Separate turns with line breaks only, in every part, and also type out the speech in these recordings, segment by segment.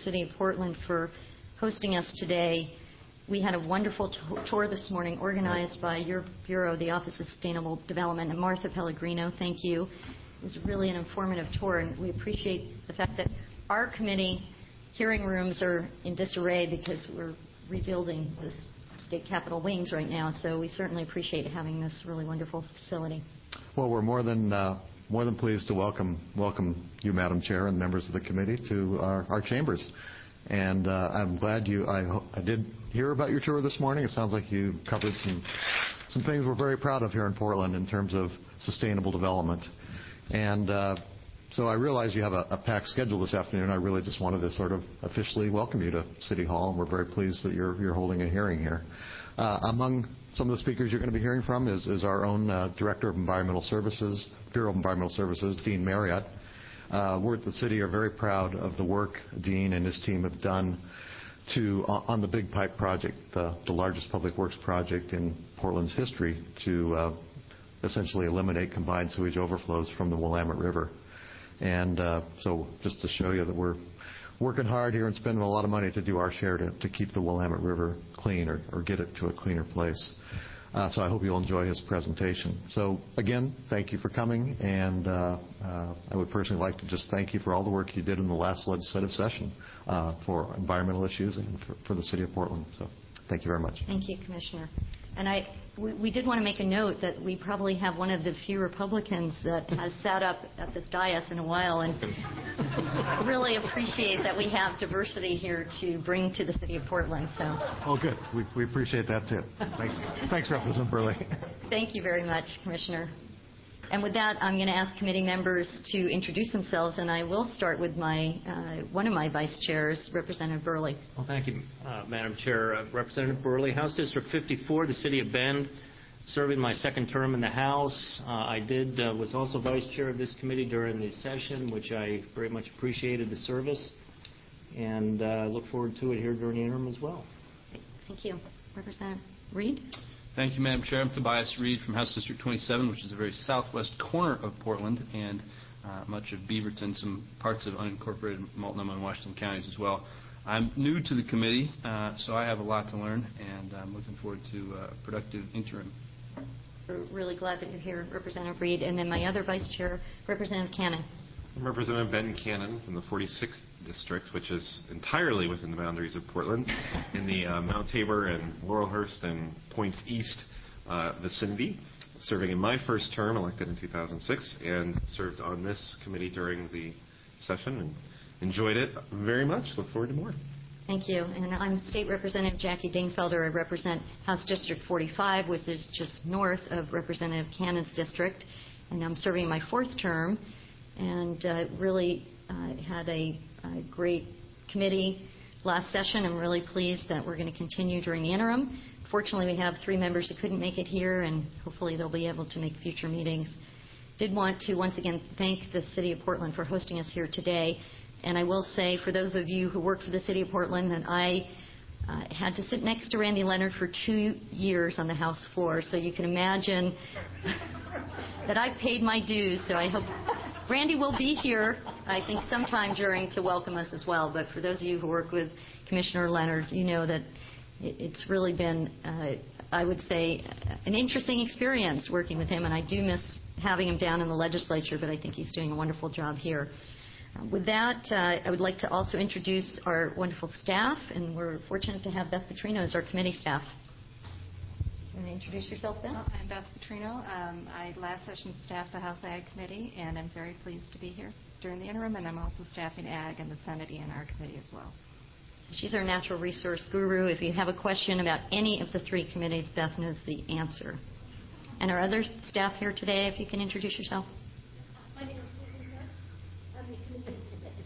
City of Portland for hosting us today. We had a wonderful tour this morning organized by your Bureau, the Office of Sustainable Development, and Martha Pellegrino. Thank you. It was really an informative tour, and we appreciate the fact that our committee hearing rooms are in disarray because we're rebuilding the state capitol wings right now, so we certainly appreciate having this really wonderful facility.
Well, we're more than pleased to welcome you, Madam Chair, and members of the committee to our chambers. And I'm glad I did hear about your tour this morning. It sounds like you covered some things we're very proud of here in Portland in terms of sustainable development. And so I realize you have a packed schedule this afternoon. I really just wanted to sort of officially welcome you to City Hall, and we're very pleased that you're holding a hearing here. Among some of the speakers you're going to be hearing from is our own Director of Environmental Services, Bureau of Environmental Services, Dean Marriott. We at the city are very proud of the work Dean and his team have done on the Big Pipe project, the largest public works project in Portland's history, to essentially eliminate combined sewage overflows from the Willamette River. And so just to show you that we're working hard here and spending a lot of money to do our share to keep the Willamette River clean or get it to a cleaner place. So I hope you'll enjoy his presentation. So again, thank you for coming, and I would personally like to just thank you for all the work you did in the last legislative session for environmental issues and for the City of Portland. So thank you very much.
Thank you, Commissioner. And we did want to make a note that we probably have one of the few Republicans that has sat up at this dais in a while, and really appreciate that we have diversity here to bring to the City of Portland. So.
Oh, good. We appreciate that too. Thanks, Representative Burley.
Thank you very much, Commissioner. And with that, I'm going to ask committee members to introduce themselves, and I will start with one of my vice chairs, Representative Burley.
Well, thank you, Madam Chair. Representative Burley, House District 54, the City of Bend, serving my second term in the House. I was also vice chair of this committee during the session, which I very much appreciated the service, and look forward to it here during the interim as well.
Thank you. Representative Reed.
Thank you, Madam Chair. I'm Tobias Reed from House District 27, which is the very southwest corner of Portland, and much of Beaverton, some parts of unincorporated Multnomah and Washington counties as well. I'm new to the committee, so I have a lot to learn, and I'm looking forward to a productive interim.
We're really glad that you're here, Representative Reed. And then my other vice chair, Representative Cannon.
I'm Representative Ben Cannon from the 46th District, which is entirely within the boundaries of Portland, in the Mount Tabor and Laurelhurst and Points East vicinity, serving in my first term, elected in 2006, and served on this committee during the session and enjoyed it very much. Look forward to more.
Thank you. And I'm State Representative Jackie Dingfelder. I represent House District 45, which is just north of Representative Cannon's district, and I'm serving my fourth term. And really had a great committee last session. I'm really pleased that we're going to continue during the interim. Fortunately, we have 3 members who couldn't make it here, and hopefully they'll be able to make future meetings. Did want to once again thank the City of Portland for hosting us here today. And I will say, for those of you who work for the City of Portland, that I had to sit next to Randy Leonard for 2 years on the House floor, so you can imagine that I paid my dues. So I hope Randy will be here, I think, sometime to welcome us as well. But for those of you who work with Commissioner Leonard, you know that it's really been, I would say, an interesting experience working with him. And I do miss having him down in the legislature, but I think he's doing a wonderful job here. With that, I would like to also introduce our wonderful staff, and we're fortunate to have Beth Petrino as our committee staff. You want to introduce yourself, Beth?
I'm Beth Petrino. I last session staffed the House Ag Committee, and I'm very pleased to be here during the interim, and I'm also staffing Ag and the Senate and our committee as well.
She's our natural resource guru. If you have a question about any of the 3 committees, Beth knows the answer. And our other staff here today, if you can introduce yourself.
My name is Susan Clark. I'm the committee executive.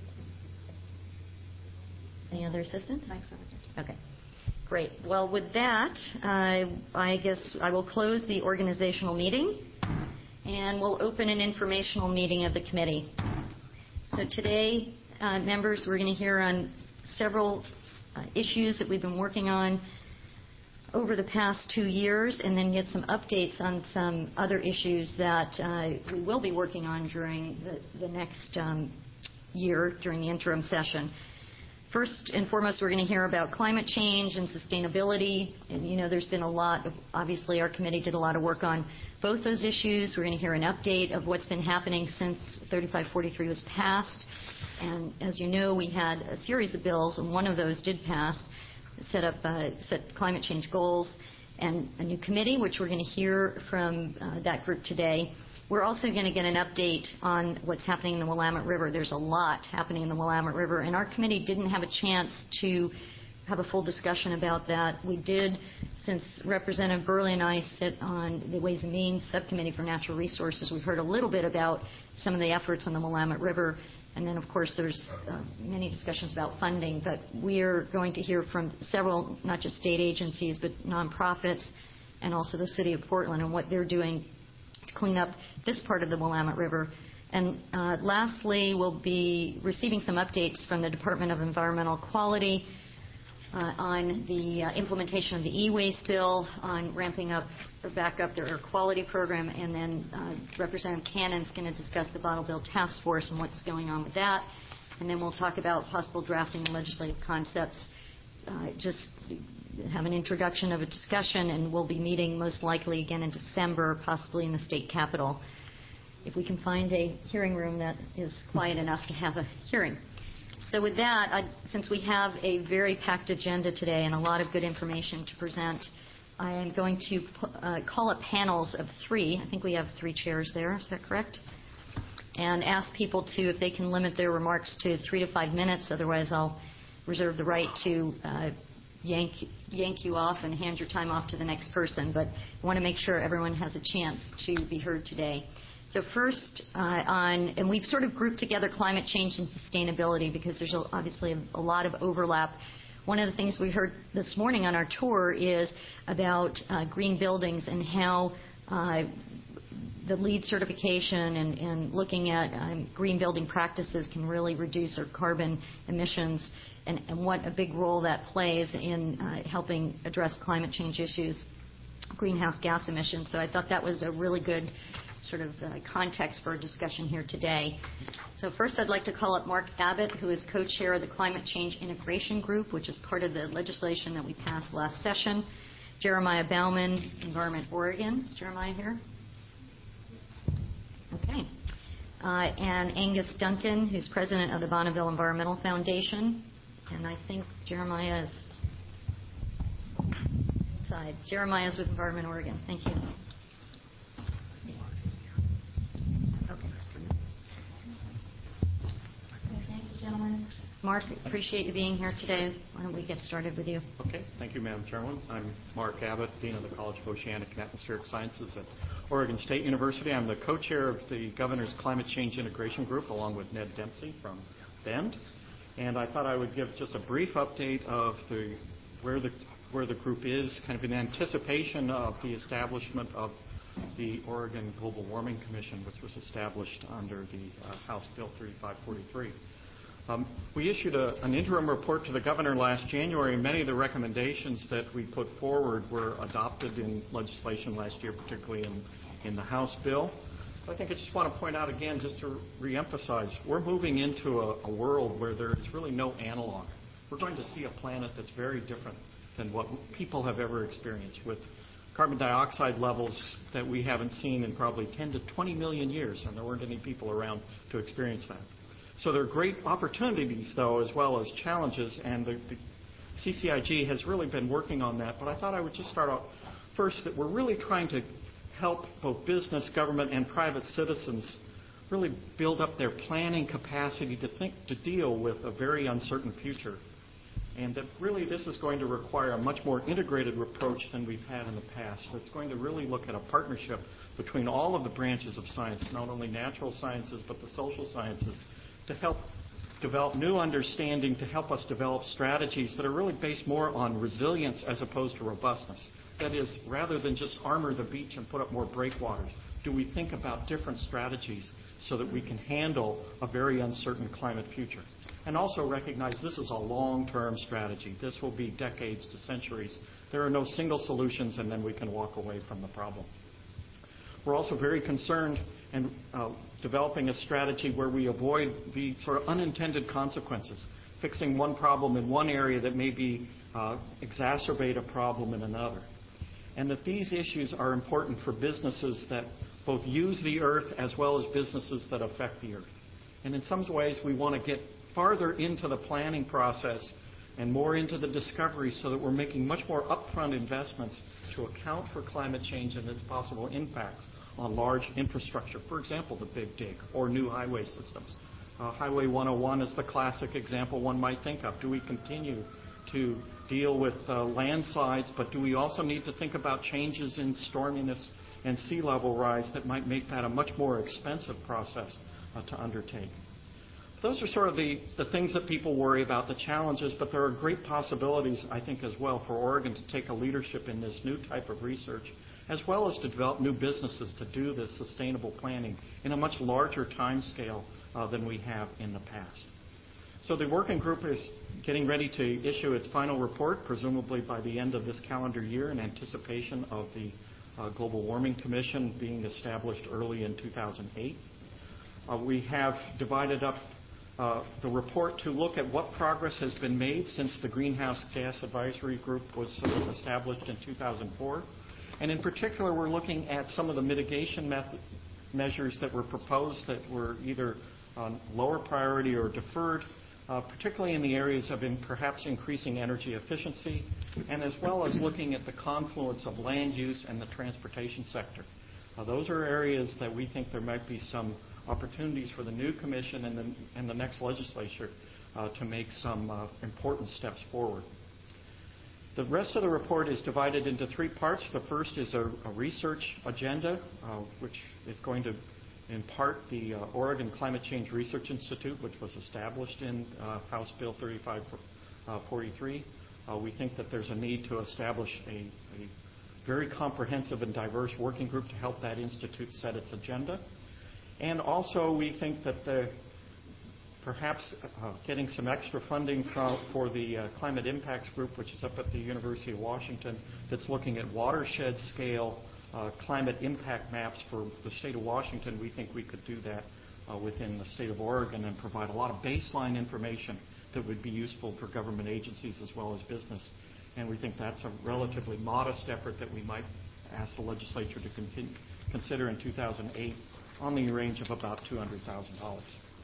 Any other assistants?
Thanks,
Okay. Great. Well, with that, I guess I will close the organizational meeting, and we'll open an informational meeting of the committee. So today, members, we're going to hear on several issues that we've been working on over the past 2 years, and then get some updates on some other issues that we will be working on during the next year, during the interim session. First and foremost, we're going to hear about climate change and sustainability. And, there's been a lot of, obviously, our committee did a lot of work on both those issues. We're going to hear an update of what's been happening since 3543 was passed. And as you know, we had a series of bills, and one of those did pass, set climate change goals, and a new committee, which we're going to hear from that group today. We're also going to get an update on what's happening in the Willamette River. There's a lot happening in the Willamette River, and our committee didn't have a chance to have a full discussion about that. We did, since Representative Burley and I sit on the Ways and Means Subcommittee for Natural Resources. We've heard a little bit about some of the efforts on the Willamette River, and then, of course, there's many discussions about funding, but we're going to hear from several, not just state agencies, but nonprofits, and also the City of Portland and what they're doing to clean up this part of the Willamette River. And lastly, we'll be receiving some updates from the Department of Environmental Quality on the implementation of the e-waste bill, on ramping up or back up their air quality program, and then Representative Cannon's going to discuss the Bottle Bill Task Force and what's going on with that. And then we'll talk about possible drafting and legislative concepts. Just have an introduction of a discussion, and we'll be meeting most likely again in December, possibly in the state capitol, if we can find a hearing room that is quiet enough to have a hearing. So with that, since we have a very packed agenda today and a lot of good information to present, I am going to call up panels of 3. I think we have 3 chairs there. Is that correct? And ask people to, if they can limit their remarks to 3 to 5 minutes. Otherwise, I'll reserve the right to yank you off and hand your time off to the next person. But I want to make sure everyone has a chance to be heard today. So first, and we've sort of grouped together climate change and sustainability because there's obviously a lot of overlap. One of the things we heard this morning on our tour is about green buildings and how the LEED certification and looking at green building practices can really reduce our carbon emissions and what a big role that plays in helping address climate change issues, greenhouse gas emissions. So I thought that was a really good sort of context for a discussion here today. So first I'd like to call up Mark Abbott, who is co-chair of the Climate Change Integration Group, which is part of the legislation that we passed last session. Jeremiah Bauman, Environment Oregon. Is Jeremiah here? Okay. And Angus Duncan, who's president of the Bonneville Environmental Foundation. And I think Jeremiah is inside. Jeremiah is with Environment Oregon. Thank you. Mark, appreciate you being here today. Why don't we get started with you?
Okay. Thank you, Madam Chairman. I'm Mark Abbott, Dean of the College of Oceanic and Atmospheric Sciences at Oregon State University. I'm the co-chair of the Governor's Climate Change Integration Group, along with Ned Dempsey from Bend. And I thought I would give just a brief update of where the group is, kind of in anticipation of the establishment of the Oregon Global Warming Commission, which was established under the House Bill 3543. We issued an interim report to the governor last January, and many of the recommendations that we put forward were adopted in legislation last year, particularly in the House bill. I think I just want to point out again, just to reemphasize, we're moving into a world where there is really no analog. We're going to see a planet that's very different than what people have ever experienced, with carbon dioxide levels that we haven't seen in probably 10 to 20 million years, and there weren't any people around to experience that. So there are great opportunities, though, as well as challenges, and the CCIG has really been working on that. But I thought I would just start out first that we're really trying to help both business, government, and private citizens really build up their planning capacity to deal with a very uncertain future. And that really this is going to require a much more integrated approach than we've had in the past. So it's going to really look at a partnership between all of the branches of science, not only natural sciences, but the social sciences, to help develop new understanding, to help us develop strategies that are really based more on resilience as opposed to robustness. That is, rather than just armor the beach and put up more breakwaters, do we think about different strategies so that we can handle a very uncertain climate future? And also recognize this is a long-term strategy. This will be decades to centuries. There are no single solutions, and then we can walk away from the problem. We're also very concerned in developing a strategy where we avoid the sort of unintended consequences. fixing one problem in one area that may be exacerbate a problem in another. And that these issues are important for businesses that both use the earth as well as businesses that affect the earth. And in some ways, we want to get farther into the planning process and more into the discovery so that we're making much more upfront investments to account for climate change and its possible impacts on large infrastructure. For example, the Big Dig or new highway systems. Highway 101 is the classic example one might think of. Do we continue to deal with landslides, but do we also need to think about changes in storminess and sea level rise that might make that a much more expensive process to undertake? Those are sort of the things that people worry about, the challenges, but there are great possibilities, I think, as well for Oregon to take a leadership in this new type of research, as well as to develop new businesses to do this sustainable planning in a much larger time scale than we have in the past. So the working group is getting ready to issue its final report, presumably by the end of this calendar year, in anticipation of the Global Warming Commission being established early in 2008. We have divided up the report to look at what progress has been made since the Greenhouse Gas Advisory Group was established in 2004. And in particular, we're looking at some of the mitigation measures that were proposed that were either on lower priority or deferred, particularly in the areas of perhaps increasing energy efficiency, and as well as looking at the confluence of land use and the transportation sector. Those are areas that we think there might be some opportunities for the new commission and the next legislature to make some important steps forward. The rest of the report is divided into three parts. The first is a research agenda, which is going to impart the Oregon Climate Change Research Institute, which was established in House Bill 3543. We think that there's a need to establish a very comprehensive and diverse working group to help that institute set its agenda. And also we think that perhaps getting some extra funding for the Climate Impacts Group, which is up at the University of Washington, that's looking at watershed scale climate impact maps for the state of Washington. We think we could do that within the state of Oregon and provide a lot of baseline information that would be useful for government agencies as well as business. And we think that's a relatively modest effort that we might ask the legislature to consider in 2008 on the range of about $200,000.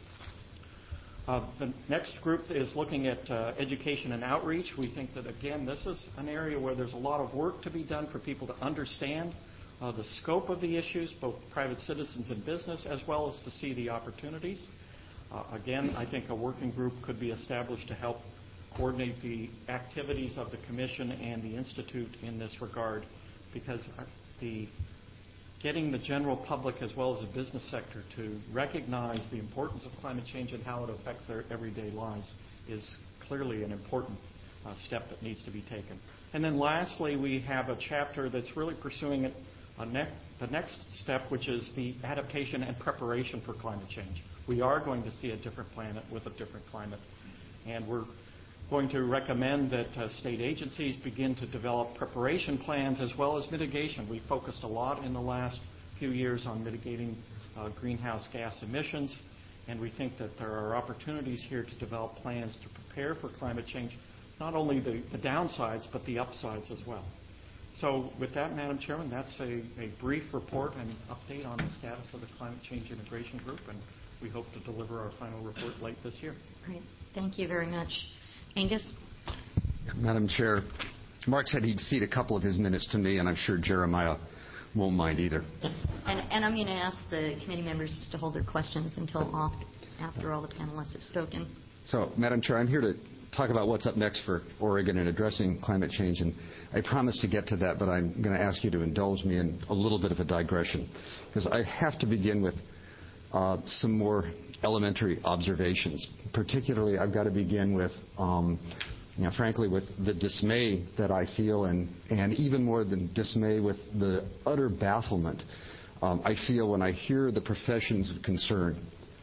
The next group is looking at education and outreach. We think that, again, this is an area where there's a lot of work to be done for people to understand the scope of the issues, both private citizens and business, as well as to see the opportunities. Again, I think a working group could be established to help coordinate the activities of the Commission and the Institute in this regard, because getting the general public as well as the business sector to recognize the importance of climate change and how it affects their everyday lives is clearly an important step that needs to be taken. And then lastly, we have a chapter that's really pursuing the next step, which is the adaptation and preparation for climate change. We are going to see a different planet with a different climate, and we're going to recommend that state agencies begin to develop preparation plans as well as mitigation. We focused a lot in the last few years on mitigating greenhouse gas emissions, and we think that there are opportunities here to develop plans to prepare for climate change, not only the downsides but the upsides as well. So with that, Madam Chairman, that's a brief report and update on the status of the Climate Change Integration Group, and we hope to deliver our final report late this year.
Great. Thank you very much. Angus?
Madam Chair, Mark said he'd cede a couple of his minutes to me, and I'm sure Jeremiah won't mind either.
And I'm going to ask the committee members to hold their questions until after all the panelists have spoken.
So, Madam Chair, I'm here to talk about what's up next for Oregon in addressing climate change, and I promised to get to that, but I'm going to ask you to indulge me in a little bit of a digression, because I have to begin with some more elementary observations. Particularly, I've got to begin with, frankly, with the dismay that I feel, and even more than dismay, with the utter bafflement I feel when I hear the professions of concern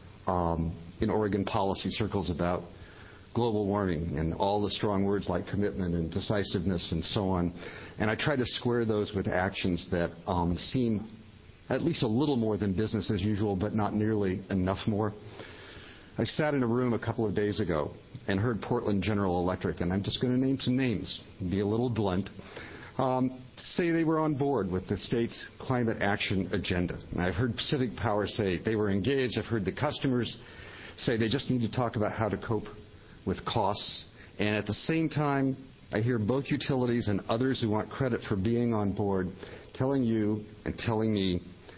in Oregon policy circles about global warming and all the strong words like commitment and decisiveness and so on. And I try to square those with actions that seem at least a little more than business as usual, but not nearly enough more. I sat in a room a couple of days ago and heard Portland General Electric, and I'm just going to name some names, be a little blunt, say they were on board with the state's climate action agenda. And I've heard Pacific Power say they were engaged. I've heard the customers say they just need to talk about how to cope with costs. And at the same time, I hear both utilities and others who want credit for being on board telling you and telling me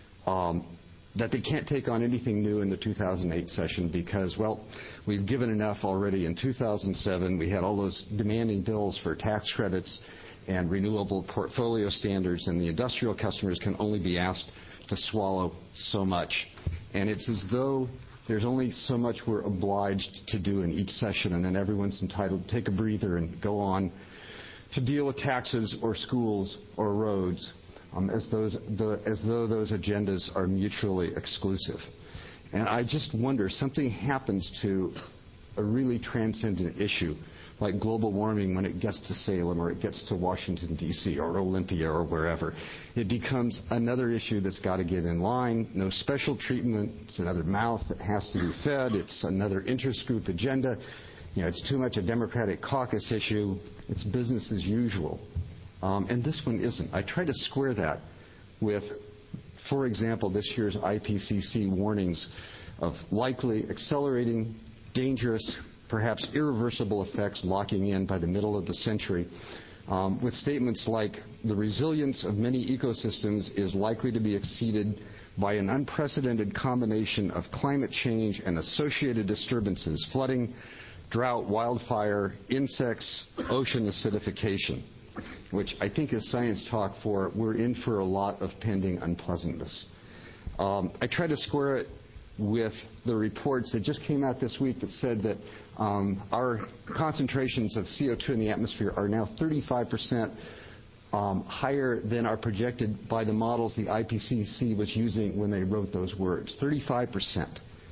that they can't take on anything new in the 2008 session because, well, we've given enough already in 2007. We had all those demanding bills for tax credits and renewable portfolio standards, and the industrial customers can only be asked to swallow so much. And it's as though there's only so much we're obliged to do in each session, and then everyone's entitled to take a breather and go on to deal with taxes or schools or roads as though those agendas are mutually exclusive. And I just wonder, something happens to a really transcendent issue like global warming when it gets to Salem or it gets to Washington, D.C. or Olympia or wherever. It becomes another issue that's got to get in line. No special treatment. It's another mouth that has to be fed. It's another interest group agenda. It's too much a Democratic caucus issue. It's business as usual. And this one isn't. I try to square that with, for example, this year's IPCC warnings of likely accelerating, dangerous, perhaps irreversible effects locking in by the middle of the century, with statements like the resilience of many ecosystems is likely to be exceeded by an unprecedented combination of climate change and associated disturbances, flooding, drought, wildfire, insects, ocean acidification, which I think is science talk for we're in for a lot of pending unpleasantness. I try to square it with the reports that just came out this week that said that our concentrations of CO2 in the atmosphere are now 35% higher than are projected by the models the IPCC was using when they wrote those words. 35%.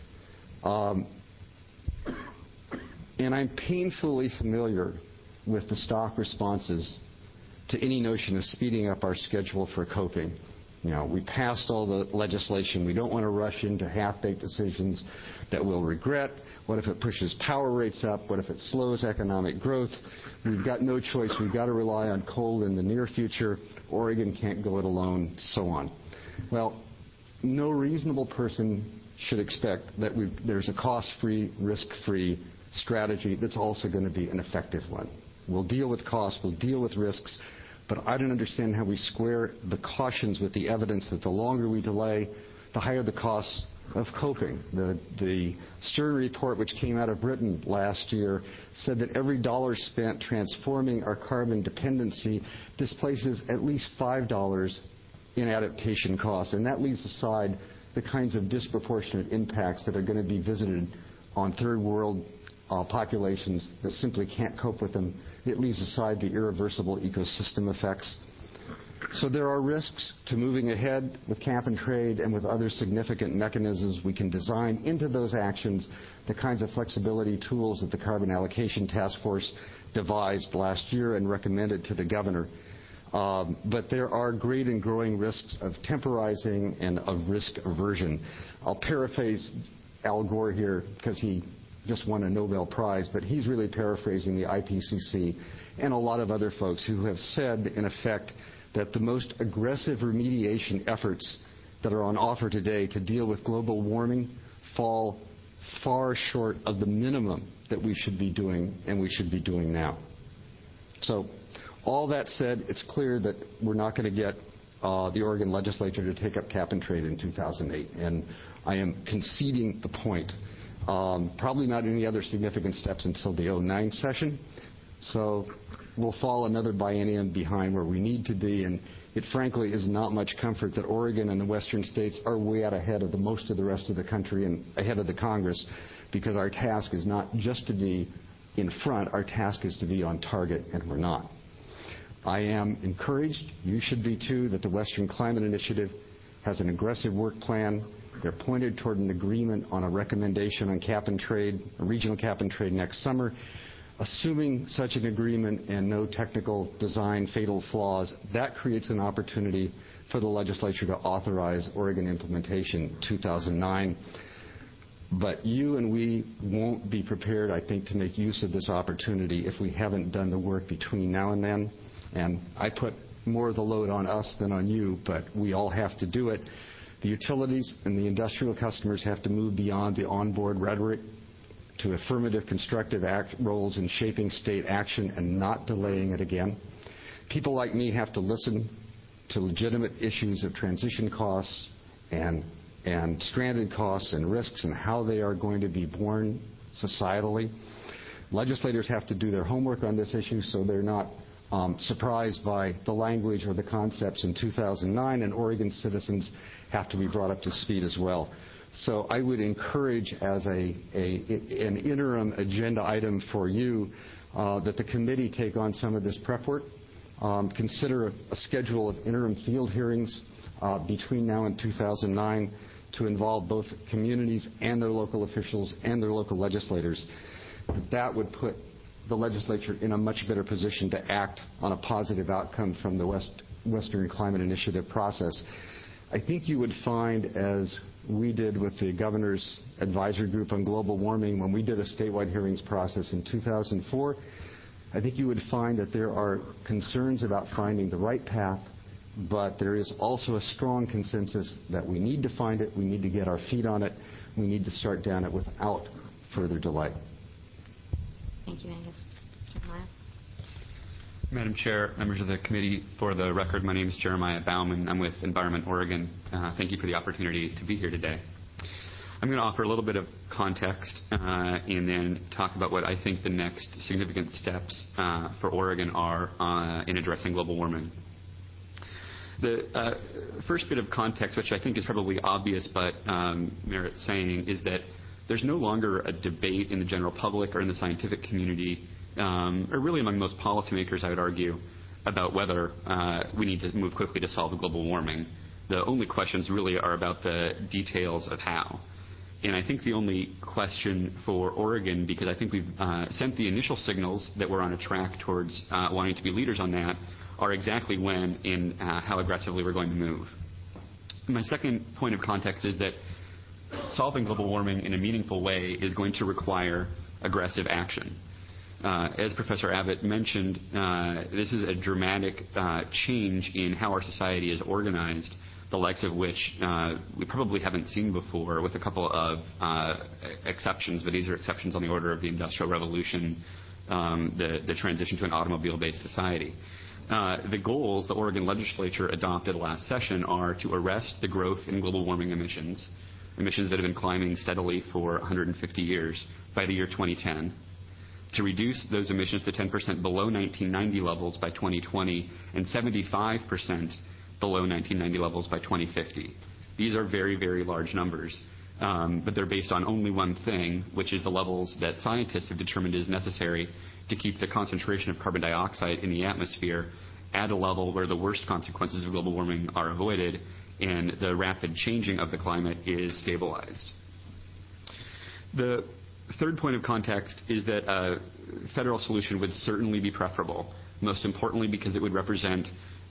And I'm painfully familiar with the stock responses to any notion of speeding up our schedule for coping. We passed all the legislation. We don't want to rush into half-baked decisions that we'll regret. What if it pushes power rates up? What if it slows economic growth? We've got no choice. We've got to rely on coal in the near future. Oregon can't go it alone, so on. Well, no reasonable person should expect that there's a cost-free, risk-free strategy that's also going to be an effective one. We'll deal with costs. We'll deal with risks. But I don't understand how we square the cautions with the evidence that the longer we delay, the higher the costs of coping. The Stern report, which came out of Britain last year, said that every dollar spent transforming our carbon dependency displaces at least $5 in adaptation costs. And that leaves aside the kinds of disproportionate impacts that are going to be visited on third world populations that simply can't cope with them. It leaves aside the irreversible ecosystem effects. So there are risks to moving ahead with cap and trade and with other significant mechanisms we can design into those actions, the kinds of flexibility tools that the Carbon Allocation Task Force devised last year and recommended to the governor. But there are great and growing risks of temporizing and of risk aversion. I'll paraphrase Al Gore here because he just won a Nobel Prize, but he's really paraphrasing the IPCC and a lot of other folks who have said, in effect, that the most aggressive remediation efforts that are on offer today to deal with global warming fall far short of the minimum that we should be doing and we should be doing now. So all that said, it's clear that we're not going to get the Oregon legislature to take up cap and trade in 2008, and I am conceding the point. Probably not any other significant steps until the 2009 session. So we'll fall another biennium behind where we need to be, and it frankly is not much comfort that Oregon and the western states are way out ahead of the most of the rest of the country and ahead of the Congress, because our task is not just to be in front, our task is to be on target, and we're not. I am encouraged, you should be too, that the Western Climate Initiative has an aggressive work plan. They're pointed toward an agreement on a recommendation on cap and trade, a regional cap and trade next summer. Assuming such an agreement and no technical design fatal flaws, that creates an opportunity for the legislature to authorize Oregon implementation 2009. But you and we won't be prepared, I think, to make use of this opportunity if we haven't done the work between now and then. And I put more of the load on us than on you, but we all have to do it. The utilities and the industrial customers have to move beyond the onboard rhetoric to affirmative constructive roles in shaping state action and not delaying it again. People like me have to listen to legitimate issues of transition costs and stranded costs and risks and how they are going to be borne societally. Legislators have to do their homework on this issue so they're not surprised by the language or the concepts in 2009, and Oregon citizens have to be brought up to speed as well. So I would encourage as an interim agenda item for you that the committee take on some of this prep work. Consider a schedule of interim field hearings between now and 2009 to involve both communities and their local officials and their local legislators. That would put the legislature in a much better position to act on a positive outcome from the Western Climate Initiative process. I think you would find, as we did with the Governor's Advisory Group on Global Warming when we did a statewide hearings process in 2004, I think you would find that there are concerns about finding the right path, but there is also a strong consensus that we need to find it, we need to get our feet on it, we need to start down it without further delay.
Thank you, Angus. Jeremiah?
Madam Chair, members of the committee, for the record, my name is Jeremiah Bauman. I'm with Environment Oregon. Thank you for the opportunity to be here today. I'm going to offer a little bit of context and then talk about what I think the next significant steps for Oregon are in addressing global warming. The first bit of context, which I think is probably obvious but merits saying, is that there's no longer a debate in the general public or in the scientific community, or really among most policymakers, I would argue, about whether we need to move quickly to solve global warming. The only questions really are about the details of how. And I think the only question for Oregon, because I think we've sent the initial signals that we're on a track towards wanting to be leaders on that, are exactly when and how aggressively we're going to move. My second point of context is that solving global warming in a meaningful way is going to require aggressive action. As Professor Abbott mentioned, this is a dramatic change in how our society is organized, the likes of which we probably haven't seen before, with a couple of exceptions, but these are exceptions on the order of the Industrial Revolution, the transition to an automobile-based society. The goals the Oregon legislature adopted last session are to arrest the growth in global warming emissions that have been climbing steadily for 150 years, by the year 2010, to reduce those emissions to 10% below 1990 levels by 2020 and 75% below 1990 levels by 2050. These are very, very large numbers, but they're based on only one thing, which is the levels that scientists have determined is necessary to keep the concentration of carbon dioxide in the atmosphere at a level where the worst consequences of global warming are avoided and the rapid changing of the climate is stabilized. The third point of context is that a federal solution would certainly be preferable, most importantly because it would represent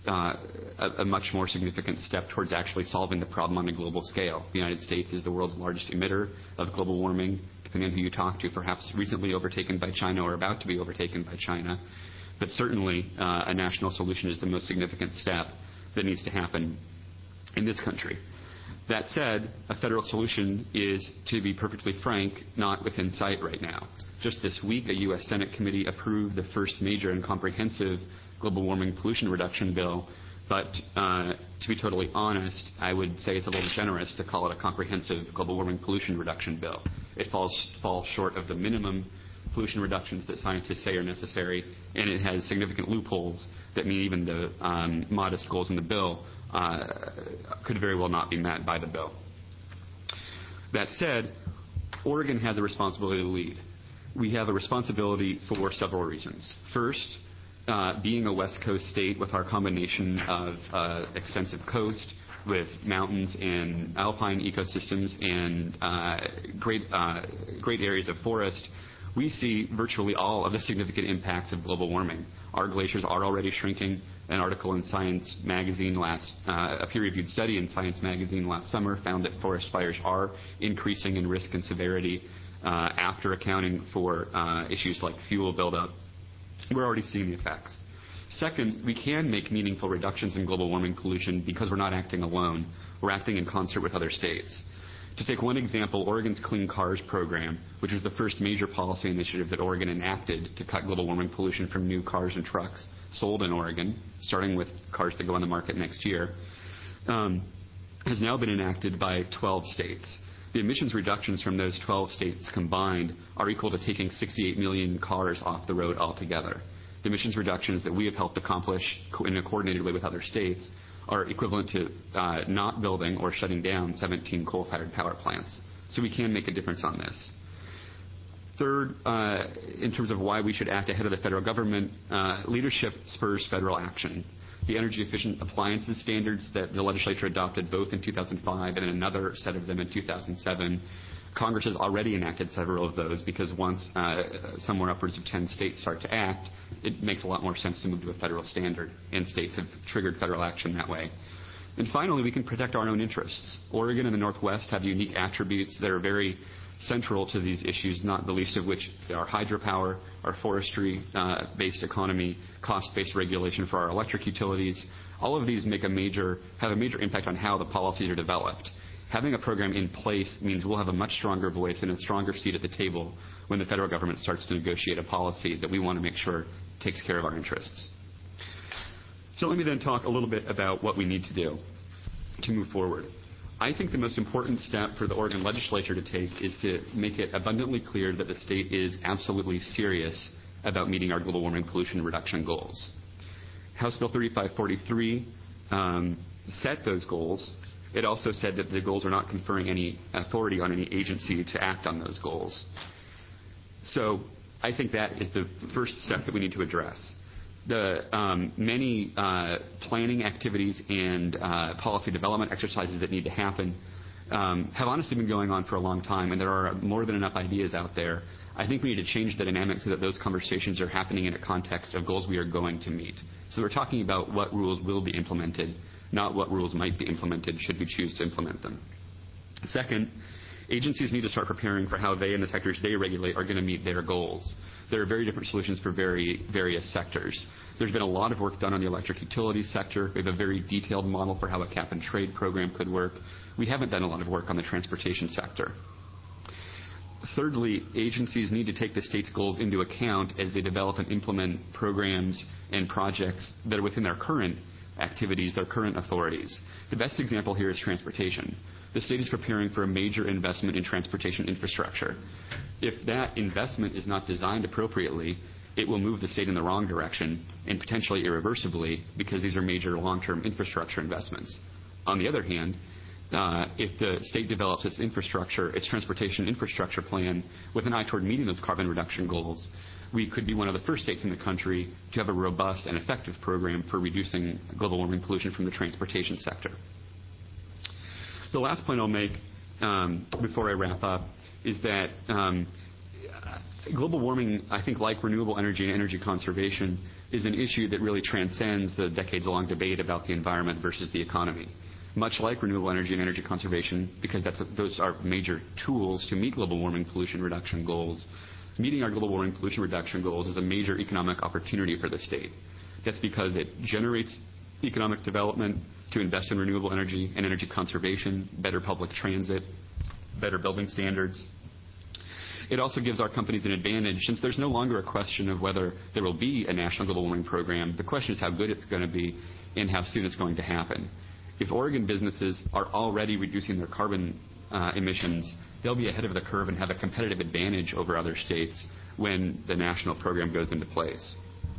a much more significant step towards actually solving the problem on a global scale. The United States is the world's largest emitter of global warming, depending on who you talk to, perhaps recently overtaken by China or about to be overtaken by China. But certainly a national solution is the most significant step that needs to happen in this country. That said, a federal solution is, to be perfectly frank, not within sight right now. Just this week, a U.S. Senate committee approved the first major and comprehensive global warming pollution reduction bill, but to be totally honest, I would say it's a little generous to call it a comprehensive global warming pollution reduction bill. It falls short of the minimum pollution reductions that scientists say are necessary, and it has significant loopholes that mean even the modest goals in the bill could very well not be met by the bill. That said, Oregon has a responsibility to lead. We have a responsibility for several reasons. First, being a West Coast state with our combination of extensive coast, with mountains and alpine ecosystems and great areas of forest, we see virtually all of the significant impacts of global warming. Our glaciers are already shrinking. An article in Science magazine a peer-reviewed study in Science magazine last summer found that forest fires are increasing in risk and severity after accounting for issues like fuel buildup. We're already seeing the effects. Second, we can make meaningful reductions in global warming pollution because we're not acting alone. We're acting in concert with other states. To take one example, Oregon's Clean Cars program, which was the first major policy initiative that Oregon enacted to cut global warming pollution from new cars and trucks sold in Oregon, starting with cars that go on the market next year, has now been enacted by 12 states. The emissions reductions from those 12 states combined are equal to taking 68 million cars off the road altogether. The emissions reductions that we have helped accomplish in a coordinated way with other states are equivalent to not building or shutting down 17 coal-fired power plants. So we can make a difference on this. Third, in terms of why we should act ahead of the federal government, leadership spurs federal action. The energy efficient appliances standards that the legislature adopted both in 2005 and another set of them in 2007, Congress has already enacted several of those because once somewhere upwards of 10 states start to act, it makes a lot more sense to move to a federal standard, and states have triggered federal action that way. And finally, we can protect our own interests. Oregon and the Northwest have unique attributes that are very central to these issues, not the least of which are hydropower, our forestry-based economy, cost-based regulation for our electric utilities. All of these have a major impact on how the policies are developed. Having a program in place means we'll have a much stronger voice and a stronger seat at the table when the federal government starts to negotiate a policy that we want to make sure takes care of our interests. So let me then talk a little bit about what we need to do to move forward. I think the most important step for the Oregon legislature to take is to make it abundantly clear that the state is absolutely serious about meeting our global warming pollution reduction goals. House Bill 3543 set those goals. It also said that the goals are not conferring any authority on any agency to act on those goals. So I think that is the first step that we need to address. The many planning activities and policy development exercises that need to happen have honestly been going on for a long time, and there are more than enough ideas out there. I think we need to change the dynamic so that those conversations are happening in a context of goals we are going to meet. So we're talking about what rules will be implemented, not what rules might be implemented should we choose to implement them. Second, agencies need to start preparing for how they and the sectors they regulate are going to meet their goals. There are very different solutions for various sectors. There's been a lot of work done on the electric utilities sector. We have a very detailed model for how a cap-and-trade program could work. We haven't done a lot of work on the transportation sector. Thirdly, agencies need to take the state's goals into account as they develop and implement programs and projects that are within their current activities, their current authorities. The best example here is transportation. The state is preparing for a major investment in transportation infrastructure. If that investment is not designed appropriately, it will move the state in the wrong direction and potentially irreversibly because these are major long-term infrastructure investments. On the other hand, if the state develops its transportation infrastructure plan with an eye toward meeting those carbon reduction goals, we could be one of the first states in the country to have a robust and effective program for reducing global warming pollution from the transportation sector. The last point I'll make before I wrap up is that global warming, I think, like renewable energy and energy conservation, is an issue that really transcends the decades-long debate about the environment versus the economy. Much like renewable energy and energy conservation, because those are major tools to meet global warming pollution reduction goals, meeting our global warming pollution reduction goals is a major economic opportunity for the state. That's because it generates economic development to invest in renewable energy and energy conservation, better public transit, better building standards. It also gives our companies an advantage since there's no longer a question of whether there will be a national global warming program. The question is how good it's going to be and how soon it's going to happen. If Oregon businesses are already reducing their carbon emissions, they'll be ahead of the curve and have a competitive advantage over other states when the national program goes into place.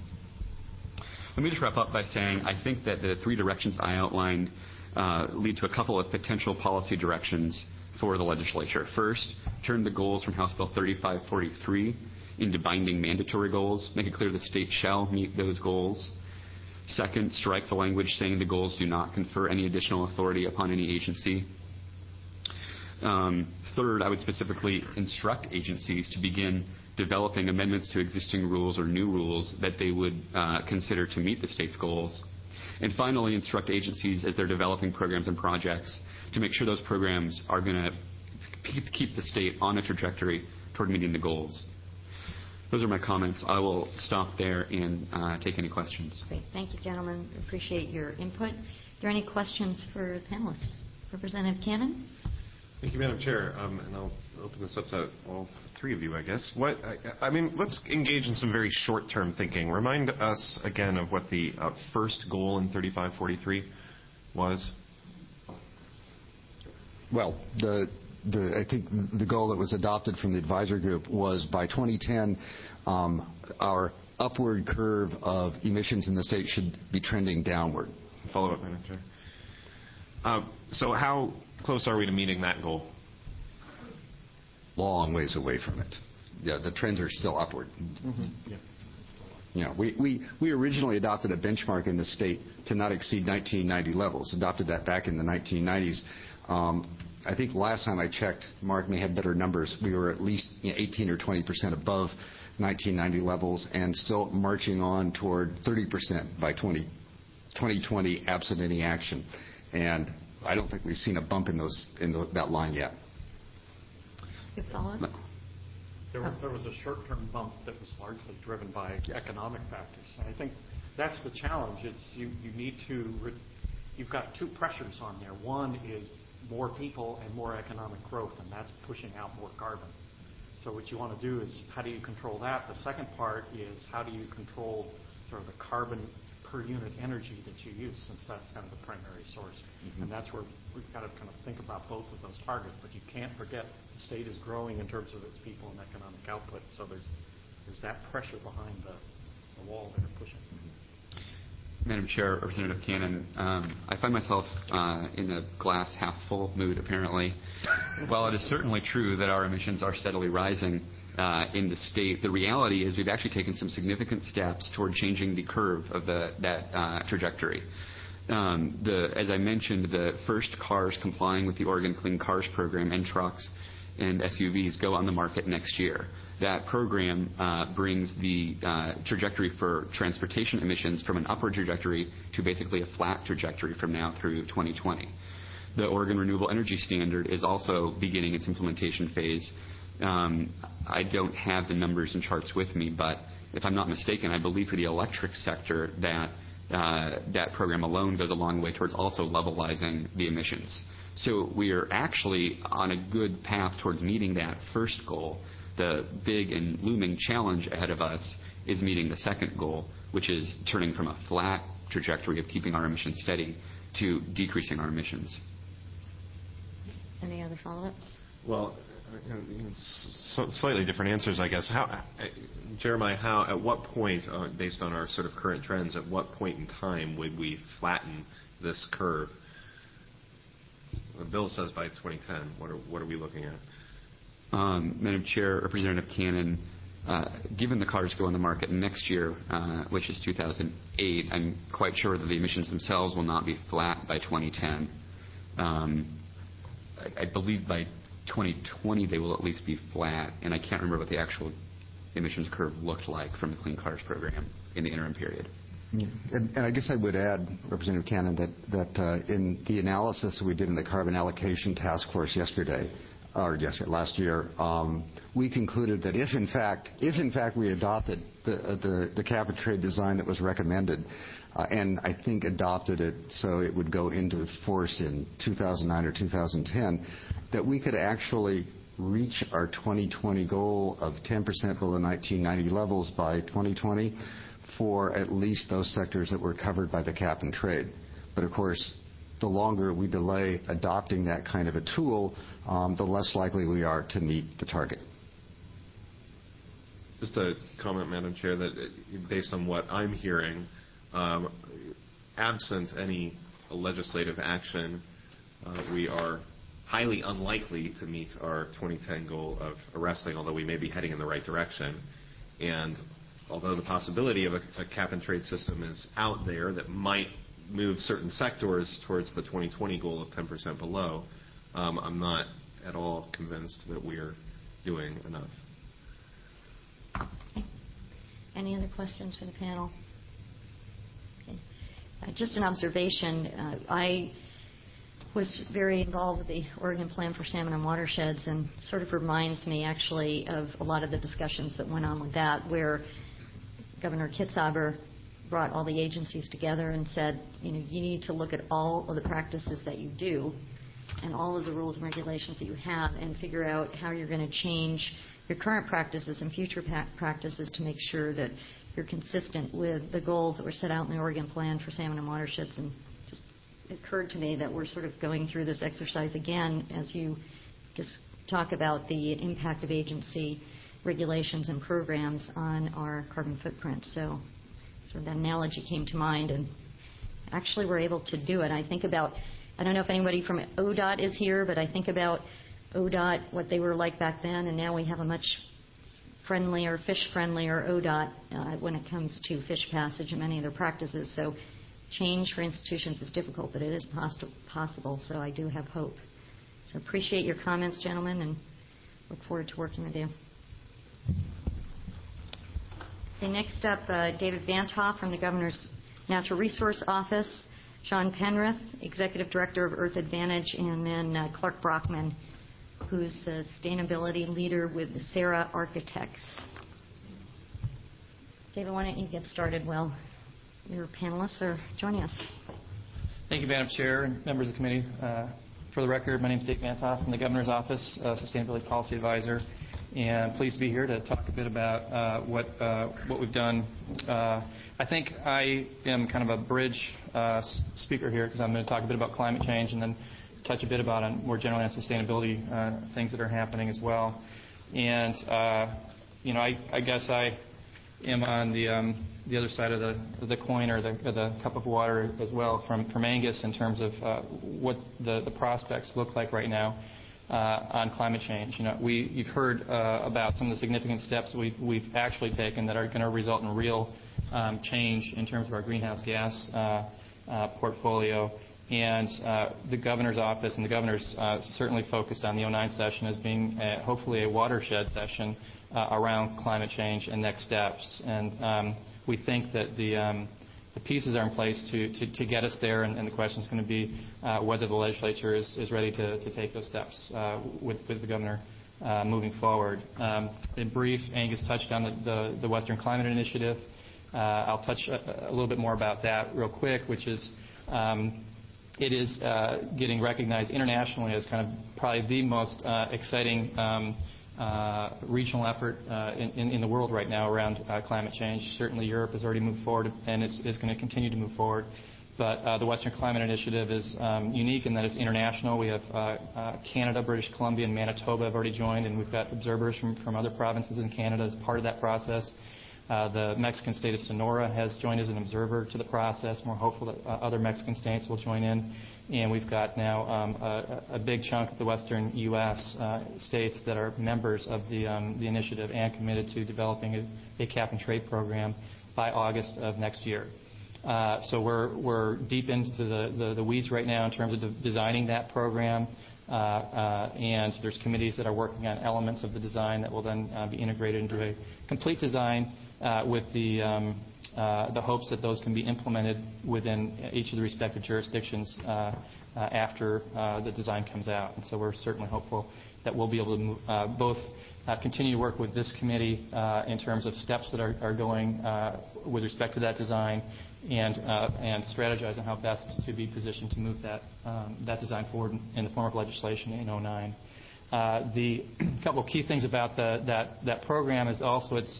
Let me just wrap up by saying I think that the three directions I outlined lead to a couple of potential policy directions for the legislature. First, turn the goals from House Bill 3543 into binding mandatory goals. Make it clear the state shall meet those goals. Second, strike the language saying the goals do not confer any additional authority upon any agency. Third, I would specifically instruct agencies to begin developing amendments to existing rules or new rules that they would consider to meet the state's goals. And finally, instruct agencies as they're developing programs and projects to make sure those programs are going to keep the state on a trajectory toward meeting the goals. Those are my comments. I will stop there and take any questions.
Great. Thank you, gentlemen. Appreciate your input. Are there any questions for the panelists? Representative Cannon?
Thank you, Madam Chair. And I'll open this up to all three of you, I guess. Let's engage in some very short-term thinking. Remind us again of what the first goal in 3543 was.
Well, I think the goal that was adopted from the advisory group was by 2010, our upward curve of emissions in the state should be trending downward.
Follow up, Madam Chair. So how close are we to meeting that goal?
Long ways away from it. Yeah, the trends are still upward.
Mm-hmm. Yeah.
You know, we originally adopted a benchmark in the state to not exceed 1990 levels. Adopted that back in the 1990s. I think last time I checked, Mark may have better numbers, we were at least 18 or 20% above 1990 levels and still marching on toward 30% by 2020 absent any action. And I don't think we've seen a bump in that line yet.
You follow?
There was a short-term bump that was largely driven by economic factors. And I think that's the challenge. You've got two pressures on there. One is more people and more economic growth, and that's pushing out more carbon. So what you want to do is how do you control that? The second part is how do you control sort of the carbon per unit energy that you use, since that's kind of the primary source. Mm-hmm. And that's where we've got to kind of think about both of those targets. But you can't forget the state is growing in terms of its people and economic output. So there's that pressure behind the wall that are pushing. Mm-hmm.
Madam Chair, Representative Cannon, I find myself in a glass half full mood, apparently. While it is certainly true that our emissions are steadily rising in the state, the reality is we've actually taken some significant steps toward changing the curve of that trajectory. As I mentioned, the first cars complying with the Oregon Clean Cars program and trucks and SUVs go on the market next year. That program brings the trajectory for transportation emissions from an upward trajectory to basically a flat trajectory from now through 2020. The Oregon Renewable Energy Standard is also beginning its implementation phase. I don't have the numbers and charts with me, but if I'm not mistaken, I believe for the electric sector that program alone goes a long way towards also levelizing the emissions. So we are actually on a good path towards meeting that first goal. The big and looming challenge ahead of us is meeting the second goal, which is turning from a flat trajectory of keeping our emissions steady to decreasing our emissions.
Any other follow-ups?
Well, slightly different answers, I guess. Jeremiah, at what point, based on our sort of current trends, at what point in time would we flatten this curve? The bill says by 2010. What are we looking at?
Madam Chair, Representative Cannon, given the cars go on the market next year, which is 2008, I'm quite sure that the emissions themselves will not be flat by 2010. I believe by 2020 they will at least be flat, and I can't remember what the actual emissions curve looked like from the Clean Cars program in the interim period.
And I guess I would add, Representative Cannon, that in the analysis we did in the Carbon Allocation Task Force last year, we concluded that if in fact we adopted the cap and trade design that was recommended, and I think adopted it so it would go into force in 2009 or 2010, that we could actually reach our 2020 goal of 10% below 1990 levels by 2020 for at least those sectors that were covered by the cap and trade. But of course, the longer we delay adopting that kind of a tool, the less likely we are to meet the target.
Just a comment, Madam Chair, that based on what I'm hearing, absent any legislative action, we are highly unlikely to meet our 2010 goal of arresting, although we may be heading in the right direction. And although the possibility of a cap and trade system is out there that might move certain sectors towards the 2020 goal of 10% below, I'm not at all convinced that we're doing enough.
Any other questions for the panel? Okay. Just an observation. I was very involved with the Oregon Plan for Salmon and Watersheds, and sort of reminds me actually of a lot of the discussions that went on with that, where Governor Kitzhaber brought all the agencies together and said, you need to look at all of the practices that you do and all of the rules and regulations that you have and figure out how you're going to change your current practices and future practices to make sure that you're consistent with the goals that were set out in the Oregon Plan for Salmon and Watersheds. And just it occurred to me that we're sort of going through this exercise again as you just talk about the impact of agency regulations and programs on our carbon footprint. So sort of that analogy came to mind, and actually we're able to do it. I think about, I don't know if anybody from ODOT is here, but I think about ODOT, what they were like back then, and now we have a much friendlier, fish-friendlier ODOT when it comes to fish passage and many of their practices. So change for institutions is difficult, but it is possible, so I do have hope. So appreciate your comments, gentlemen, and look forward to working with you. Okay, next up, David Vantoff from the Governor's Natural Resource Office, Sean Penrith, Executive Director of Earth Advantage, and then Clark Brockman, who's a sustainability leader with the Sarah Architects. David, why don't you get started while your panelists are joining us.
Thank you, Madam Chair and members of the committee. For the record, my name is Dave Vantoff from the Governor's Office, Sustainability Policy Advisor, and pleased to be here to talk a bit about what we've done. I think I am kind of a bridge speaker here because I'm going to talk a bit about climate change and then touch a bit about more generally on sustainability things that are happening as well. And I guess I am on the other side of the coin or the cup of water as well from Angus in terms of what the prospects look like right now on climate change. You've heard about some of the significant steps we've actually taken that are going to result in real change in terms of our greenhouse gas portfolio. And the Governor's Office and the Governor's certainly focused on the 2009 session as being hopefully a watershed session around climate change and next steps. And we think that the pieces are in place to get us there, and the question is going to be whether the legislature is ready to take those steps with the Governor moving forward. In brief, Angus touched on the Western Climate Initiative. I'll touch a little bit more about that real quick, which is it is getting recognized internationally as kind of probably the most exciting regional effort in the world right now around climate change. Certainly Europe has already moved forward and is going to continue to move forward. But the Western Climate Initiative is unique in that it's international. We have Canada, British Columbia, and Manitoba have already joined, and we've got observers from other provinces in Canada as part of that process. The Mexican state of Sonora has joined as an observer to the process. We're hopeful that other Mexican states will join in. And we've got now a big chunk of the western U.S. States that are members of the initiative and committed to developing a cap-and-trade program by August of next year. So we're deep into the weeds right now in terms of designing that program. And there's committees that are working on elements of the design that will then be integrated into a complete design with the hopes that those can be implemented within each of the respective jurisdictions after the design comes out. And so we're certainly hopeful that we'll be able to both continue to work with this committee in terms of steps that are going with respect to that design and strategize on how best to be positioned to move that design forward in the form of legislation in 2009. The couple of key things about that program is also it's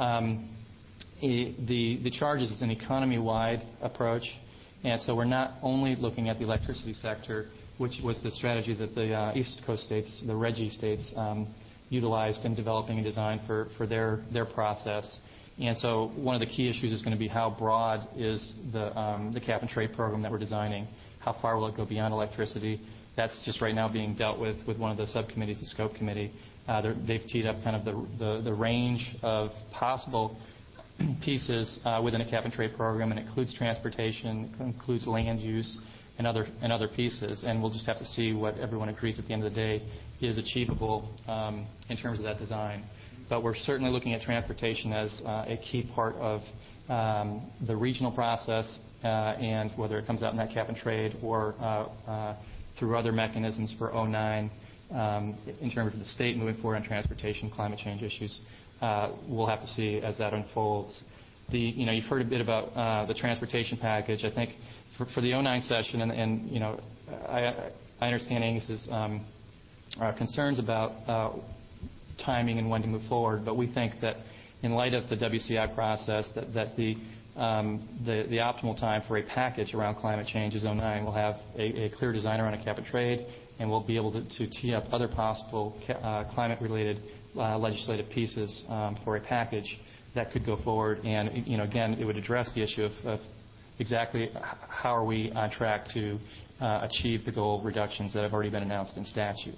the charges is an economy-wide approach, and so we're not only looking at the electricity sector, which was the strategy that the East Coast states, the RGGI states, utilized in developing a design for their process. And so one of the key issues is going to be how broad is the cap-and-trade program that we're designing. How far will it go beyond electricity? That's just right now being dealt with one of the subcommittees, the Scope Committee. They've teed up kind of the range of possible pieces within a cap-and-trade program, and it includes transportation, it includes land use, and other pieces. And we'll just have to see what everyone agrees at the end of the day is achievable in terms of that design. But we're certainly looking at transportation as a key part of the regional process, and whether it comes out in that cap and trade or through other mechanisms for 09 in terms of the state moving forward on transportation, climate change issues. We'll have to see as that unfolds. You've heard a bit about the transportation package. I think for the 09 session, I understand Angus's concerns about timing and when to move forward, but we think that in light of the WCI process, that the optimal time for a package around climate change is 09. We'll have a clear design around a cap and trade, and we'll be able to tee up other possible climate-related legislative pieces for a package that could go forward. And again, it would address the issue of exactly how are we on track to achieve the goal reductions that have already been announced in statute.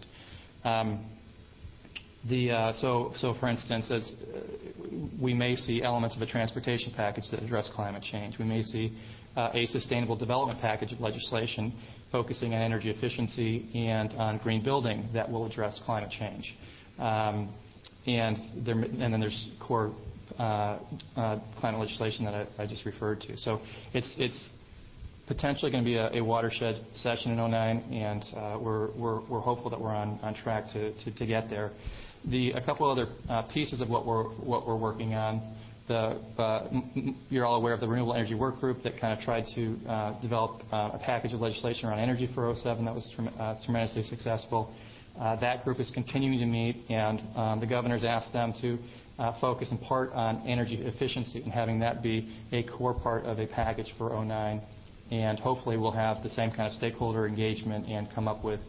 So for instance, as we may see elements of a transportation package that address climate change. We may see a sustainable development package of legislation focusing on energy efficiency and on green building that will address climate change. And then there's core climate legislation that I just referred to. So it's potentially going to be a watershed session in 09, and we're hopeful that we're on track to get there. A couple other pieces of what we're working on. You're all aware of the Renewable Energy Work Group that kind of tried to develop a package of legislation around energy for 07 that was tremendously successful. That group is continuing to meet, and the governor's asked them to focus in part on energy efficiency and having that be a core part of a package for 09. And hopefully we'll have the same kind of stakeholder engagement and come up with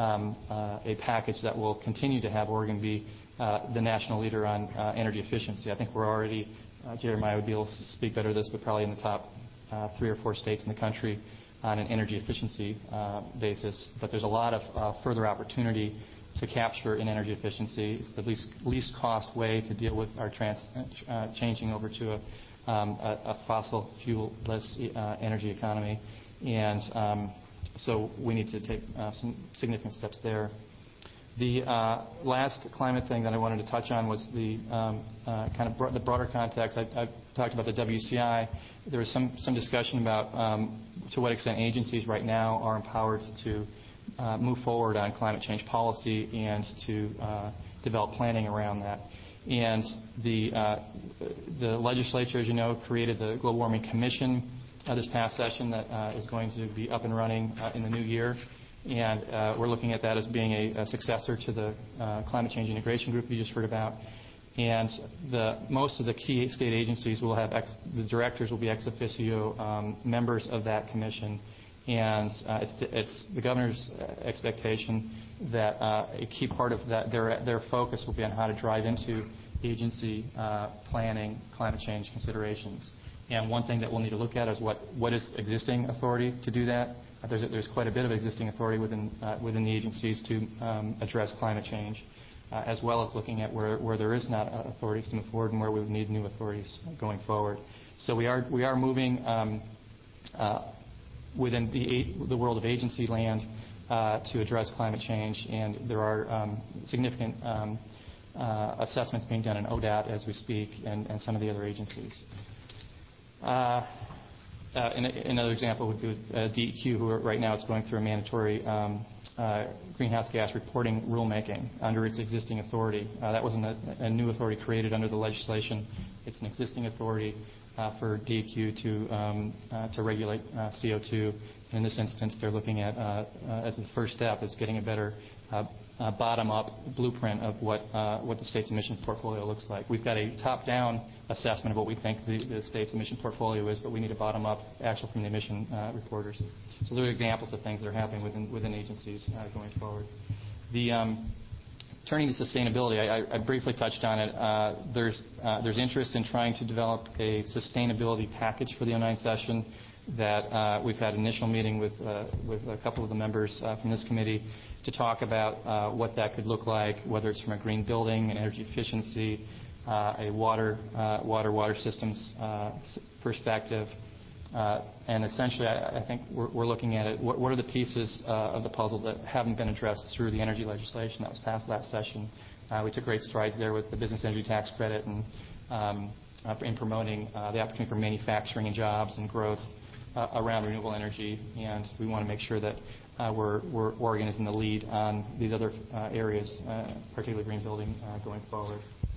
a package that will continue to have Oregon be the national leader on energy efficiency. I think we're already, Jeremiah would be able to speak better to this, but probably in the top 3 or 4 states in the country on an energy efficiency basis. But there's a lot of further opportunity to capture in energy efficiency. It's the least cost way to deal with our changing over to a fossil fuel-less energy economy. And so we need to take some significant steps there. The last climate thing that I wanted to touch on was the kind of the broader context. I talked about the WCI. There was some discussion about to what extent agencies right now are empowered to move forward on climate change policy and to develop planning around that. And the legislature, as you know, created the Global Warming Commission this past session that is going to be up and running in the new year. And we're looking at that as being a successor to the Climate Change Integration Group you just heard about. And most of the key state agencies will have the directors will be ex officio members of that commission. And it's the governor's expectation that a key part of that, their focus will be on how to drive into agency planning climate change considerations. And one thing that we'll need to look at is what is existing authority to do that. There's quite a bit of existing authority within the agencies to address climate change, as well as looking at where there is not authorities to move forward and where we would need new authorities going forward. So we are moving within the world of agency land to address climate change, and there are significant assessments being done in ODAT as we speak, and some of the other agencies. Another example would be DEQ, who right now is going through a mandatory greenhouse gas reporting rulemaking under its existing authority. That wasn't a new authority created under the legislation. It's an existing authority for DEQ to regulate CO2. And in this instance, they're looking at, as the first step, is getting a better bottom-up blueprint of what the state's emission portfolio looks like. We've got a top-down assessment of what we think the state's emission portfolio is, but we need a bottom-up actual from the emission reporters. So those are examples of things that are happening within agencies going forward. Turning to sustainability, I briefly touched on it. There's interest in trying to develop a sustainability package for the 09 session that we've had an initial meeting with a couple of the members from this committee to talk about what that could look like, whether it's from a green building, an energy efficiency, a water systems perspective. And essentially, I think we're looking at it. What are the pieces of the puzzle that haven't been addressed through the energy legislation that was passed last session We took great strides there with the business energy tax credit and in promoting the opportunity for manufacturing and jobs and growth around renewable energy. And we want to make sure that Oregon is in the lead on these other areas, particularly green building, going forward.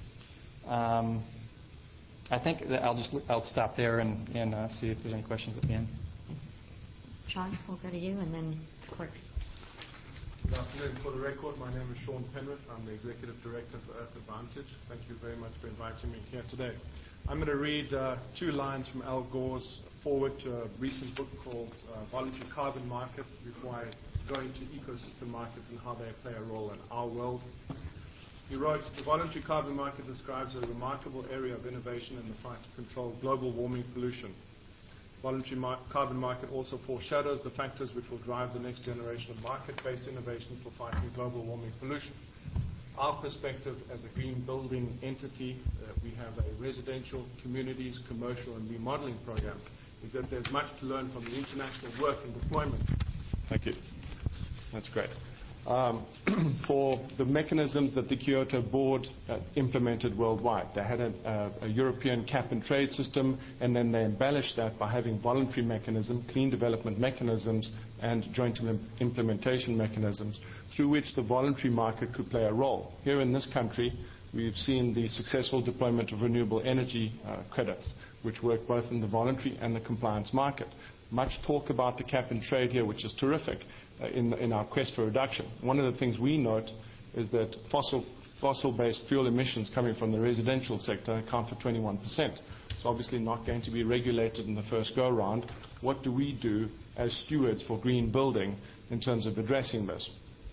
I think that I'll stop there and see if there's any questions at the end.
Sean, we'll go to you, and then the clerk.
Good afternoon. For the record, my name is Sean Penrith. I'm the Executive Director for Earth Advantage. Thank you very much for inviting me here today. I'm going to read 2 lines from Al Gore's foreword to a recent book called Voluntary Carbon Markets before I go into ecosystem markets and how they play a role in our world. He wrote, "The voluntary carbon market describes a remarkable area of innovation in the fight to control global warming pollution. Voluntary carbon market also foreshadows the factors which will drive the next generation of market-based innovation for fighting global warming pollution. Our perspective as a green building entity, we have a residential, communities, commercial, and remodeling program, is that there's much to learn from the international work and deployment." Thank you. That's great. For the mechanisms that the Kyoto Board implemented worldwide. They had a European cap-and-trade system, and then they embellished that by having voluntary mechanisms, clean development mechanisms, and joint implementation mechanisms through which the voluntary market could play a role. Here in this country, we've seen the successful deployment of renewable energy credits, which work both in the voluntary and the compliance market. Much talk about the cap-and-trade here, which is terrific. In our quest for reduction. One of the things we note is that fossil-based fuel emissions coming from the residential sector account for 21%. It's obviously not going to be regulated in the first go-around. What do we do as stewards for green building in terms of addressing this?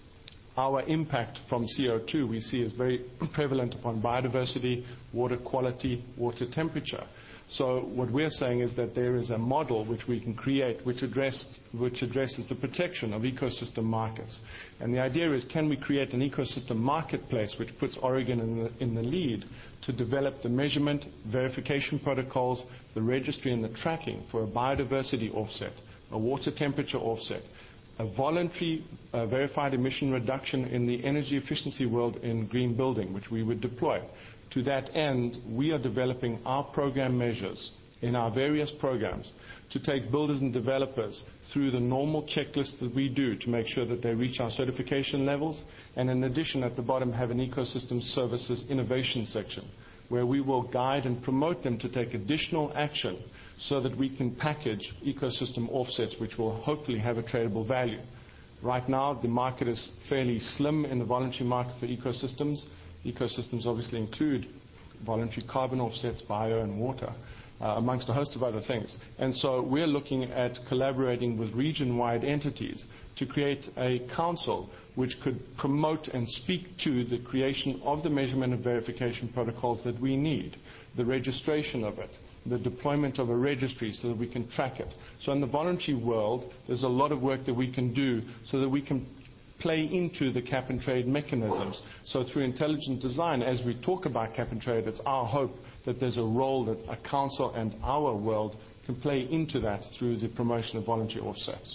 Our impact from CO2 we see is very prevalent upon biodiversity, water quality, water temperature. So what we're saying is that there is a model which we can create which addresses the protection of ecosystem markets. And the idea is, can we create an ecosystem marketplace which puts Oregon in the lead to develop the measurement, verification protocols, the registry and the tracking for a biodiversity offset, a water temperature offset, a voluntary verified emission reduction in the energy efficiency world in green building, which we would deploy. To that end, we are developing our program measures in our various programs to take builders and developers through the normal checklist that we do to make sure that they reach our certification levels, and in addition at the bottom have an ecosystem services innovation section where we will guide and promote them to take additional action so that we can package ecosystem offsets which will hopefully have a tradable value. Right now the market is fairly slim in the voluntary market for ecosystems. Ecosystems obviously include voluntary carbon offsets, bio and water, amongst a host of other things. And so we're looking at collaborating with region-wide entities to create a council which could promote and speak to the creation of the measurement and verification protocols that we need, the registration of it, the deployment of a registry so that we can track it. So in the voluntary world, there's a lot of work that we can do so that we can play into the cap-and-trade mechanisms. So through intelligent design, as we talk about cap-and-trade, it's our hope that there's a role that a council and our world can play into that through the promotion of voluntary offsets.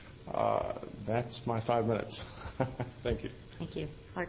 That's my 5 minutes. Thank you.
Thank you. Clark.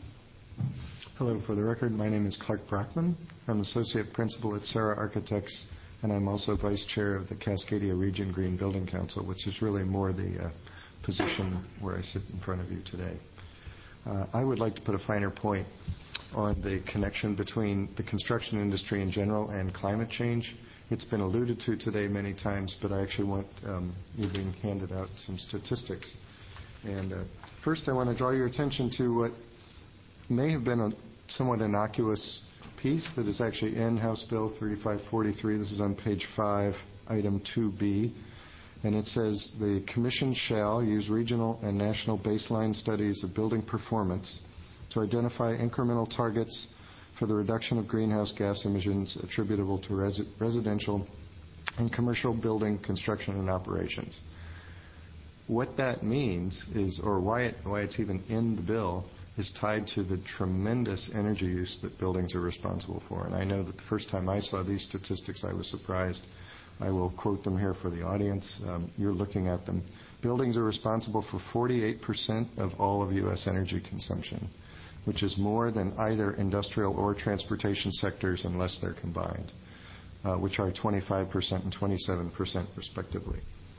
Hello. For the record, my name is Clark Brockman. I'm Associate Principal at Sarah Architects, and I'm also Vice Chair of the Cascadia Region Green Building Council, which is really more the position where I sit in front of you today. I would like to put a finer point on the connection between the construction industry in general and climate change. It's been alluded to today many times, but I actually want you being handed out some statistics. And first I want to draw your attention to what may have been a somewhat innocuous piece that is actually in House Bill 3543. This is on page 5, item 2B. And it says, the Commission shall use regional and national baseline studies of building performance to identify incremental targets for the reduction of greenhouse gas emissions attributable to residential and commercial building construction and operations. What that means is, or why it's even in the bill, is tied to the tremendous energy use that buildings are responsible for. And I know that the first time I saw these statistics, I was surprised. I will quote them here for the audience. You're looking at them. Buildings are responsible for 48% of all of U.S. energy consumption. which is more than either industrial or transportation sectors unless they're combined, which are 25% and 27% respectively.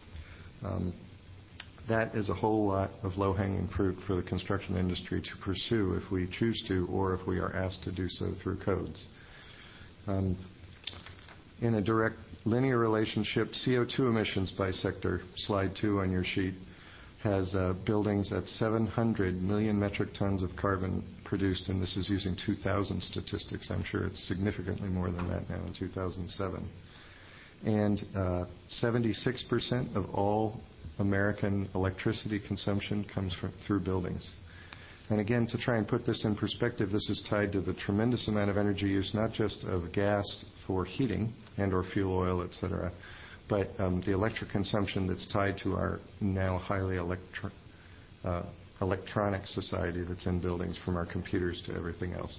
That is a whole lot of low-hanging fruit for the construction industry to pursue if we choose to, or if we are asked to do so through codes. In a direct linear relationship, CO2 emissions by sector, slide 2 on your sheet, has buildings at 700 million metric tons of carbon produced, and this is using 2000 statistics. I'm sure it's significantly more than that now in 2007. And 76% of all American electricity consumption comes through buildings. And again, to try and put this in perspective, this is tied to the tremendous amount of energy use, not just of gas for heating and or fuel oil, et cetera, but the electric consumption that's tied to our now highly electronic society that's in buildings, from our computers to everything else.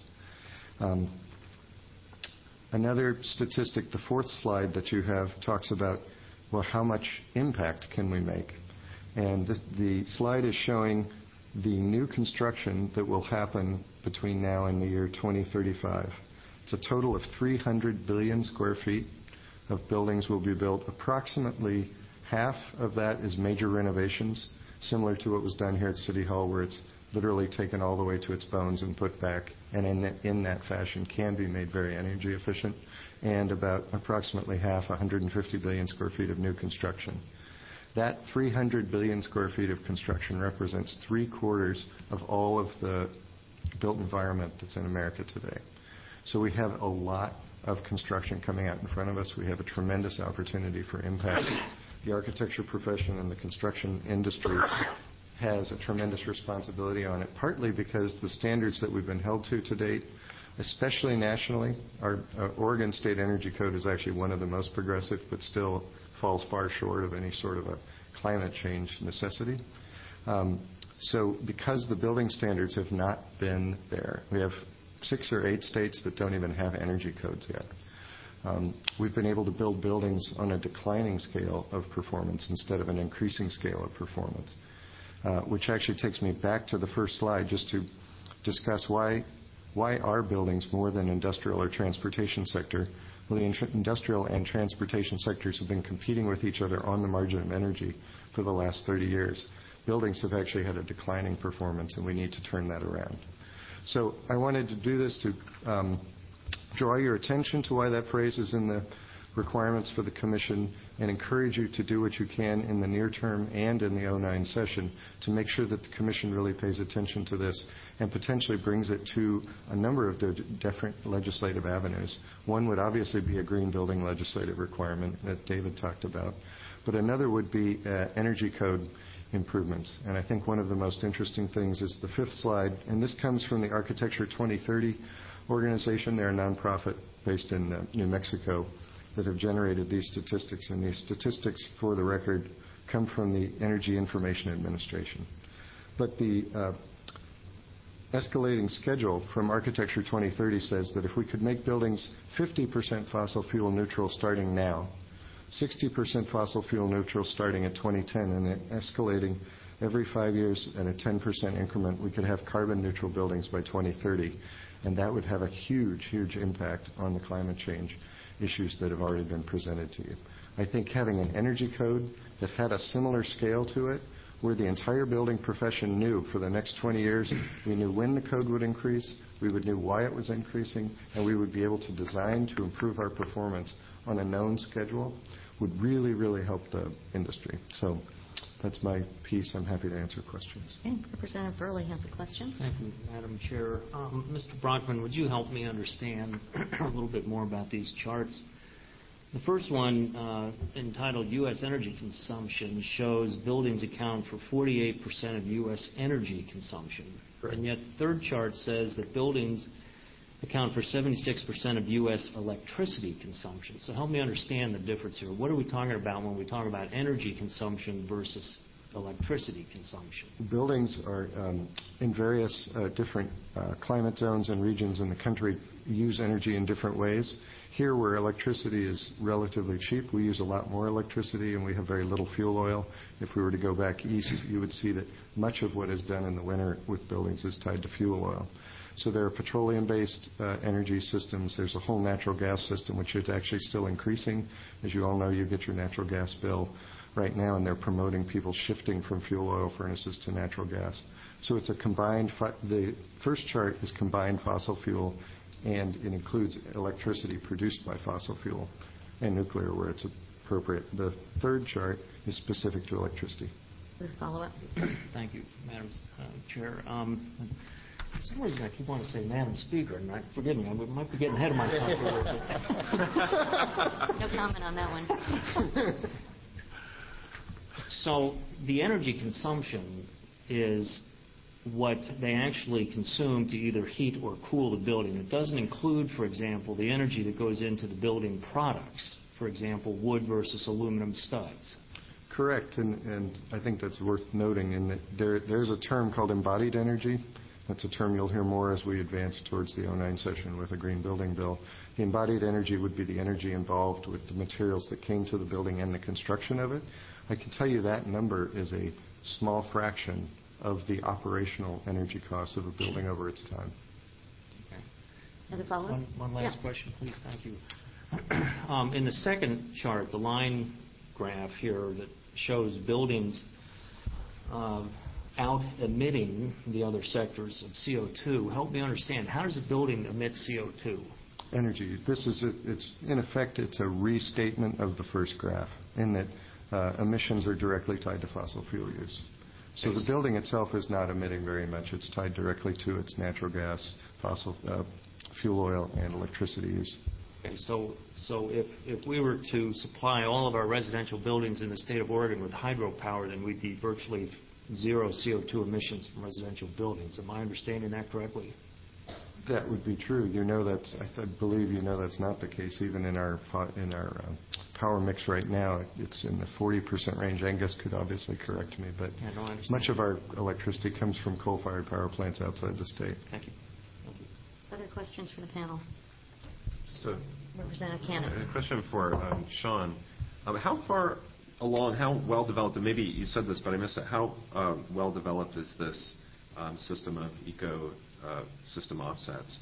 Another statistic, the fourth slide that you have, talks about, well, how much impact can we make? And the slide is showing the new construction that will happen between now and the year 2035. It's a total of 300 billion square feet of buildings will be built. Approximately half of that is major renovations, similar to what was done here at City Hall, where it's literally taken all the way to its bones and put back, and in that fashion can be made very energy efficient, and about approximately half, 150 billion square feet of new construction. That 300 billion square feet of construction represents 3/4 of all of the built environment that's in America today. So we have a lot of construction coming out in front of us. We have a tremendous opportunity for impact. The architecture profession and the construction industry has a tremendous responsibility on it, partly because the standards that we've been held to date, especially nationally, our Oregon State Energy Code is actually one of the most progressive, but still falls far short of any sort of a climate change necessity. So because the building standards have not been there, we have 6 or 8 states that don't even have energy codes yet. We've been able to build buildings on a declining scale of performance instead of an increasing scale of performance, which actually takes me back to the first slide just to discuss why are buildings more than industrial or transportation sector. Well, the industrial and transportation sectors have been competing with each other on the margin of energy for the last 30 years. Buildings have actually had a declining performance, and we need to turn that around. So I wanted to do this to draw your attention to why that phrase is in the requirements for the Commission, and encourage you to do what you can in the near term and in the 09 session to make sure that the Commission really pays attention to this and potentially brings it to a number of different legislative avenues. One would obviously be a green building legislative requirement that David talked about, but another would be energy code improvements. And I think one of the most interesting things is the 5th slide, and this comes from the Architecture 2030 organization. They're a nonprofit based in New Mexico that have generated these statistics, and these statistics, for the record, come from the Energy Information Administration. But the escalating schedule from Architecture 2030 says that if we could make buildings 50% fossil fuel neutral starting now, 60% fossil fuel neutral starting at 2010, and escalating every 5 years at a 10% increment, we could have carbon neutral buildings by 2030. And that would have a huge, huge impact on the climate change issues that have already been presented to you. I think having an energy code that had a similar scale to it, where the entire building profession knew for the next 20 years, we knew when the code would increase, we would know why it was increasing, and we would be able to design to improve our performance on a known schedule, would really, really help the industry. So that's my piece. I'm happy to answer questions.
Okay. Representative Burley has a question.
Thank you, Madam Chair. Mr. Brockman, would you help me understand a little bit more about these charts? The first one, entitled U.S. Energy Consumption, shows buildings account for 48% of U.S. energy consumption. Correct. And yet the third chart says that buildings account for 76% of U.S. electricity consumption. So help me understand the difference here. What are we talking about when we talk about energy consumption versus electricity consumption?
Buildings are in various different climate zones and regions in the country use energy in different ways. Here, where electricity is relatively cheap, we use a lot more electricity, and we have very little fuel oil. If we were to go back east, you would see that much of what is done in the winter with buildings is tied to fuel oil. So there are petroleum-based energy systems. There's a whole natural gas system, which is actually still increasing. As you all know, you get your natural gas bill right now, and they're promoting people shifting from fuel oil furnaces to natural gas. So it's a combined, the first chart is combined fossil fuel, and it includes electricity produced by fossil fuel and nuclear where it's appropriate. The third chart is specific to electricity.
Follow-up.
Thank you, Madam Chair. For some reason, I keep wanting to say Madam Speaker, and forgive me, I might be getting ahead of myself here.
No comment on that one.
So the energy consumption is what they actually consume to either heat or cool the building. It doesn't include, for example, the energy that goes into the building products, for example, wood versus aluminum studs.
Correct, and I think that's worth noting in that there's a term called embodied energy. That's a term you'll hear more as we advance towards the 09 session with a green building bill. The embodied energy would be the energy involved with the materials that came to the building and the construction of it. I can tell you that number is a small fraction of the operational energy costs of a building over its time.
Okay.
Another follow-up?
One last question, please. Thank you. In the second chart, the line graph here that shows buildings out emitting the other sectors of CO2, help me understand, how does a building emit CO2?
Energy. It's in effect, it's a restatement of the first graph in that emissions are directly tied to fossil fuel use. So the building itself is not emitting very much. It's tied directly to its natural gas, fossil fuel oil, and electricity use.
Okay, so if we were to supply all of our residential buildings in the state of Oregon with hydropower, then we'd be virtually zero CO2 emissions from residential buildings. Am I understanding that correctly?
That would be true. You know that's. I believe you know that's not the case. Even in our power mix right now, it's in the 40% range. Angus could obviously correct me, but
yeah, no, I understand.
much of our electricity comes from coal-fired power plants outside the state.
Thank you.
Other questions for the panel?
Just
Representative Cannon.
a question for Sean. How far along, how well developed, and maybe you said this, but I missed it, how well developed is this system of system offsets?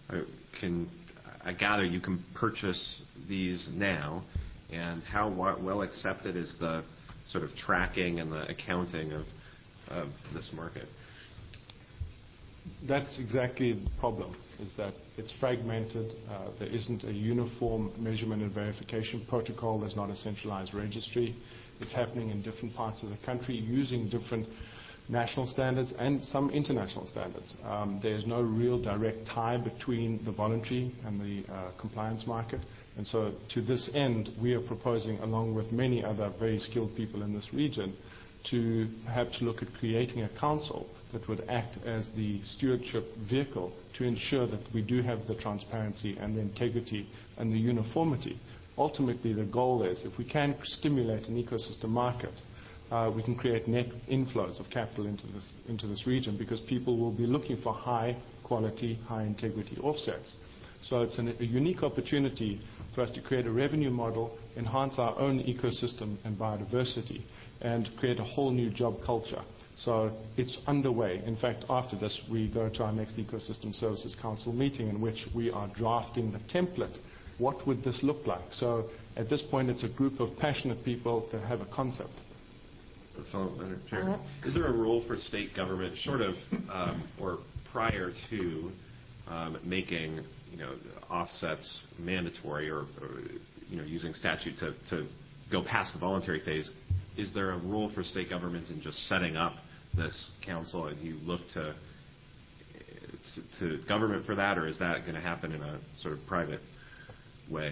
I gather you can purchase these now, and how well accepted is the sort of tracking and the accounting of this market?
That's exactly the problem, is that it's fragmented. There isn't a uniform measurement and verification protocol. There's not a centralized registry. It's happening in different parts of the country using different national standards and some international standards. There's no real direct tie between the voluntary and the compliance market. And so to this end, we are proposing, along with many other very skilled people in this region, to perhaps look at creating a council that would act as the stewardship vehicle to ensure that we do have the transparency and the integrity and the uniformity. Ultimately, the goal is, if we can stimulate an ecosystem market, we can create net inflows of capital into this region, because people will be looking for high quality, high integrity offsets. So it's a unique opportunity for us to create a revenue model, enhance our own ecosystem and biodiversity, and create a whole new job culture. So it's underway. In fact, after this, we go to our next Ecosystem Services Council meeting, in which we are drafting the template. What would this look like? So at this point, it's a group of passionate people that have a concept.
Madam Chair, is there a role for state government, short of or prior to making offsets mandatory, or using statute to go past the voluntary phase? Is there a role for state government in just setting up this council, and you look to government for that, or is that going to happen in a sort of private way?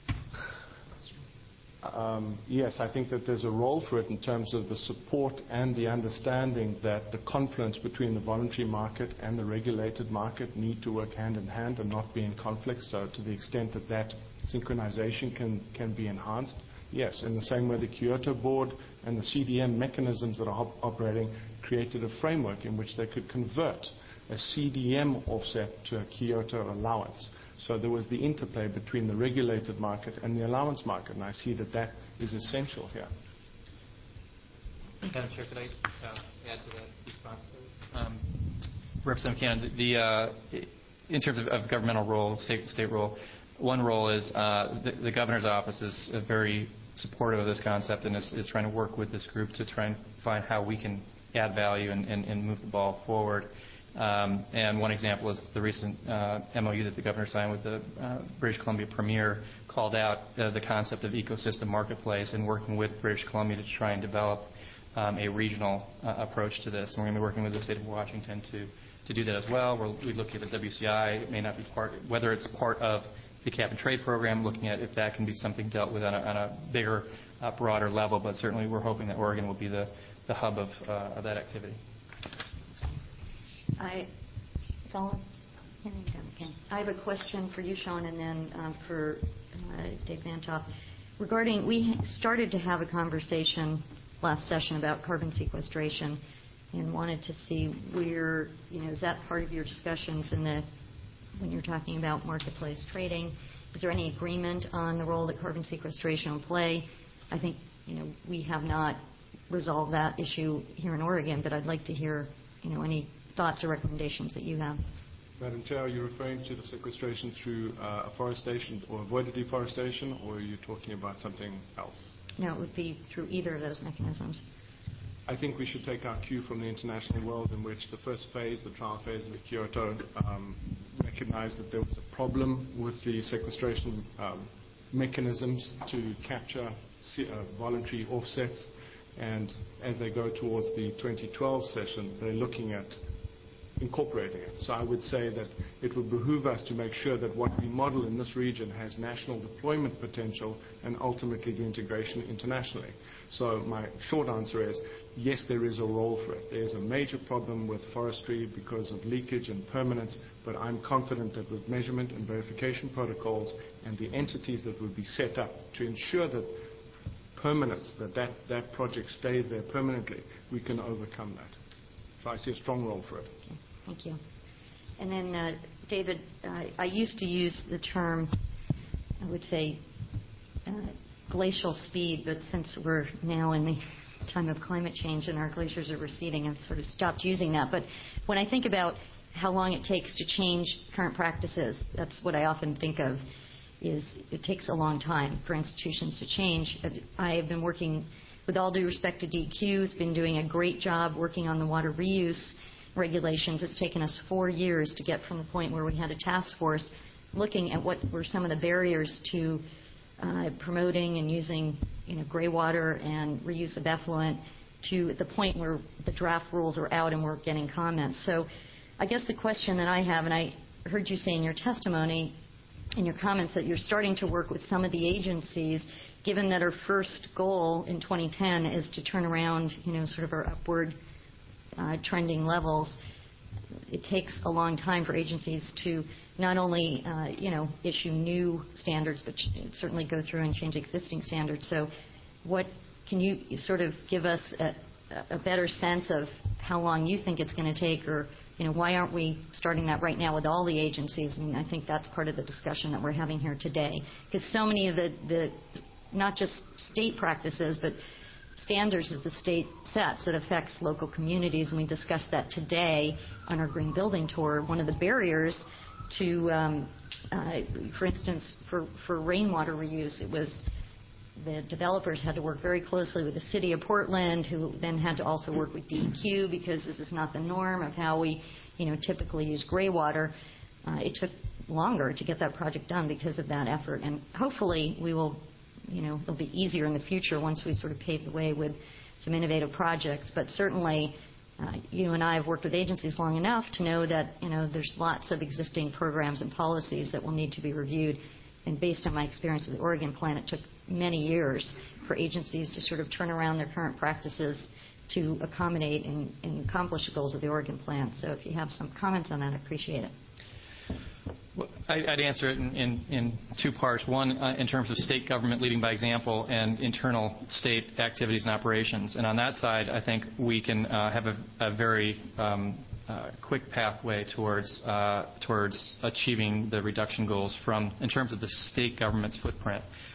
Yes, I think that there's a role for it in terms of the support and the understanding that the confluence between the voluntary market and the regulated market need to work hand in hand and not be in conflict. So to the extent that that synchronization can be enhanced, yes, in the same way the Kyoto Board and the CDM mechanisms that are operating created a framework in which they could convert a CDM offset to a Kyoto allowance. So there was the interplay between the regulated market and the allowance market, and I see that that is essential here.
Madam Chair, could I add to that response? Representative Cannon, in terms of governmental role, state role, one role is the governor's office is very supportive of this concept and is trying to work with this group to try and find how we can add value and move the ball forward. And one example is the recent MOU that the governor signed with the British Columbia Premier, called out the concept of ecosystem marketplace and working with British Columbia to try and develop a regional approach to this. And we're going to be working with the state of Washington to do that as well. We look at the WCI. It may not be whether it's part of the cap and trade program, looking at if that can be something dealt with on a bigger, broader level. But certainly we're hoping that Oregon will be the hub of that activity.
I have a question for you, Sean, and then for Dave Vantoff. Regarding, we started to have a conversation last session about carbon sequestration and wanted to see where, is that part of your discussions when you're talking about marketplace trading? Is there any agreement on the role that carbon sequestration will play? I think, we have not resolved that issue here in Oregon, but I'd like to hear, any thoughts or recommendations that you have.
Madam Chair, are you referring to the sequestration through afforestation or avoided deforestation, or are you talking about something else?
No, it would be through either of those mechanisms.
I think we should take our cue from the international world, in which the first phase, the trial phase of the Kyoto, recognized that there was a problem with the sequestration mechanisms to capture voluntary offsets. And as they go towards the 2012 session, they're looking at incorporating it. So I would say that it would behoove us to make sure that what we model in this region has national deployment potential and ultimately the integration internationally. So my short answer is, yes, there is a role for it. There's a major problem with forestry because of leakage and permanence, but I'm confident that with measurement and verification protocols and the entities that would be set up to ensure that permanence, that project stays there permanently, we can overcome that. So I see a strong role for it.
Okay. Thank you. And then, David, I used to use the term, I would say, glacial speed, but since we're now in the time of climate change and our glaciers are receding, I've sort of stopped using that. But when I think about how long it takes to change current practices, that's what I often think of, is it takes a long time for institutions to change. I have been working, with all due respect to DEQ, has been doing a great job working on the water reuse regulations. It's taken us 4 years to get from the point where we had a task force looking at what were some of the barriers to promoting and using gray water and reuse of effluent to the point where the draft rules are out and we're getting comments. So I guess the question that I have, and I heard you say in your testimony, in your comments, that you're starting to work with some of the agencies, given that our first goal in 2010 is to turn around, sort of our upward trending levels. It takes a long time for agencies to not only, issue new standards, but certainly go through and change existing standards. So what can you sort of give us a better sense of how long you think it's going to take, or why aren't we starting that right now with all the agencies? I mean, I think that's part of the discussion that we're having here today, because so many of the not just state practices, but standards that the state sets that affects local communities, and we discussed that today on our Green Building Tour. One of the barriers to, for instance, for rainwater reuse, it was the developers had to work very closely with the city of Portland, who then had to also work with DEQ, because this is not the norm of how we typically use gray water. It took longer to get that project done because of that effort, and hopefully we will, it'll be easier in the future once we sort of pave the way with some innovative projects. But certainly you and I have worked with agencies long enough to know that there's lots of existing programs and policies that will need to be reviewed. And based on my experience with the Oregon plan, it took many years for agencies to sort of turn around their current practices to accommodate and accomplish the goals of the Oregon plan. So if you have some comments on that, I appreciate it.
Well, I'd answer it in two parts. One, in terms of state government leading by example and internal state activities and operations. And on that side, I think we can have a very quick pathway towards achieving the reduction goals in terms of the state government's footprint.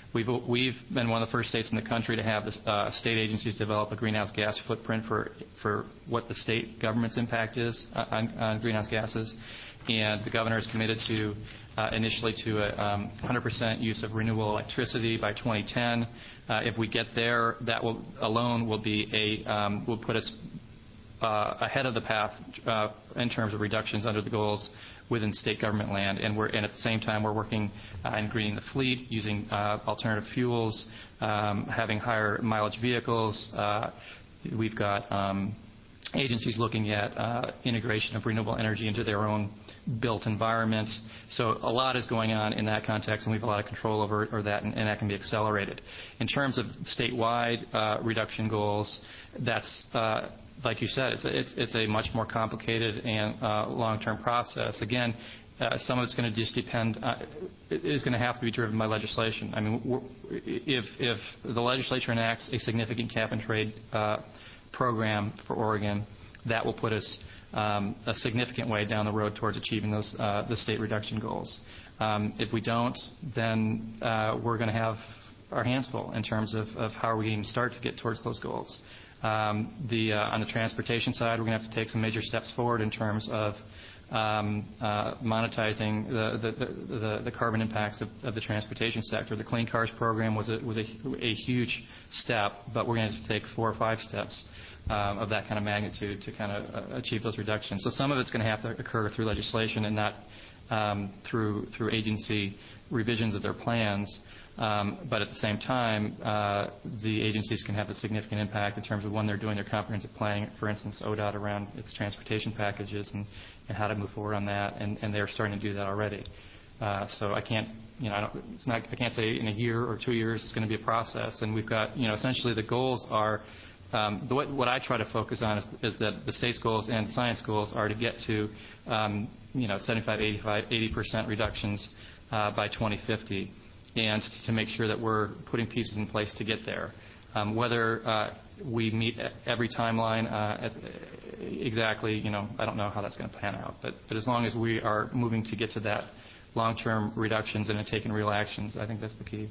We've been one of the first states in the country to have state agencies develop a greenhouse gas footprint for what the state government's impact is on greenhouse gases. And the governor is committed to initially to a 100% use of renewable electricity by 2010. If we get there, that alone will put us ahead of the path in terms of reductions under the goals within state government land, and at the same time we're working in greening the fleet, using alternative fuels, having higher mileage vehicles. We've got agencies looking at integration of renewable energy into their own built environments. So a lot is going on in that context, and we have a lot of control over that, and that can be accelerated. In terms of statewide reduction goals, that's like you said, it's a much more complicated and long-term process. Again, some of it's going to just depend. It is going to have to be driven by legislation. I mean, if the legislature enacts a significant cap-and-trade program for Oregon, that will put us a significant way down the road towards achieving the state reduction goals. If we don't, then we're going to have our hands full in terms of how are we even start to get towards those goals. On the transportation side, we're going to have to take some major steps forward in terms of monetizing the carbon impacts of the transportation sector. The Clean Cars program was a huge step, but we're going to have to take 4 or 5 steps of that kind of magnitude to kind of achieve those reductions. So some of it's going to have to occur through legislation and not through agency revisions of their plans. But at the same time, the agencies can have a significant impact in terms of when they're doing their comprehensive planning, for instance, ODOT around its transportation packages and how to move forward on that, and they're starting to do that already. So I can't, I can't say in a year or 2 years it's going to be a process. And we've got, essentially the goals are, what I try to focus on is that the state's goals and science goals are to get to, 75, 85, 80% reductions by 2050. And to make sure that we're putting pieces in place to get there. Whether we meet every timeline exactly, I don't know how that's going to pan out. But as long as we are moving to get to that long-term reductions and taking real actions, I think that's the key.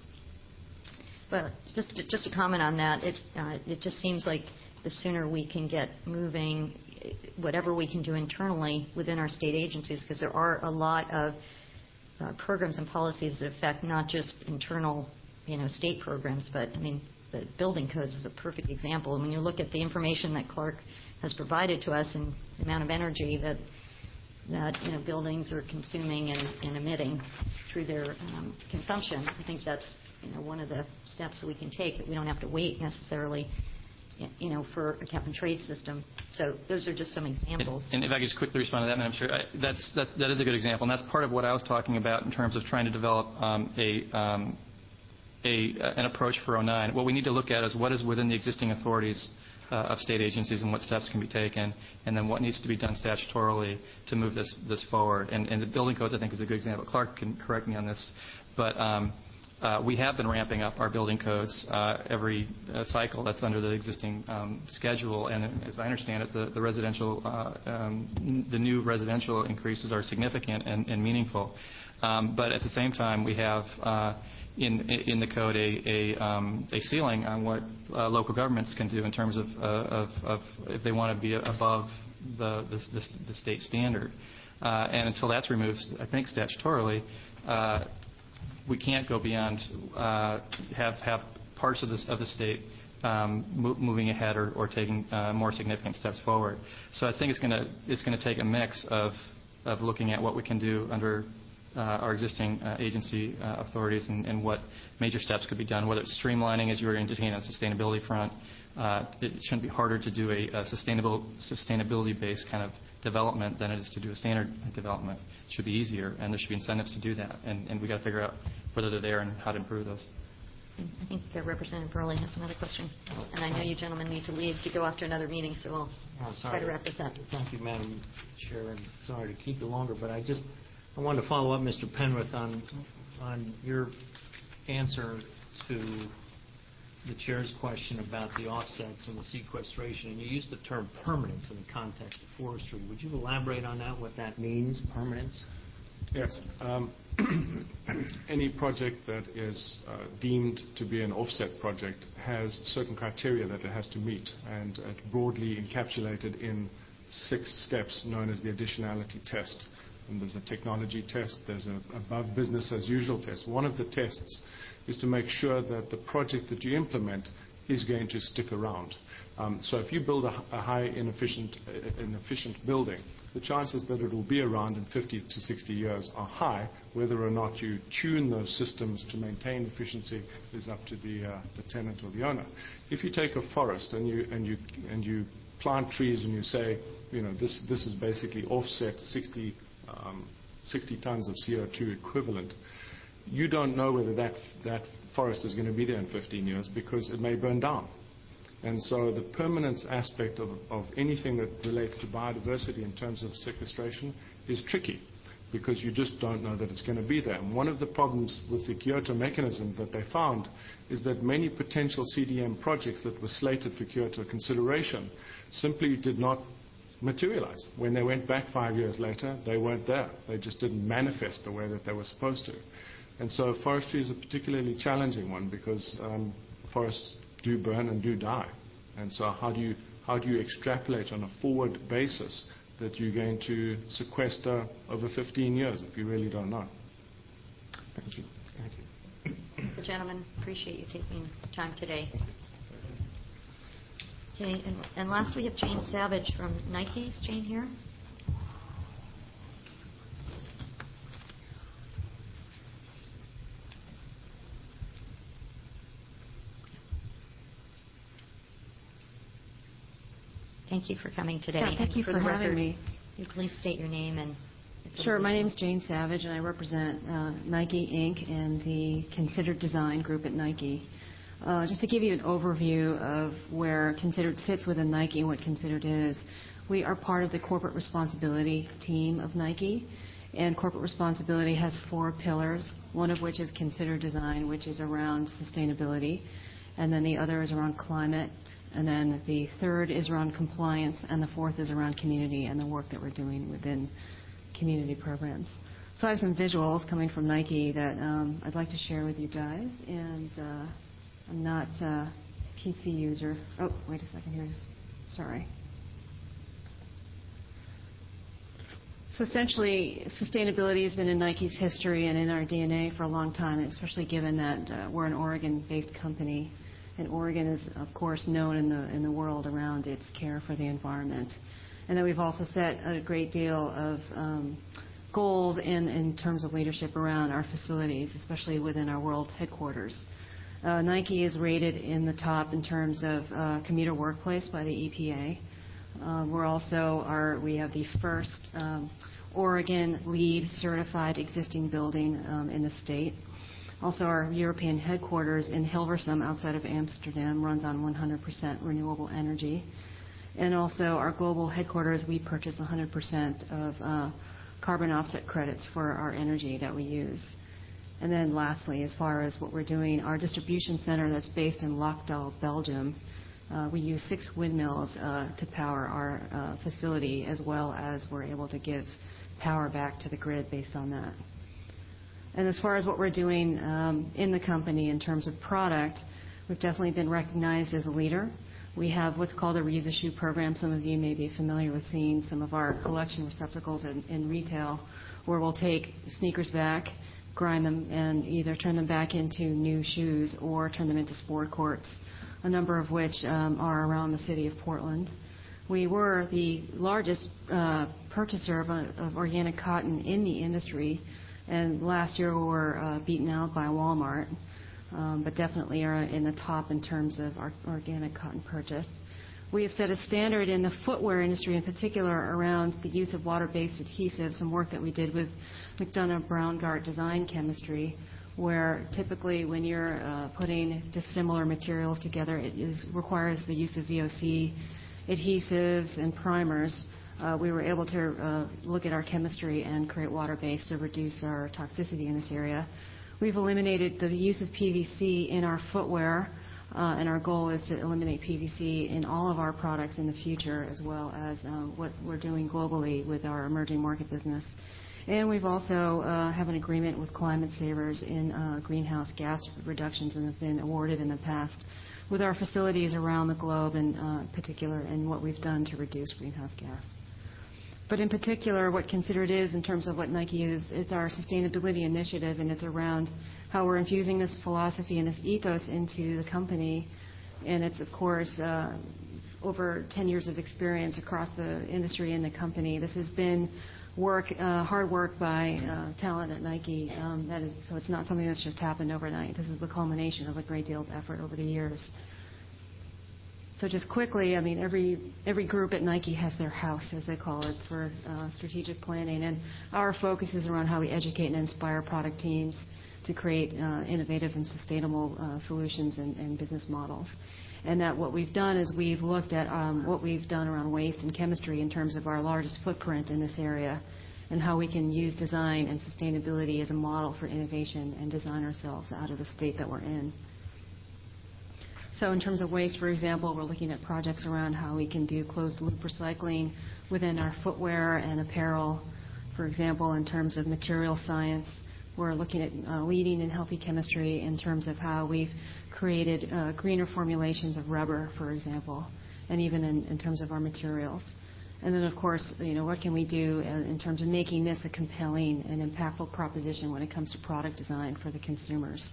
Well, just to comment on that, it just seems like the sooner we can get moving, whatever we can do internally within our state agencies, because there are a lot of programs and policies that affect not just internal, state programs, but the building codes is a perfect example. And when you look at the information that Clark has provided to us and the amount of energy that buildings are consuming and emitting through their consumption, I think that's one of the steps that we can take, that we don't have to wait necessarily for a cap-and-trade system. So those are just some examples. And
if I could just quickly respond to that, Madam Chair, that is a good example, and that's part of what I was talking about in terms of trying to develop an approach for 09. What we need to look at is what is within the existing authorities of state agencies and what steps can be taken, and then what needs to be done statutorily to move this forward. And the building codes, I think, is a good example. Clark can correct me on this, but we have been ramping up our building codes every cycle that's under the existing schedule, and as I understand it, the new residential increases are significant and meaningful. But at the same time, we have in the code a ceiling on what local governments can do in terms of if they want to be above the state standard. And until that's removed, I think statutorily, we can't go beyond have parts of the state moving ahead or taking more significant steps forward. So I think it's going to take a mix of looking at what we can do under our existing agency authorities and what major steps could be done, whether it's streamlining, as you were indicating, on the sustainability front. It shouldn't be harder to do a sustainability-based kind of development than it is to do a standard development. It should be easier, and there should be incentives to do that. And we've got to figure out whether they're there and how to improve those.
I think Representative Burley has another question. And I know you gentlemen need to leave to go off to another meeting, so we'll try to wrap this up.
Thank you, Madam Chair, and sorry to keep you longer, but I wanted to follow up, Mr. Penrith, on your answer to the Chair's question about the offsets and the sequestration, and you used the term permanence in the context of forestry. Would you elaborate on that, what that means, permanence?
Yes. Any project that is deemed to be an offset project has certain criteria that it has to meet, and broadly encapsulated in 6 steps known as the additionality test. And there's a technology test, there's an above business as usual test. One of the tests is to make sure that the project that you implement is going to stick around. So if you build a high inefficient building, the chances that it will be around in 50 to 60 years are high. Whether or not you tune those systems to maintain efficiency is up to the tenant or the owner. If you take a forest and you plant trees and you say, this is basically offset 60 tons of CO2 equivalent, you don't know whether that forest is going to be there in 15 years because it may burn down. And so the permanence aspect of anything that relates to biodiversity in terms of sequestration is tricky because you just don't know that it's going to be there. And one of the problems with the Kyoto mechanism that they found is that many potential CDM projects that were slated for Kyoto consideration simply did not materialize. When they went back 5 years later, they weren't there. They just didn't manifest the way that they were supposed to. And so forestry is a particularly challenging one because forests do burn and do die. And so how do you extrapolate on a forward basis that you're going to sequester over 15 years if you really don't know? Thank you.
Thank you. Gentlemen, appreciate you taking time today. Okay, and last we have Jane Savage from Nike. Is Jane here? Thank you for coming today.
Yeah, thank you for having me.
You please state your name and...
Sure. My name is Jane Savage, and I represent Nike, Inc. and the Considered Design Group at Nike. Just to give you an overview of where Considered sits within Nike and what Considered is, we are part of the corporate responsibility team of Nike, and corporate responsibility has 4 pillars, one of which is Considered Design, which is around sustainability, and then the other is around climate, and then the third is around compliance, and the fourth is around community and the work that we're doing within community programs. So I have some visuals coming from Nike that I'd like to share with you guys, and I'm not a PC user. Oh, wait a second here. Sorry. So essentially, sustainability has been in Nike's history and in our DNA for a long time, especially given that we're an Oregon-based company. And Oregon is, of course, known in the world around its care for the environment. And then we've also set a great deal of goals in terms of leadership around our facilities, especially within our world headquarters. Nike is rated in the top in terms of commuter workplace by the EPA. We have the first Oregon LEED certified existing building in the state. Also, our European headquarters in Hilversum, outside of Amsterdam, runs on 100% renewable energy. And also, our global headquarters, we purchase 100% of carbon offset credits for our energy that we use. And then lastly, as far as what we're doing, our distribution center that's based in Lochdahl, Belgium, we use 6 windmills to power our facility, as well as we're able to give power back to the grid based on that. And as far as what we're doing in the company in terms of product, we've definitely been recognized as a leader. We have what's called a reuse issue program. Some of you may be familiar with seeing some of our collection receptacles in retail, where we'll take sneakers back, grind them, and either turn them back into new shoes or turn them into sport courts, a number of which are around the city of Portland. We were the largest purchaser of organic cotton in the industry, and last year we were beaten out by Walmart, but definitely are in the top in terms of our organic cotton purchase. We have set a standard in the footwear industry in particular around the use of water-based adhesives, some work that we did with McDonough Brown-Gart Design Chemistry, where typically when you're putting dissimilar materials together, requires the use of VOC adhesives and primers. We were able to look at our chemistry and create water-based to reduce our toxicity in this area. We've eliminated the use of PVC in our footwear, and our goal is to eliminate PVC in all of our products in the future, as well as what we're doing globally with our emerging market business. And we've also have an agreement with Climate Savers in greenhouse gas reductions and have been awarded in the past with our facilities around the globe, in particular, and what we've done to reduce greenhouse gas. But in particular, what Considered is, in terms of what Nike is, it's our sustainability initiative, and it's around how we're infusing this philosophy and this ethos into the company. And it's, of course, over 10 years of experience across the industry and the company. This has been hard work by talent at Nike. So it's not something that's just happened overnight. This is the culmination of a great deal of effort over the years. So just quickly, I mean, every group at Nike has their house, as they call it, for strategic planning. And our focus is around how we educate and inspire product teams to create innovative and sustainable solutions and business models. And that what we've done is we've looked at what we've done around waste and chemistry in terms of our largest footprint in this area, and how we can use design and sustainability as a model for innovation and design ourselves out of the state that we're in. So in terms of waste, for example, we're looking at projects around how we can do closed-loop recycling within our footwear and apparel. For example, in terms of material science, we're looking at leading in healthy chemistry in terms of how we've created greener formulations of rubber, for example, and even in terms of our materials. And then, of course, what can we do in terms of making this a compelling and impactful proposition when it comes to product design for the consumers.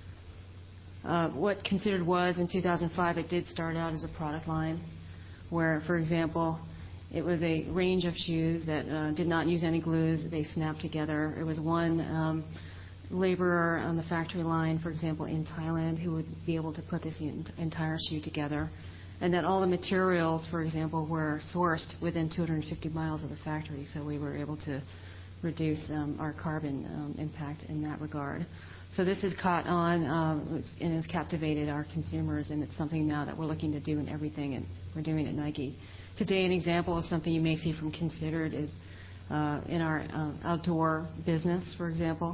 What Considered was, in 2005, it did start out as a product line where, for example, it was a range of shoes that did not use any glues. They snapped together. It was one laborer on the factory line, for example, in Thailand, who would be able to put this entire shoe together. And that all the materials, for example, were sourced within 250 miles of the factory, so we were able to reduce our carbon impact in that regard. So this has caught on and has captivated our consumers, and it's something now that we're looking to do in everything, and we're doing at Nike. Today, an example of something you may see from Considered is in our outdoor business, for example.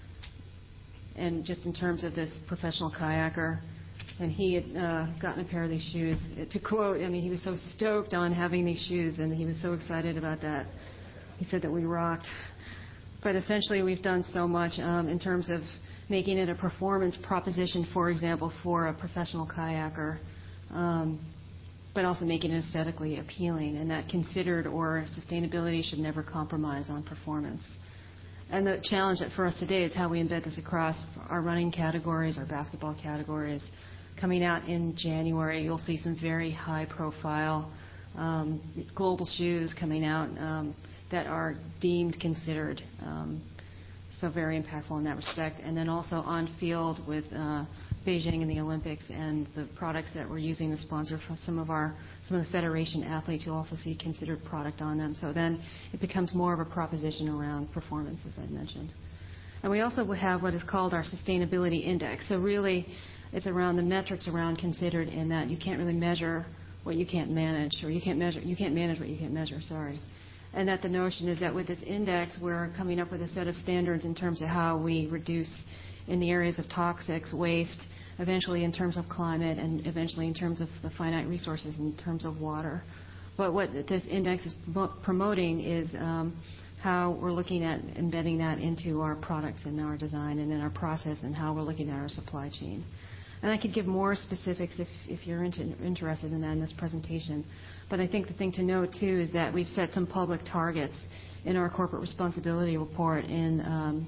And just in terms of this professional kayaker, and he had gotten a pair of these shoes. To quote, I mean, he was so stoked on having these shoes, and he was so excited about that. He said that we rocked. But essentially, we've done so much in terms of making it a performance proposition, for example, for a professional kayaker, but also making it aesthetically appealing, and that Considered or sustainability should never compromise on performance. And the challenge for us today is how we embed this across our running categories, our basketball categories. Coming out in January, you'll see some very high-profile global shoes coming out that are deemed Considered. So very impactful in that respect. And then also on field with Beijing and the Olympics and the products that we're using to sponsor for some of the Federation athletes, you'll also see Considered product on them. So then it becomes more of a proposition around performance, as I mentioned. And we also have what is called our sustainability index. So really, it's around the metrics around Considered, in that you can't really measure what you can't manage, or you can't manage what you can't measure, sorry. And that the notion is that with this index, we're coming up with a set of standards in terms of how we reduce in the areas of toxics, waste, eventually in terms of climate, and eventually in terms of the finite resources in terms of water. But what this index is promoting is how we're looking at embedding that into our products and our design and in our process, and how we're looking at our supply chain. And I could give more specifics if you're interested in that in this presentation. But I think the thing to note, too, is that we've set some public targets in our corporate responsibility report in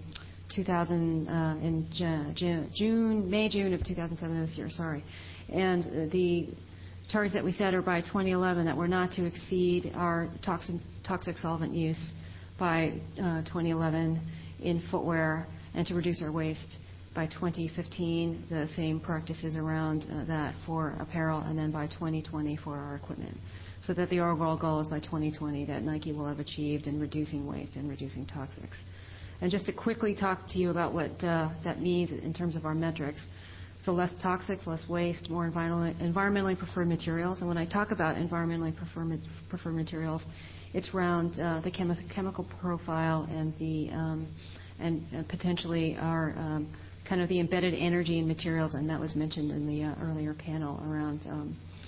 June of 2007, this year, sorry. And the targets that we set are by 2011, that we're not to exceed our toxic solvent use by 2011 in footwear, and to reduce our waste by 2015, the same practices around that for apparel, and then by 2020 for our equipment. So that the overall goal is by 2020 that Nike will have achieved in reducing waste and reducing toxics. And just to quickly talk to you about what that means in terms of our metrics. So less toxics, less waste, more environmentally preferred materials. And when I talk about environmentally preferred materials, it's around the chemical profile and the and potentially our kind of the embedded energy in materials, and that was mentioned in the earlier panel around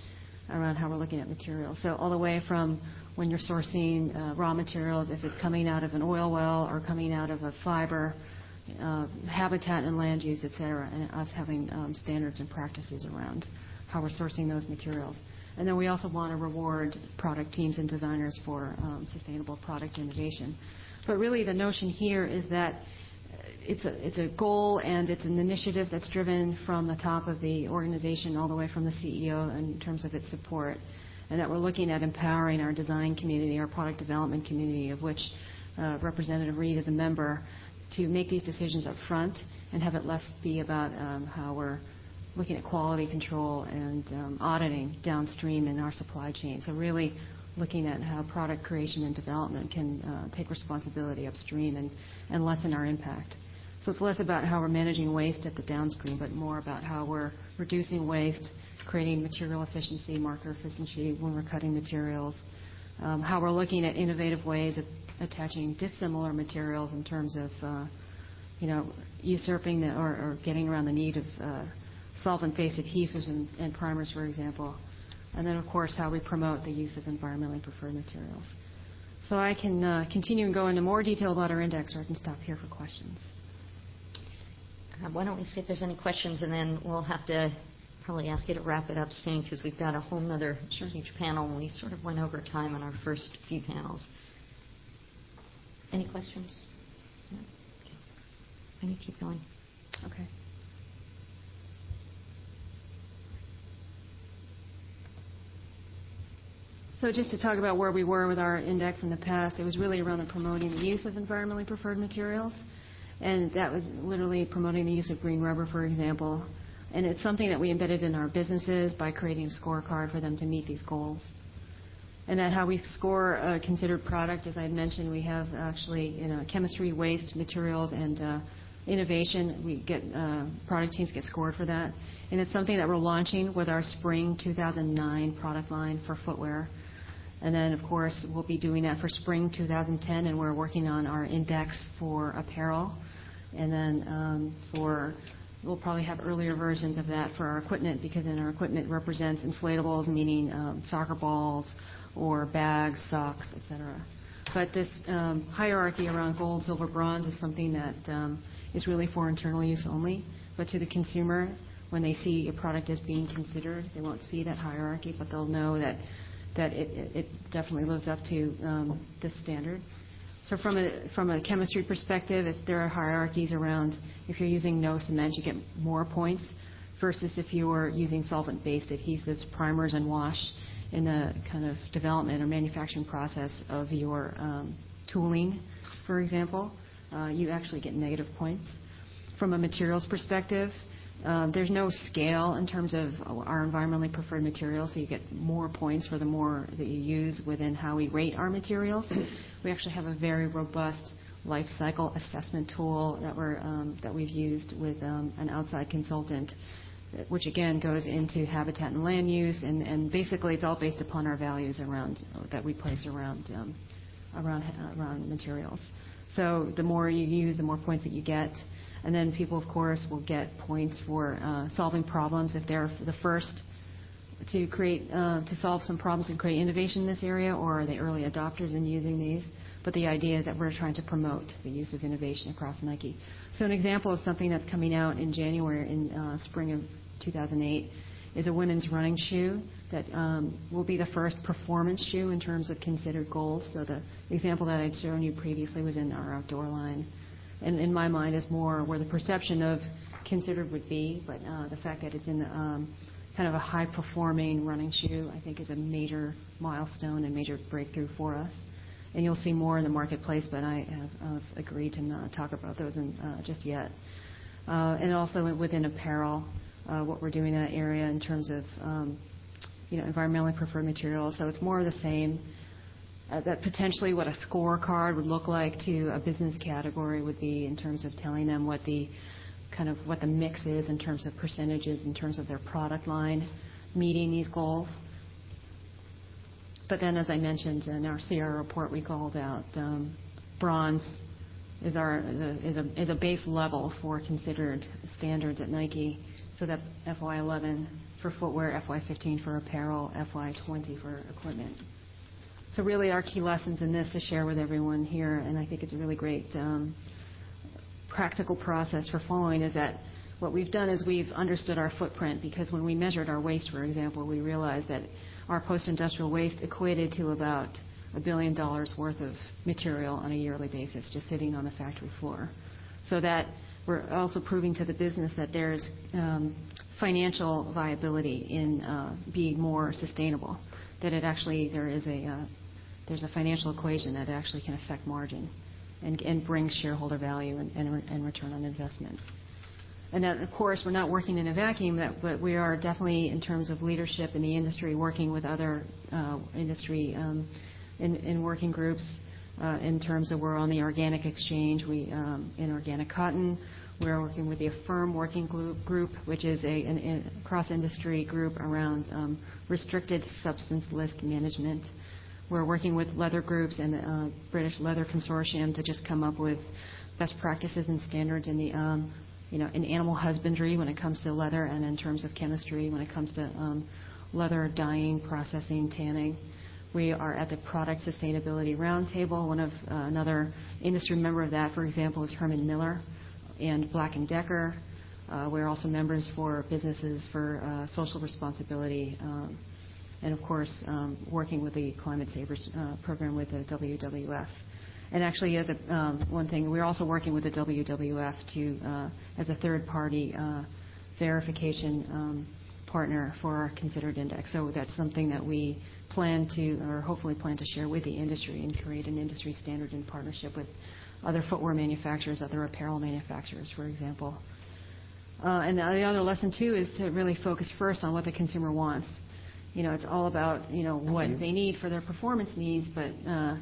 around how we're looking at materials. So all the way from when you're sourcing raw materials, if it's coming out of an oil well or coming out of a fiber, habitat and land use, et cetera, and us having standards and practices around how we're sourcing those materials. And then we also want to reward product teams and designers for sustainable product innovation. But really the notion here is that it's a goal and it's an initiative that's driven from the top of the organization all the way from the CEO in terms of its support, and that we're looking at empowering our design community, our product development community, of which Representative Reed is a member, to make these decisions up front and have it less be about how we're looking at quality control and auditing downstream in our supply chain. So really looking at how product creation and development can take responsibility upstream and lessen our impact. So it's less about how we're managing waste at the downstream, but more about how we're reducing waste, creating material efficiency, marker efficiency when we're cutting materials, how we're looking at innovative ways of attaching dissimilar materials in terms of, usurping or getting around the need of solvent-based adhesives and primers, for example. And then, of course, how we promote the use of environmentally preferred materials. So I can continue and go into more detail about our index, or I can stop here for questions.
Why don't we see if there's any questions, and then we'll have to probably ask you to wrap it up soon because we've got a whole other huge panel, and we sort of went over time on our first few panels. Any questions? No? Okay. I need to keep going.
Okay. So just to talk about where we were with our index in the past, it was really around promoting the use of environmentally preferred materials. And that was literally promoting the use of green rubber, for example. And it's something that we embedded in our businesses by creating a scorecard for them to meet these goals. And that how we score a considered product, as I had mentioned, we have actually chemistry, waste, materials, and innovation. We get product teams get scored for that. And it's something that we're launching with our spring 2009 product line for footwear. And then, of course, we'll be doing that for spring 2010, and we're working on our index for apparel. And then we'll probably have earlier versions of that for our equipment, because then our equipment represents inflatables, meaning soccer balls or bags, socks, etc. But this hierarchy around gold, silver, bronze is something that is really for internal use only. But to the consumer, when they see a product as being considered, they won't see that hierarchy, but they'll know that it definitely lives up to this standard. So from a chemistry perspective, there are hierarchies around if you're using no cement, you get more points, versus if you are using solvent-based adhesives, primers, and wash in the kind of development or manufacturing process of your tooling, for example, you actually get negative points. From a materials perspective, there's no scale in terms of our environmentally preferred materials, so you get more points for the more that you use within how we rate our materials. We actually have a very robust life cycle assessment tool that we've used with an outside consultant, which again goes into habitat and land use, and basically it's all based upon our values that we place around materials. So the more you use, the more points that you get. And then people, of course, will get points for solving problems if they're the first to solve some problems and create innovation in this area, or are they early adopters in using these. But the idea is that we're trying to promote the use of innovation across Nike. So an example of something that's coming out in January, in spring of 2008, is a women's running shoe that will be the first performance shoe in terms of considered goals. So the example that I'd shown you previously was in our outdoor line. And in my mind is more where the perception of considered would be, but the fact that it's in kind of a high-performing running shoe, I think, is a major milestone and major breakthrough for us. And you'll see more in the marketplace, but I have agreed to not talk about those just yet. And also within apparel, what we're doing in that area in terms of environmentally preferred materials. So it's more of the same. That potentially what a scorecard would look like to a business category would be in terms of telling them what the mix is in terms of percentages, in terms of their product line meeting these goals. But then, as I mentioned in our CR report, we called out bronze is a base level for considered standards at Nike. So that FY11 for footwear, FY15 for apparel, FY20 for equipment. So really our key lessons in this to share with everyone here, and I think it's a really great practical process for following, is that what we've done is we've understood our footprint, because when we measured our waste, for example, we realized that our post-industrial waste equated to about $1 billion worth of material on a yearly basis just sitting on the factory floor. So that we're also proving to the business that there's financial viability in being more sustainable, that it actually there's a financial equation that actually can affect margin and bring shareholder value and return on investment. And that, of course, we're not working in a vacuum, but we are definitely, in terms of leadership in the industry, working with other industry in working groups. In terms of we're on the organic exchange, in organic cotton, we're working with the Affirm working group, which is a cross-industry group around restricted substance list management. We're working with leather groups and the British Leather Consortium to just come up with best practices and standards in the in animal husbandry when it comes to leather, and in terms of chemistry when it comes to leather dyeing, processing, tanning. We are at the Product Sustainability Roundtable. Another industry member of that, for example, is Herman Miller and Black & Decker. We're also members for businesses for social responsibility, and of course, working with the Climate Savers program with the WWF. And actually, as one thing, we're also working with the WWF as a third-party verification partner for our considered index. So that's something that we plan to, or hopefully plan to share with the industry and create an industry standard in partnership with other footwear manufacturers, other apparel manufacturers, for example. And the other lesson, too, is to really focus first on what the consumer wants. It's all about, what they need for their performance needs, but,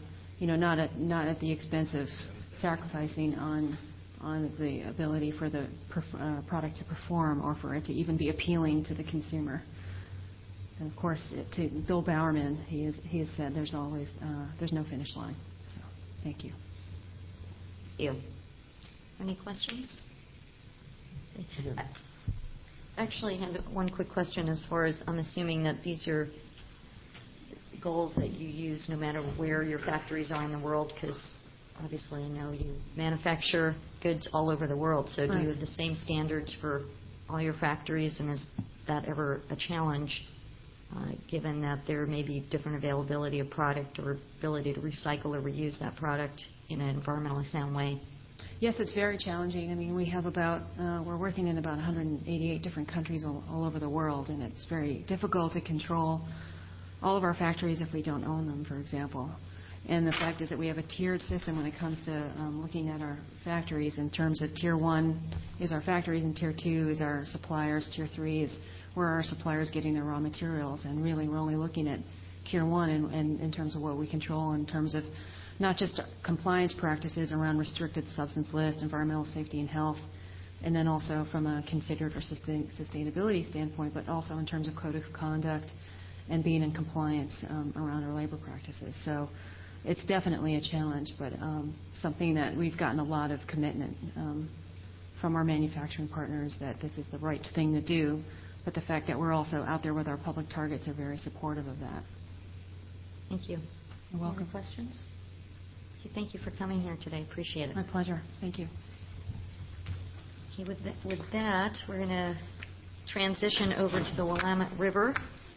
not at the expense of sacrificing on the ability for the product to perform or for it to even be appealing to the consumer. And of course, to Bill Bowerman, he has said there's no finish line. So, thank you.
Thank you. Any questions? Actually, I have one quick question as far as I'm assuming that these are goals that you use no matter where your factories are in the world, because obviously I know you manufacture goods all over the world. So do you have the same standards for all your factories, and is that ever a challenge, given that there may be different availability of product or ability to recycle or reuse that product in an environmentally sound way?
Yes, it's very challenging. I mean, we have we're working in about 188 different countries all over the world, and it's very difficult to control all of our factories if we don't own them, for example. And the fact is that we have a tiered system when it comes to looking at our factories in terms of Tier 1 is our factories, and Tier 2 is our suppliers, Tier 3 is where our suppliers getting their raw materials. And really, we're only looking at Tier 1 in terms of what we control, in terms of not just compliance practices around restricted substance list, environmental safety and health, and then also from a considered or sustainability standpoint, but also in terms of code of conduct and being in compliance around our labor practices. So it's definitely a challenge, but something that we've gotten a lot of commitment from our manufacturing partners that this is the right thing to do, but the fact that we're also out there with our public targets are very supportive of that.
Thank you.
You're welcome.
Any questions? Thank you for coming here today. Appreciate it.
My pleasure. Thank you.
Okay, with that, we're going to transition over to the Willamette River.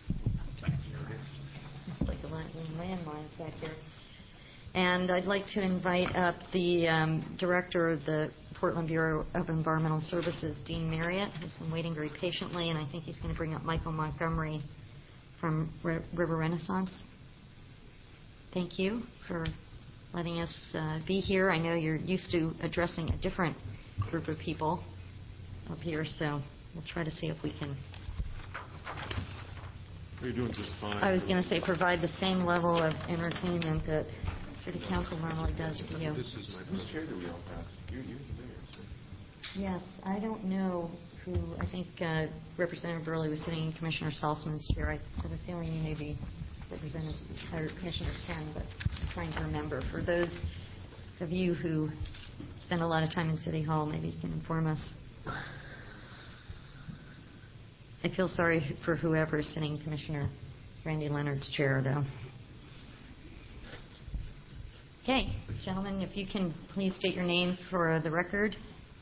It's like a landmines back here. And I'd like to invite up the director of the Portland Bureau of Environmental Services, Dean Marriott, who's been waiting very patiently, and I think he's going to bring up Michael Montgomery from River Renaissance. Thank you for letting us be here. I know you're used to addressing a different group of people up here, so we'll try to see if we can.
You're doing just fine.
I was going to say provide the same level of entertainment that City Council normally does for you.
This is whose chair do we all have? You're the mayor, so.
Yes, I don't know who. I think Representative Burley was sitting in Commissioner Salzman's chair. I have a feeling you may be Representative or Commissioner Ken, but I'm trying to remember. For those of you who spend a lot of time in City Hall, maybe you can inform us. I feel sorry for whoever is sitting Commissioner Randy Leonard's chair, though. Okay, gentlemen, if you can please state your name for the record.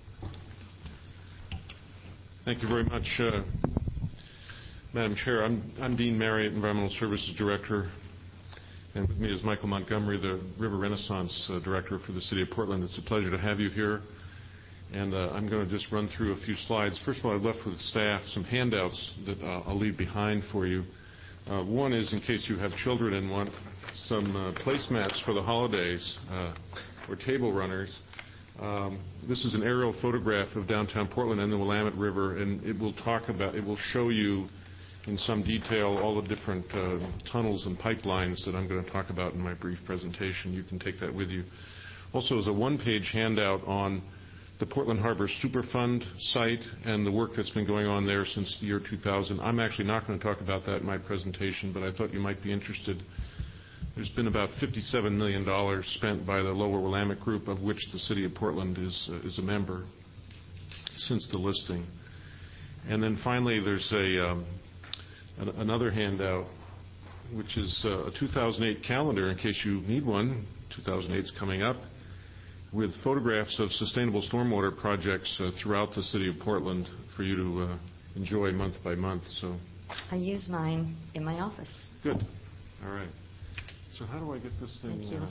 Thank you very much, Madam Chair. I'm Dean Marriott, Environmental Services Director, and with me is Michael Montgomery, the River Renaissance Director for the City of Portland. It's a pleasure to have you here, and I'm going to just run through a few slides. First of all, I've left with staff some handouts that I'll leave behind for you. One is, in case you have children and want some placemats for the holidays or table runners. This is an aerial photograph of downtown Portland and the Willamette River, and it will show you in some detail all the different tunnels and pipelines that I'm going to talk about in my brief presentation. You can take that with you. Also, is a one-page handout on the Portland Harbor Superfund site and the work that's been going on there since the year 2000. I'm actually not going to talk about that in my presentation, but I thought you might be interested. There's been about $57 million spent by the Lower Willamette Group, of which the City of Portland is a member since the listing. And then finally, there's another handout, which is a 2008 calendar, in case you need one. 2008 is coming up, with photographs of sustainable stormwater projects throughout the City of Portland for you to enjoy month by month. So
I use mine in my office.
Good. All right. So how do I get this thing?
Thank you.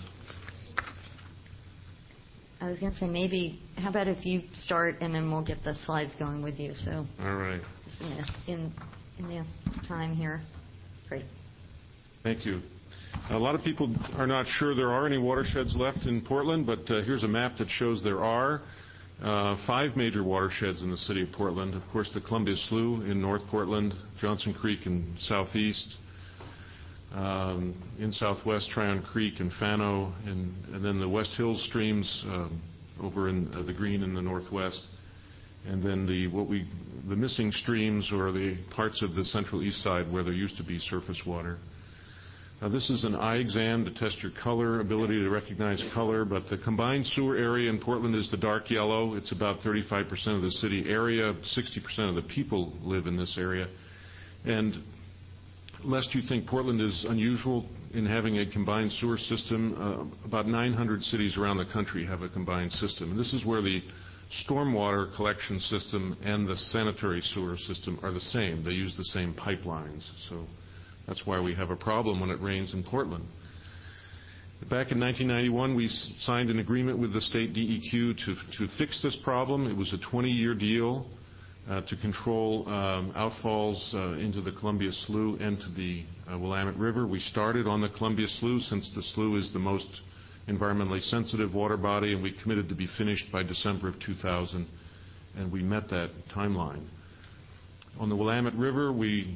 I was going to say, how about if you start and then we'll get the slides going with you. So
all right.
In the time here. Great.
Thank you. A lot of people are not sure there are any watersheds left in Portland, but here's a map that shows there are 5 major watersheds in the City of Portland. Of course, the Columbia Slough in North Portland, Johnson Creek in southeast, in southwest, Tryon Creek and Fano, and then the West Hills streams over in the green in the northwest, and then the missing streams or the parts of the central east side where there used to be surface water. Now, this is an eye exam to test your color, ability to recognize color, but the combined sewer area in Portland is the dark yellow. It's about 35% of the city area. 60% of the people live in this area. And lest you think Portland is unusual in having a combined sewer system, about 900 cities around the country have a combined system. And this is where the stormwater collection system and the sanitary sewer system are the same. They use the same pipelines. So that's why we have a problem when it rains in Portland. Back in 1991, we signed an agreement with the state DEQ to fix this problem. It was a 20-year deal to control outfalls into the Columbia Slough and to the Willamette River. We started on the Columbia Slough, since the slough is the most environmentally sensitive water body, and we committed to be finished by December of 2000, and we met that timeline. On the Willamette River, we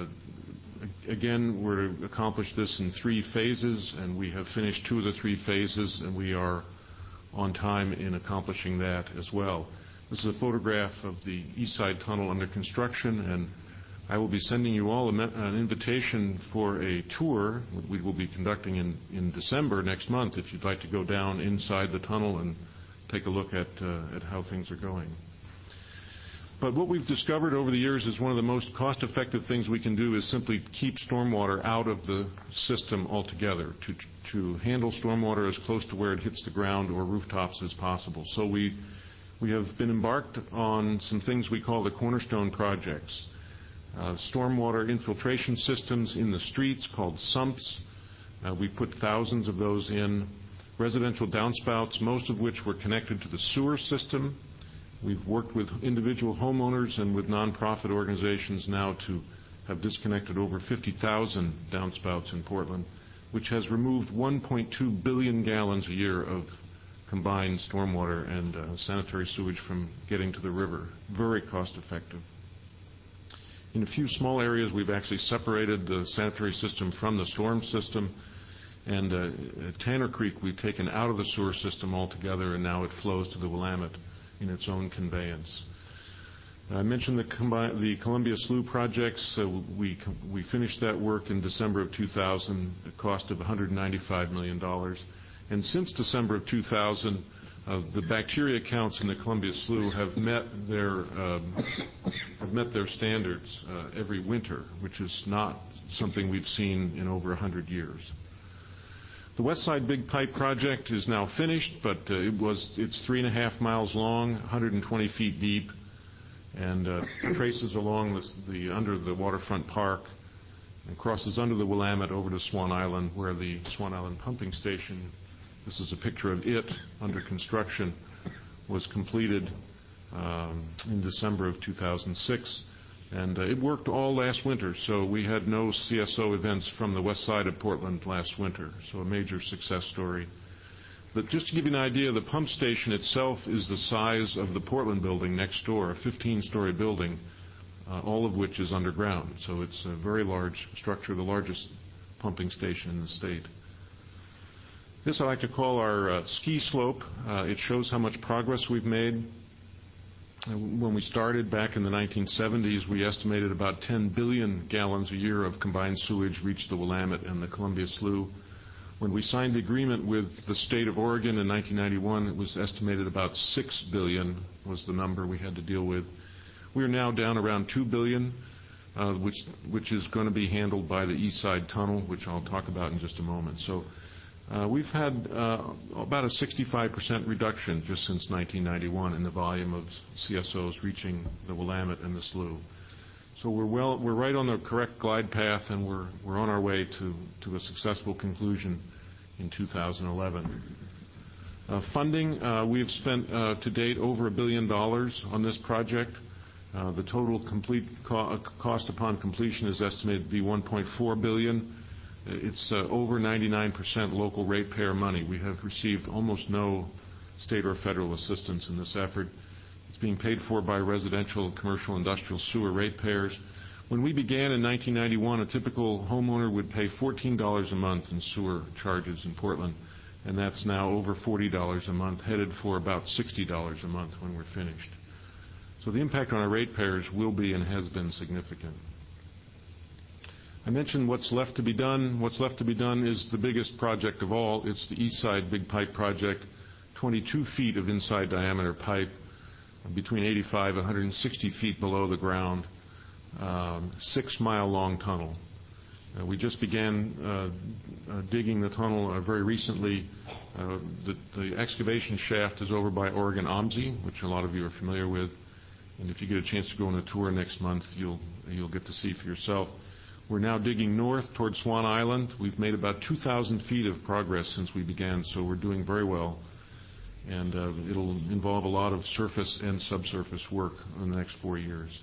again were to accomplish this in 3 phases, and we have finished 2 of the 3 phases, and we are on time in accomplishing that as well. This is a photograph of the East Side Tunnel under construction, and I will be sending you all an invitation for a tour we will be conducting in December next month, if you'd like to go down inside the tunnel and take a look at how things are going. But what we've discovered over the years is one of the most cost-effective things we can do is simply keep stormwater out of the system altogether, to handle stormwater as close to where it hits the ground or rooftops as possible. So we have been embarked on some things we call the cornerstone projects. Stormwater infiltration systems in the streets called sumps. We put thousands of those in. Residential downspouts, most of which were connected to the sewer system. We've worked with individual homeowners and with nonprofit organizations now to have disconnected over 50,000 downspouts in Portland, which has removed 1.2 billion gallons a year of combined stormwater and sanitary sewage from getting to the river. Very cost effective. In a few small areas, we've actually separated the sanitary system from the storm system. And at Tanner Creek, we've taken out of the sewer system altogether, and now it flows to the Willamette in its own conveyance. I mentioned the Columbia Slough projects. We finished that work in December of 2000, at a cost of $195 million. And since December of 2000, The bacteria counts in the Columbia Slough have met their standards every winter, which is not something we've seen in over 100 years. The West Side Big Pipe project is now finished, but it's 3.5 miles long, 120 feet deep, and traces along under the waterfront park and crosses under the Willamette over to Swan Island, where the Swan Island pumping station, this is a picture of it under construction, was completed in December of 2006. And it worked all last winter, so we had no CSO events from the west side of Portland last winter, so a major success story. But just to give you an idea, the pump station itself is the size of the Portland building next door, a 15-story building, all of which is underground. So it's a very large structure, the largest pumping station in the state. This I like to call our ski slope. It shows how much progress we've made. When we started back in the 1970s, we estimated about 10 billion gallons a year of combined sewage reached the Willamette and the Columbia Slough. When we signed the agreement with the state of Oregon in 1991, it was estimated about 6 billion was the number we had to deal with. We are now down around 2 billion, which is going to be handled by the East Side Tunnel, which I'll talk about in just a moment. So we've had about a 65% reduction just since 1991 in the volume of CSOs reaching the Willamette and the Slough. So we're right on the correct glide path, and we're on our way to a successful conclusion in 2011. Funding, we have spent to date over $1 billion on this project. The total complete cost upon completion is estimated to be $1.4 billion. It's over 99% local ratepayer money. We have received almost no state or federal assistance in this effort. It's being paid for by residential, commercial, industrial sewer ratepayers. When we began in 1991, a typical homeowner would pay $14 a month in sewer charges in Portland, and that's now over $40 a month, headed for about $60 a month when we're finished. So the impact on our ratepayers will be and has been significant. I mentioned what's left to be done. What's left to be done is the biggest project of all. It's the East Side Big Pipe project, 22 feet of inside diameter pipe between 85 and 160 feet below the ground, 6-mile-long tunnel. We just began digging the tunnel very recently. The excavation shaft is over by Oregon OMSI, which a lot of you are familiar with. And if you get a chance to go on a tour next month, you'll get to see for yourself. We're now digging north toward Swan Island. We've made about 2,000 feet of progress since we began, so we're doing very well. And it'll involve a lot of surface and subsurface work in the next 4 years.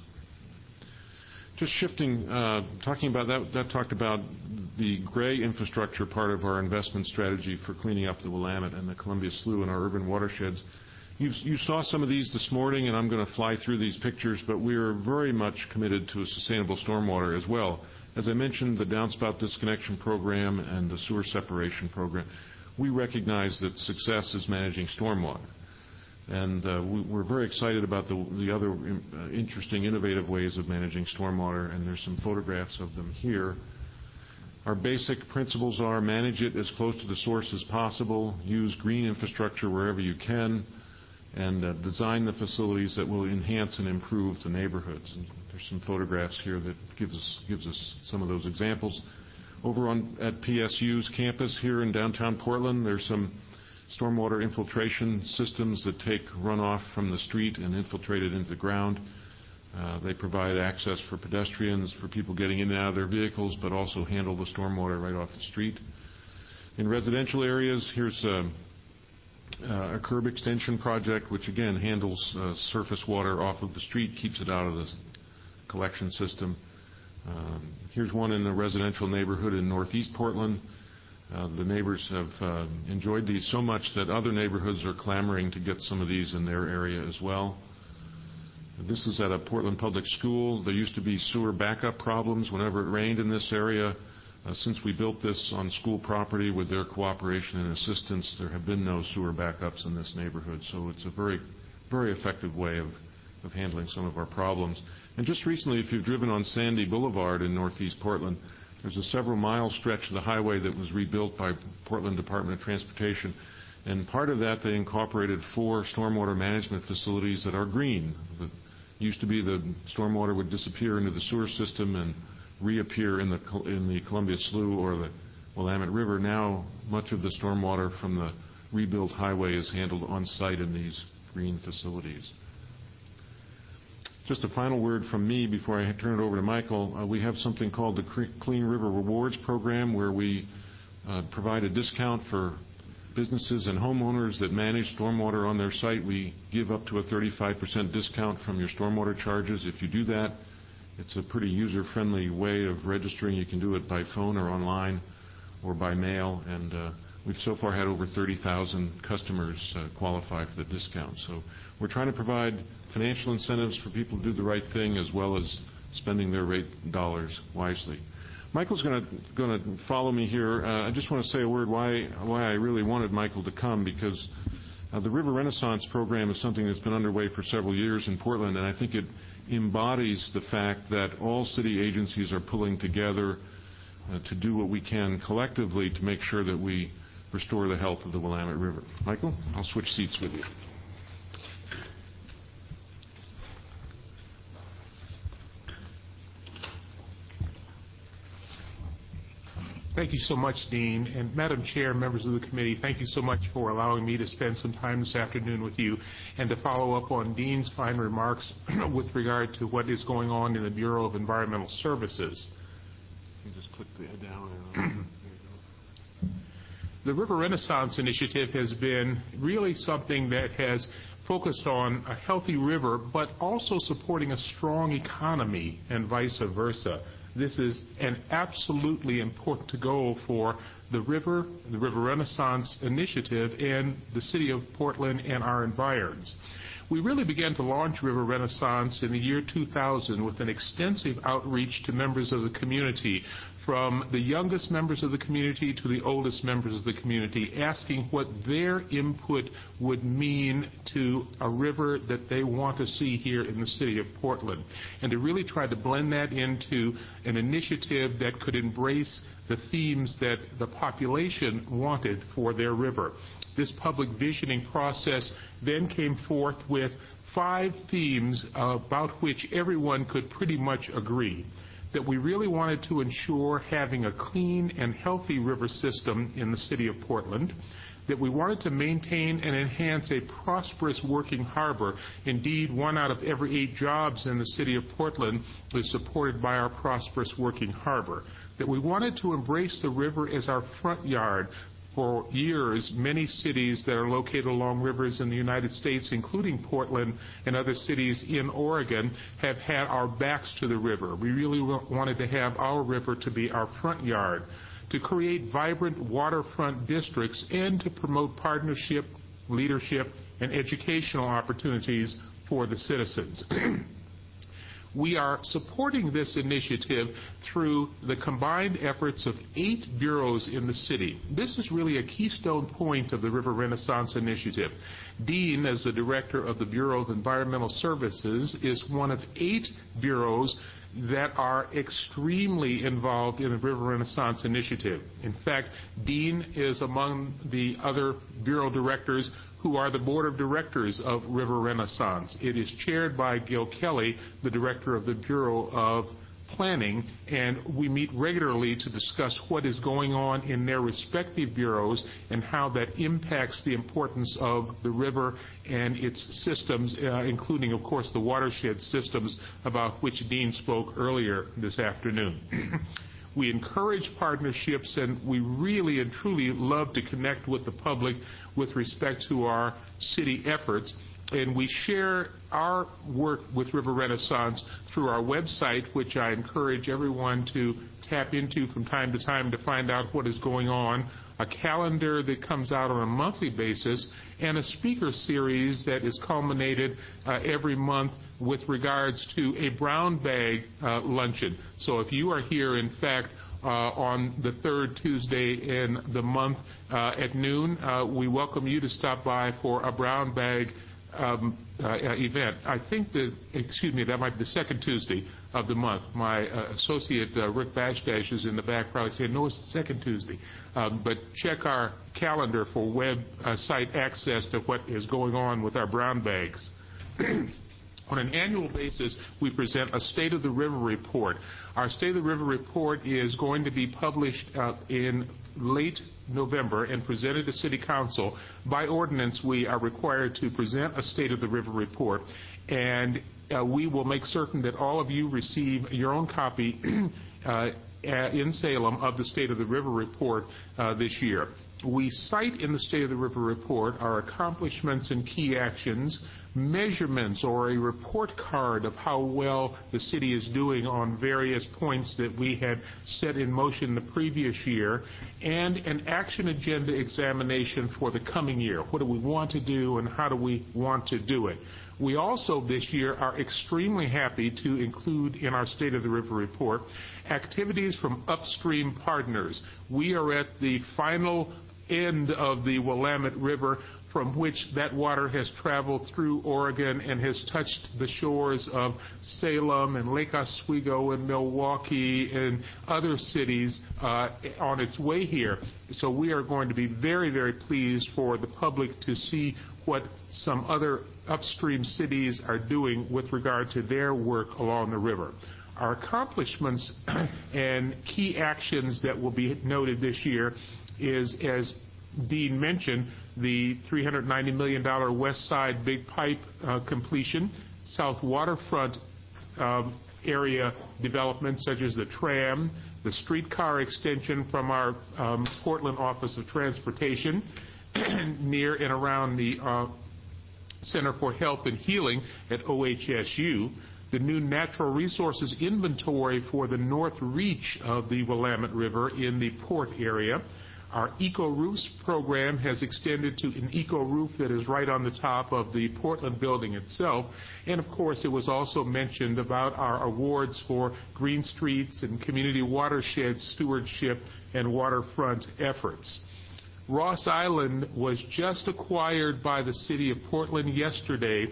Just shifting, talking about that talked about the gray infrastructure part of our investment strategy for cleaning up the Willamette and the Columbia Slough and our urban watersheds. You saw some of these this morning, and I'm going to fly through these pictures, but we are very much committed to a sustainable stormwater as well. As I mentioned, the downspout disconnection program and the sewer separation program, we recognize that success is managing stormwater. And we're very excited about the other interesting, innovative ways of managing stormwater, and there's some photographs of them here. Our basic principles are manage it as close to the source as possible, use green infrastructure wherever you can, and design the facilities that will enhance and improve the neighborhoods. And there's some photographs here that gives us some of those examples. Over at PSU's campus here in downtown Portland, there's some stormwater infiltration systems that take runoff from the street and infiltrate it into the ground. They provide access for pedestrians, for people getting in and out of their vehicles, but also handle the stormwater right off the street. In residential areas, here's a curb extension project, which again handles surface water off of the street, keeps it out of the collection system. Here's one in a residential neighborhood in northeast Portland. The neighbors have enjoyed these so much that other neighborhoods are clamoring to get some of these in their area as well. This is at a Portland public school. There used to be sewer backup problems whenever it rained in this area. Since we built this on school property with their cooperation and assistance, there have been no sewer backups in this neighborhood. So it's a very, very effective way of handling some of our problems. And just recently, if you've driven on Sandy Boulevard in northeast Portland, there's a several-mile stretch of the highway that was rebuilt by Portland Department of Transportation. And part of that, they incorporated 4 stormwater management facilities that are green. It used to be the stormwater would disappear into the sewer system and reappear in the Columbia Slough or the Willamette River. Now, much of the stormwater from the rebuilt highway is handled on site in these green facilities. Just a final word from me before I turn it over to Michael. We have something called the Clean River Rewards Program, where we provide a discount for businesses and homeowners that manage stormwater on their site. We give up to a 35% discount from your stormwater charges. If you do that, it's a pretty user-friendly way of registering. You can do it by phone or online or by mail, and we've so far had over 30,000 customers qualify for the discount. So we're trying to provide financial incentives for people to do the right thing as well as spending their rate dollars wisely. Michael's going to follow me here. I just want to say a word why I really wanted Michael to come, because the River Renaissance program is something that's been underway for several years in Portland, and I think it embodies the fact that all city agencies are pulling together to do what we can collectively to make sure that we restore the health of the Willamette River. Michael, I'll switch seats with you.
Thank you so much, Dean. And Madam Chair, members of the committee, thank you so much for allowing me to spend some time this afternoon with you and to follow up on Dean's fine remarks with regard to what is going on in the Bureau of Environmental Services.
You just click the down arrow.
The River Renaissance Initiative has been really something that has focused on a healthy river, but also supporting a strong economy and vice versa. This is an absolutely important goal for the River Renaissance Initiative, and the City of Portland and our environs. We really began to launch River Renaissance in the year 2000 with an extensive outreach to members of the community, from the youngest members of the community to the oldest members of the community, asking what their input would mean to a river that they want to see here in the City of Portland, and to really try to blend that into an initiative that could embrace the themes that the population wanted for their river. This public visioning process then came forth with 5 themes about which everyone could pretty much agree. That we really wanted to ensure having a clean and healthy river system in the City of Portland, that we wanted to maintain and enhance a prosperous working harbor. Indeed, 1 out of every 8 jobs in the City of Portland is supported by our prosperous working harbor. That we wanted to embrace the river as our front yard. For years, many cities that are located along rivers in the United States, including Portland and other cities in Oregon, have had our backs to the river. We really wanted to have our river to be our front yard, to create vibrant waterfront districts, and to promote partnership, leadership, and educational opportunities for the citizens. We are supporting this initiative through the combined efforts of 8 bureaus in the city. This is really a keystone point of the River Renaissance Initiative. Dean, as the director of the Bureau of Environmental Services, is one of 8 bureaus that are extremely involved in the River Renaissance Initiative. In fact, Dean is among the other bureau directors who are the board of directors of River Renaissance. It is chaired by Gil Kelly, the director of the Bureau of Planning, and we meet regularly to discuss what is going on in their respective bureaus and how that impacts the importance of the river and its systems, including, of course, the watershed systems about which Dean spoke earlier this afternoon. We encourage partnerships, and we really and truly love to connect with the public with respect to our city efforts. And we share our work with River Renaissance through our website, which I encourage everyone to tap into from time to time to find out what is going on, a calendar that comes out on a monthly basis, and a speaker series that is culminated every month with regards to a brown bag luncheon. So if you are here, in fact, on the 3rd Tuesday in the month at noon, we welcome you to stop by for a brown bag event. I think that might be the second Tuesday of the month. My associate, Rick Bashdash, is in the back probably saying, no, it's the second Tuesday. But check our calendar for website access to what is going on with our brown bags. On an annual basis, we present a State of the River report. Our State of the River report is going to be published in late November and presented to City Council. By ordinance, we are required to present a State of the River report, and we will make certain that all of you receive your own copy in Salem of the State of the River report this year. We cite in the State of the River report our accomplishments and key actions, measurements or a report card of how well the city is doing on various points that we had set in motion the previous year, and an action agenda examination for the coming year. What do we want to do and how do we want to do it? We also this year are extremely happy to include in our State of the River report activities from upstream partners. We are at the final end of the Willamette River, from which that water has traveled through Oregon and has touched the shores of Salem and Lake Oswego and Milwaukee and other cities on its way here. So we are going to be very, very pleased for the public to see what some other upstream cities are doing with regard to their work along the river. Our accomplishments and key actions that will be noted this year is, as Dean mentioned, the $390 million West Side Big Pipe completion, South Waterfront area developments such as the tram, the streetcar extension from our Portland Office of Transportation near and around the Center for Health and Healing at OHSU, the new natural resources inventory for the north reach of the Willamette River in the port area. Our Eco Roofs program has extended to an eco roof that is right on the top of the Portland building itself. And of course, it was also mentioned about our awards for green streets and community watershed stewardship and waterfront efforts. Ross Island was just acquired by the city of Portland yesterday,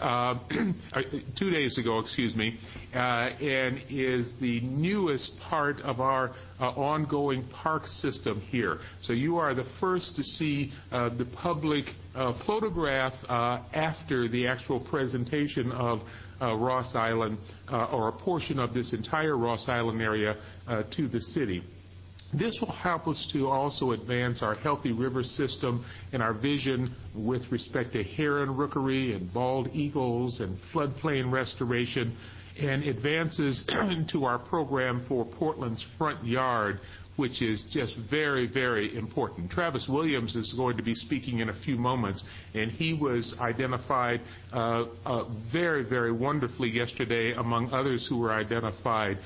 2 days ago, and is the newest part of our ongoing park system here. So you are the first to see the public photograph after the actual presentation of Ross Island, or a portion of this entire Ross Island area to the city. This will help us to also advance our healthy river system and our vision with respect to heron rookery and bald eagles and floodplain restoration, and advances into our program for Portland's front yard, which is just very, very important. Travis Williams is going to be speaking in a few moments, and he was identified very, very wonderfully yesterday, among others who were identified,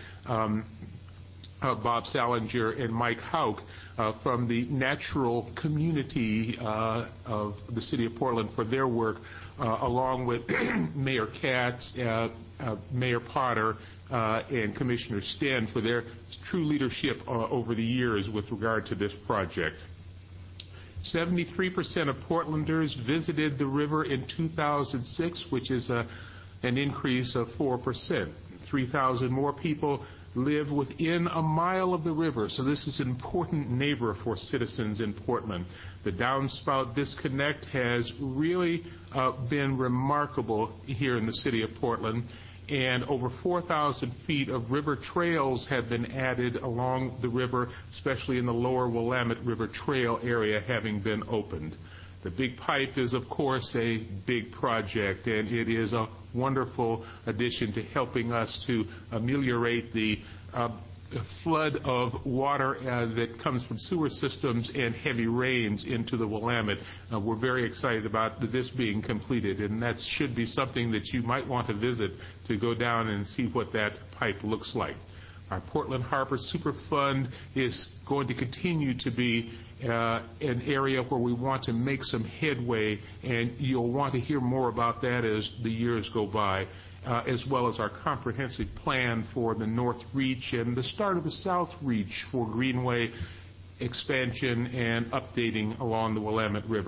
Bob Salinger and Mike Hauk from the natural community of the city of Portland for their work, along with Mayor Katz, Mayor Potter, and Commissioner Sten for their true leadership over the years with regard to this project. 73% of Portlanders visited the river in 2006, which is an increase of 4%. 3,000 more people live within a mile of the river, so this is an important neighbor for citizens in Portland. The downspout disconnect has really been remarkable here in the city of Portland, and over 4,000 feet of river trails have been added along the river, especially in the lower Willamette River Trail area having been opened. The Big Pipe is, of course, a big project, and it is a wonderful addition to helping us to ameliorate the flood of water that comes from sewer systems and heavy rains into the Willamette. We're very excited about this being completed, and that should be something that you might want to visit to go down and see what that pipe looks like. Our Portland Harbor Superfund is going to continue to be an area where we want to make some headway, and you'll want to hear more about that as the years go by, as well as our comprehensive plan for the North Reach and the start of the South Reach for Greenway expansion and updating along the Willamette River.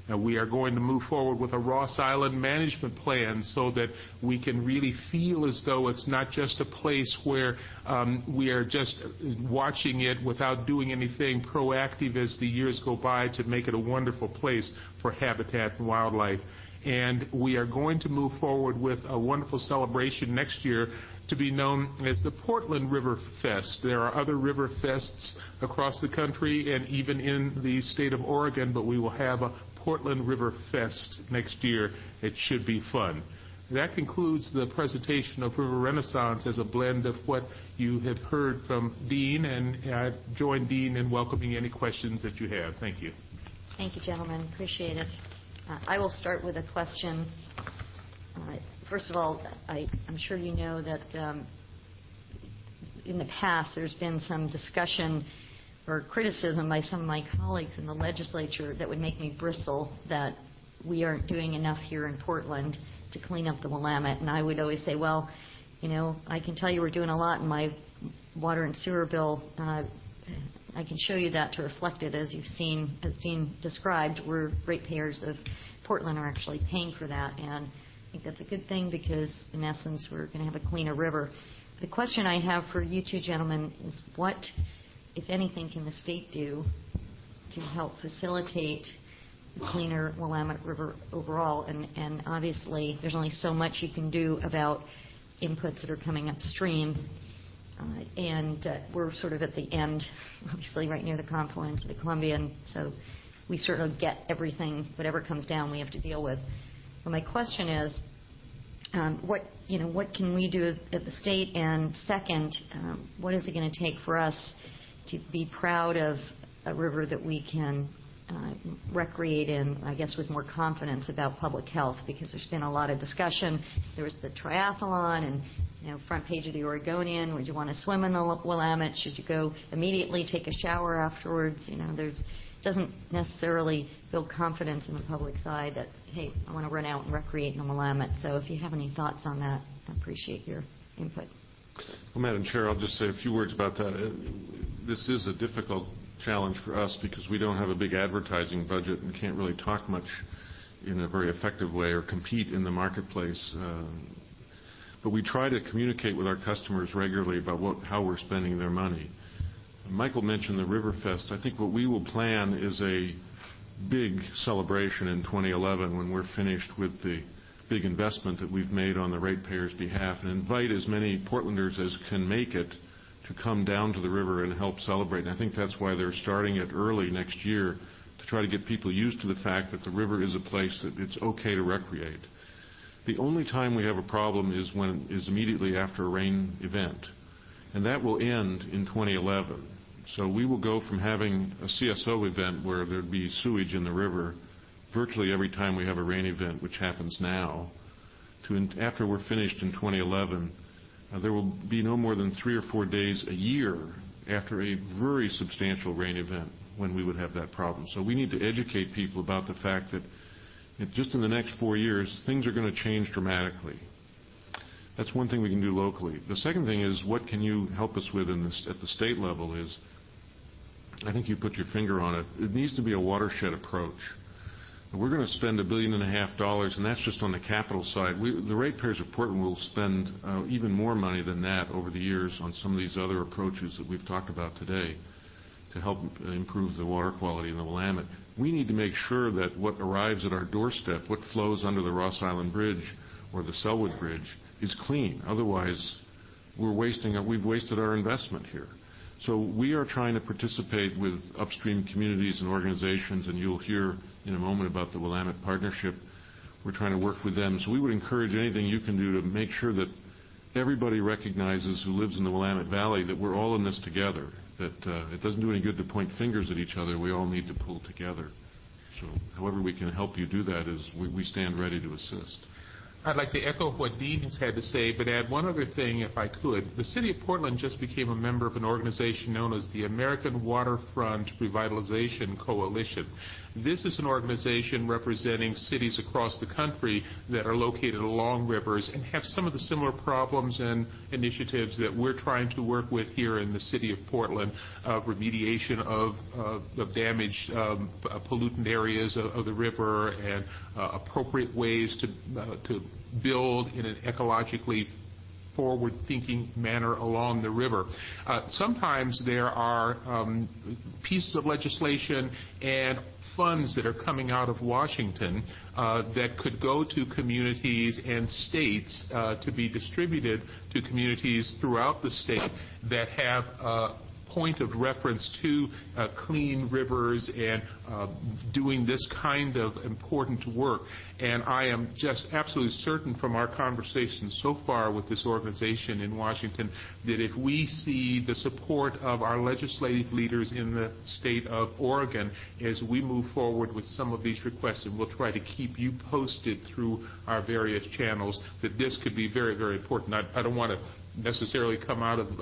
We are going to move forward with a Ross Island management plan so that we can really feel as though it's not just a place where we are just watching it without doing anything proactive as the years go by to make it a wonderful place for habitat and wildlife. And we are going to move forward with a wonderful celebration next year to be known as the Portland River Fest. There are other river fests across the country and even in the state of Oregon, but we will have a Portland River Fest next year. It should be fun. That concludes the presentation of River Renaissance as a blend of what you have heard from Dean, and I join Dean in welcoming any questions that you have. Thank you.
Thank you, gentlemen. Appreciate it. I will start with a question. First of all, I'm sure you know that in the past there's been some discussion or criticism by some of my colleagues in the legislature that would make me bristle that we aren't doing enough here in Portland to clean up the Willamette. And I would always say, well, you know, I can tell you we're doing a lot in my water and sewer bill. I can show you that to reflect it. As you've seen, as Dean described, we're ratepayers of Portland are actually paying for that. And I think that's a good thing because, in essence, we're going to have a cleaner river. The question I have for you two gentlemen is what, if anything, can the state do to help facilitate a cleaner Willamette River overall? And obviously, there's only so much you can do about inputs that are coming upstream. We're sort of at the end, obviously, right near the confluence of the Columbia, and so we sort of get everything, whatever comes down, we have to deal with. But my question is, what can we do at the state? And second, what is it going to take for us to be proud of a river that we can recreate in, I guess, with more confidence about public health? Because there's been a lot of discussion. There was the triathlon and front page of the Oregonian. Would you want to swim in the Willamette? Should you go immediately, take a shower afterwards? There's doesn't necessarily build confidence in the public side that, hey, I want to run out and recreate in the Willamette. So if you have any thoughts on that, I appreciate your input.
Well, Madam Chair, I'll just say a few words about that. This is a difficult challenge for us because we don't have a big advertising budget and can't really talk much in a very effective way or compete in the marketplace. But we try to communicate with our customers regularly about how we're spending their money. Michael mentioned the Riverfest. I think what we will plan is a big celebration in 2011 when we're finished with the big investment that we've made on the ratepayers' behalf, and invite as many Portlanders as can make it to come down to the river and help celebrate. And I think that's why they're starting it early next year, to try to get people used to the fact that the river is a place that it's okay to recreate. The only time we have a problem is immediately after a rain event, and that will end in 2011. So we will go from having a CSO event where there'd be sewage in the river virtually every time we have a rain event, which happens now, to after we're finished in 2011, there will be no more than 3 or 4 days a year after a very substantial rain event when we would have that problem. So we need to educate people about the fact that just in the next 4 years, things are going to change dramatically. That's one thing we can do locally. The second thing is, what can you help us with at the state level is, I think you put your finger on it, it needs to be a watershed approach. We're going to spend $1.5 billion, and that's just on the capital side. The ratepayers of Portland will spend even more money than that over the years on some of these other approaches that we've talked about today to help improve the water quality in the Willamette. We need to make sure that what arrives at our doorstep, what flows under the Ross Island Bridge or the Selwood Bridge, is clean. Otherwise, we've wasted our investment here. So we are trying to participate with upstream communities and organizations, and you'll hear in a moment about the Willamette Partnership. We're trying to work with them. So we would encourage anything you can do to make sure that everybody recognizes who lives in the Willamette Valley that we're all in this together, that it doesn't do any good to point fingers at each other. We all need to pull together. So however we can help you do that, we stand ready to assist.
I'd like to echo what Dean has had to say, but add one other thing if I could. The City of Portland just became a member of an organization known as the American Waterfront Revitalization Coalition. This is an organization representing cities across the country that are located along rivers and have some of the similar problems and initiatives that we're trying to work with here in the City of Portland, remediation of damaged pollutant areas of the river and appropriate ways to build in an ecologically forward-thinking manner along the river. Sometimes there are pieces of legislation and funds that are coming out of Washington that could go to communities and states to be distributed to communities throughout the state that have point of reference to clean rivers and doing this kind of important work. And I am just absolutely certain from our conversations so far with this organization in Washington that if we see the support of our legislative leaders in the state of Oregon as we move forward with some of these requests, and we'll try to keep you posted through our various channels, that this could be very, very important. I don't want to necessarily come out of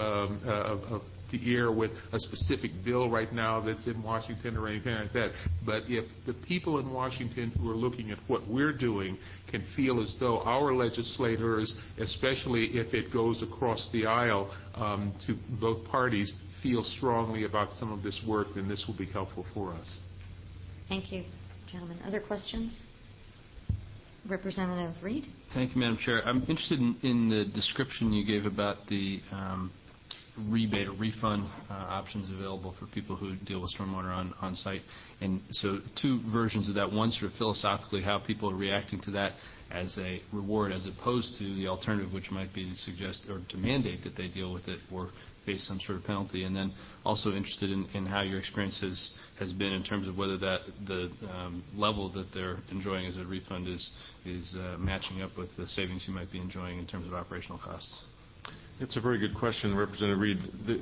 the air with a specific bill right now that's in Washington or anything like that. But if the people in Washington who are looking at what we're doing can feel as though our legislators, especially if it goes across the aisle to both parties, feel strongly about some of this work, then this will be helpful for us.
Thank you, gentlemen. Other questions? Representative Reed?
Thank you, Madam Chair. I'm interested in the description you gave about the rebate or refund options available for people who deal with stormwater on site. And so two versions of that. One, sort of philosophically, how people are reacting to that as a reward as opposed to the alternative, which might be to suggest or to mandate that they deal with it or face some sort of penalty. And then also interested in how your experience has been in terms of whether that the level that they're enjoying as a refund is matching up with the savings you might be enjoying in terms of operational costs.
It's a very good question, Representative Reed.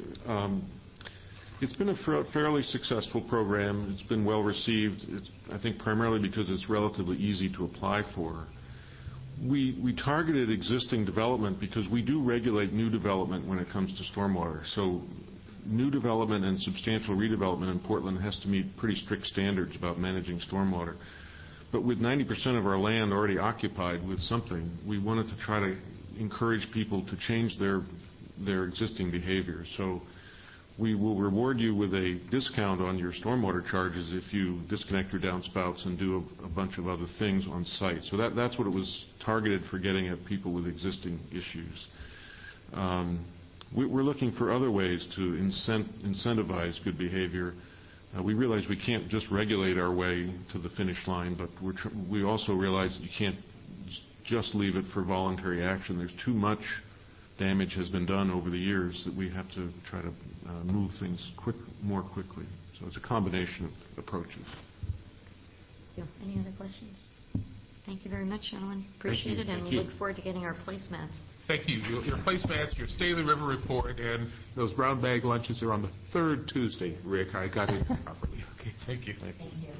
It's been a fairly successful program. It's been well received, I think primarily because it's relatively easy to apply for. We targeted existing development because we do regulate new development when it comes to stormwater. So new development and substantial redevelopment in Portland has to meet pretty strict standards about managing stormwater. But with 90% of our land already occupied with something, we wanted to try to encourage people to change their existing behavior. So we will reward you with a discount on your stormwater charges if you disconnect your downspouts and do a bunch of other things on site. So that's what it was targeted for, getting at people with existing issues. We're looking for other ways to incentivize good behavior. We realize we can't just regulate our way to the finish line, but we also realize that you can't just leave it for voluntary action. There's too much damage has been done over the years that we have to try to move things more quickly. So it's a combination of approaches.
Any other questions? Thank you very much, gentlemen. Appreciate it, and we look forward to getting our placemats.
Thank you. Your placemats, your Staley River report, and those brown bag lunches are on the third Tuesday, Rick. I got it properly. Okay, thank you.
Thank you.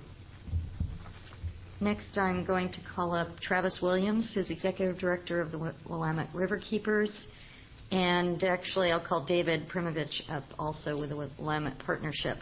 Next, I'm going to call up Travis Williams, who's Executive Director of the Willamette Riverkeepers. And actually, I'll call David Primovich up also with the Willamette Partnership.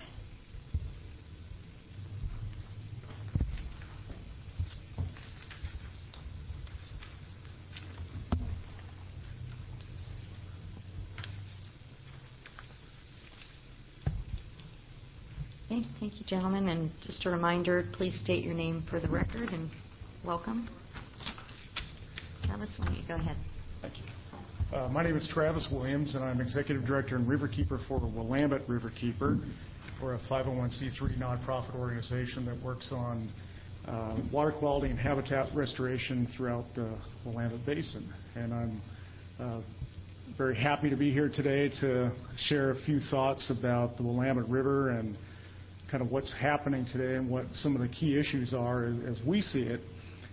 Okay, thank you, gentlemen. And just a reminder, please state your name for the record and welcome. Travis, why don't you go ahead?
Thank you. My name is Travis Williams, and I'm Executive Director and Riverkeeper for Willamette Riverkeeper. We're a 501c3 nonprofit organization that works on water quality and habitat restoration throughout the Willamette Basin. And I'm very happy to be here today to share a few thoughts about the Willamette River and kind of what's happening today and what some of the key issues are as we see it.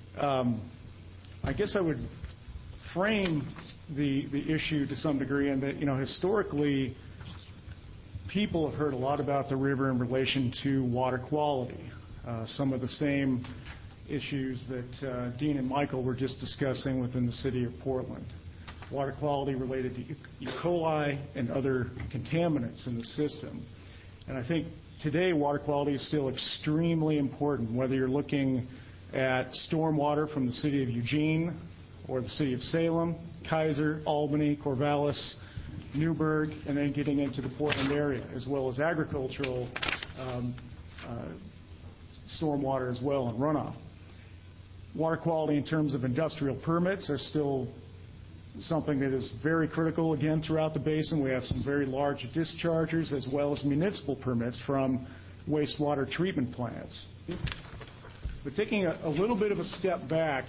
I guess I would frame the issue to some degree in that, historically, people have heard a lot about the river in relation to water quality. Some of the same issues that Dean and Michael were just discussing within the city of Portland. Water quality related to E. coli and other contaminants in the system. And I think today water quality is still extremely important, whether you're looking at stormwater from the city of Eugene or the city of Salem, Kaiser, Albany, Corvallis, Newburgh, and then getting into the Portland area, as well as agricultural stormwater as well and runoff. Water quality in terms of industrial permits are still something that is very critical, again, throughout the basin. We have some very large dischargers as well as municipal permits from wastewater treatment plants. But taking a little bit of a step back,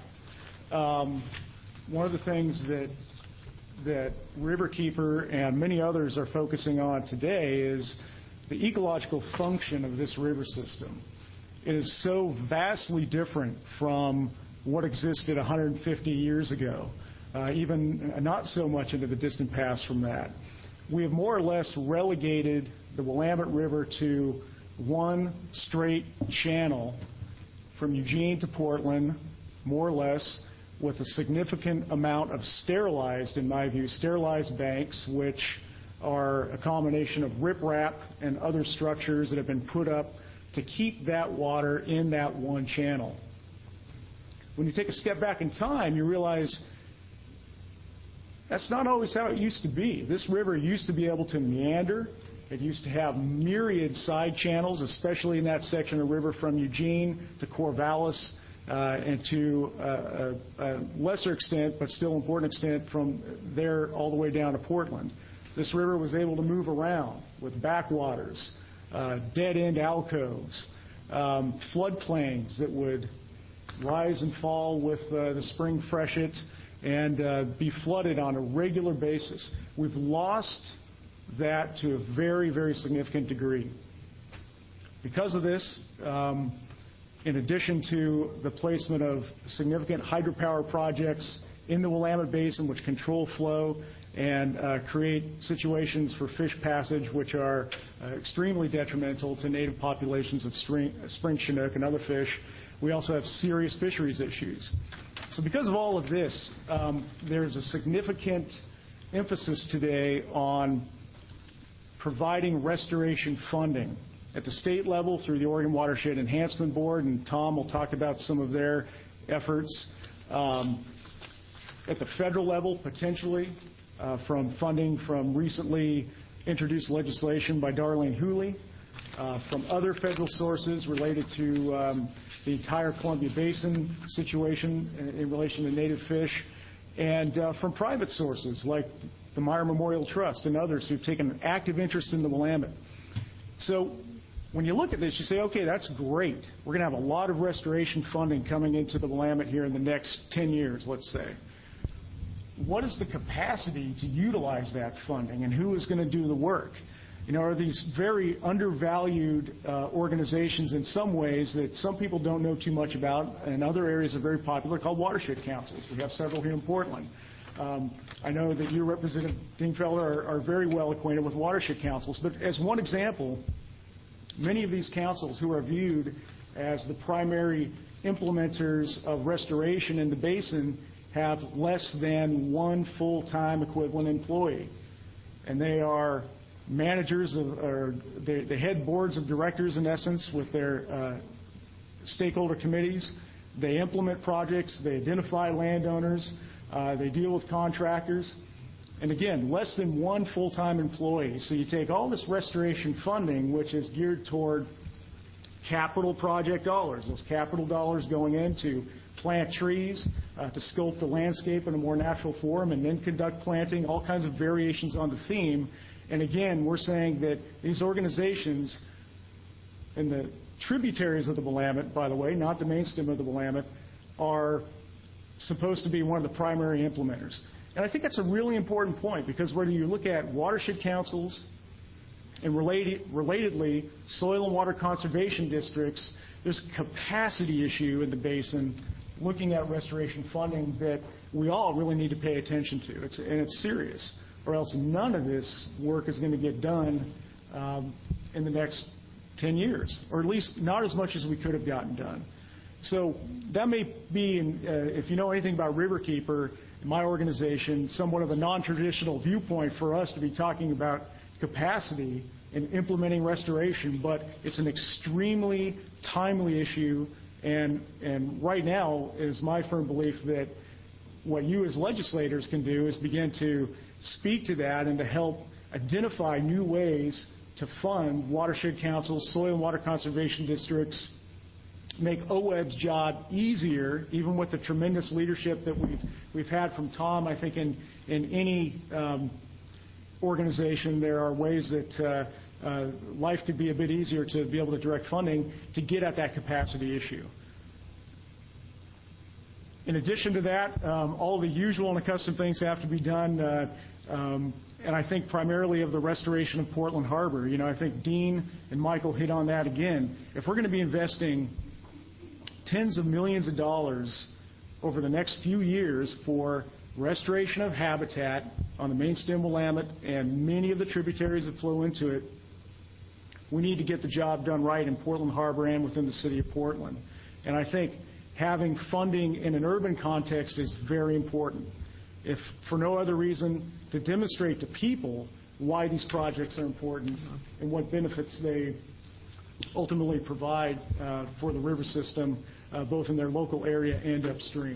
one of the things that Riverkeeper and many others are focusing on today is the ecological function of this river system. It is so vastly different from what existed 150 years ago, even not so much into the distant past from that. We have more or less relegated the Willamette River to one straight channel from Eugene to Portland, more or less, with a significant amount of sterilized, in my view, sterilized banks, which are a combination of riprap and other structures that have been put up to keep that water in that one channel. When you take a step back in time, you realize that's not always how it used to be. This river used to be able to meander. It used to have myriad side channels, especially in that section of river from Eugene to Corvallis, and to a lesser extent, but still important extent, from there all the way down to Portland. This river was able to move around with backwaters, dead-end alcoves, floodplains that would rise and fall with the spring freshet and be flooded on a regular basis. We've lost that to a very, very significant degree. Because of this, in addition to the placement of significant hydropower projects in the Willamette Basin, which control flow and create situations for fish passage, which are extremely detrimental to native populations of spring chinook and other fish, we also have serious fisheries issues. So because of all of this, there's a significant emphasis today on providing restoration funding at the state level through the Oregon Watershed Enhancement Board, and Tom will talk about some of their efforts. At the federal level, potentially, from funding from recently introduced legislation by Darlene Hooley, from other federal sources related to the entire Columbia Basin situation in relation to native fish, and from private sources like the Meyer Memorial Trust and others who've taken an active interest in the Willamette. So when you look at this, you say, okay, that's great. We're going to have a lot of restoration funding coming into the Willamette here in the next 10 years, let's say. What is the capacity to utilize that funding, and who is going to do the work? You know, are these very undervalued organizations in some ways that some people don't know too much about, and other areas are very popular, called watershed councils. We have several here in Portland. I know that you, Representative Dingfelder, are very well acquainted with watershed councils, but as one example, many of these councils who are viewed as the primary implementers of restoration in the basin have less than one full-time equivalent employee. And they are managers, or they head boards of directors, in essence, with their stakeholder committees. They implement projects. They identify landowners. They deal with contractors. And again, less than one full-time employee. So you take all this restoration funding, which is geared toward capital project dollars, those capital dollars going into plant trees, to sculpt the landscape in a more natural form, and then conduct planting, all kinds of variations on the theme. And again, we're saying that these organizations and the tributaries of the Willamette, by the way, not the main stem of the Willamette, are supposed to be one of the primary implementers. And I think that's a really important point, because whether you look at watershed councils and relatedly soil and water conservation districts, there's a capacity issue in the basin looking at restoration funding that we all really need to pay attention to. And it's serious, or else none of this work is going to get done in the next 10 years, or at least not as much as we could have gotten done. So that may be, if you know anything about Riverkeeper, my organization, somewhat of a non-traditional viewpoint for us to be talking about capacity and implementing restoration, but it's an extremely timely issue, and right now it is my firm belief that what you as legislators can do is begin to speak to that and to help identify new ways to fund watershed councils, soil and water conservation districts, make OWEB's job easier, even with the tremendous leadership that we've had from Tom. I think in any organization there are ways that life could be a bit easier to be able to direct funding to get at that capacity issue. In addition to that, all the usual and accustomed things have to be done, and I think primarily of the restoration of Portland Harbor. You know, I think Dean and Michael hit on that again. If we're going to be investing tens of millions of dollars over the next few years for restoration of habitat on the main stem Willamette and many of the tributaries that flow into it, we need to get the job done right in Portland Harbor and within the city of Portland. And I think having funding in an urban context is very important. If for no other reason, to demonstrate to people why these projects are important and what benefits they ultimately provide for the river system, both in their local area and upstream.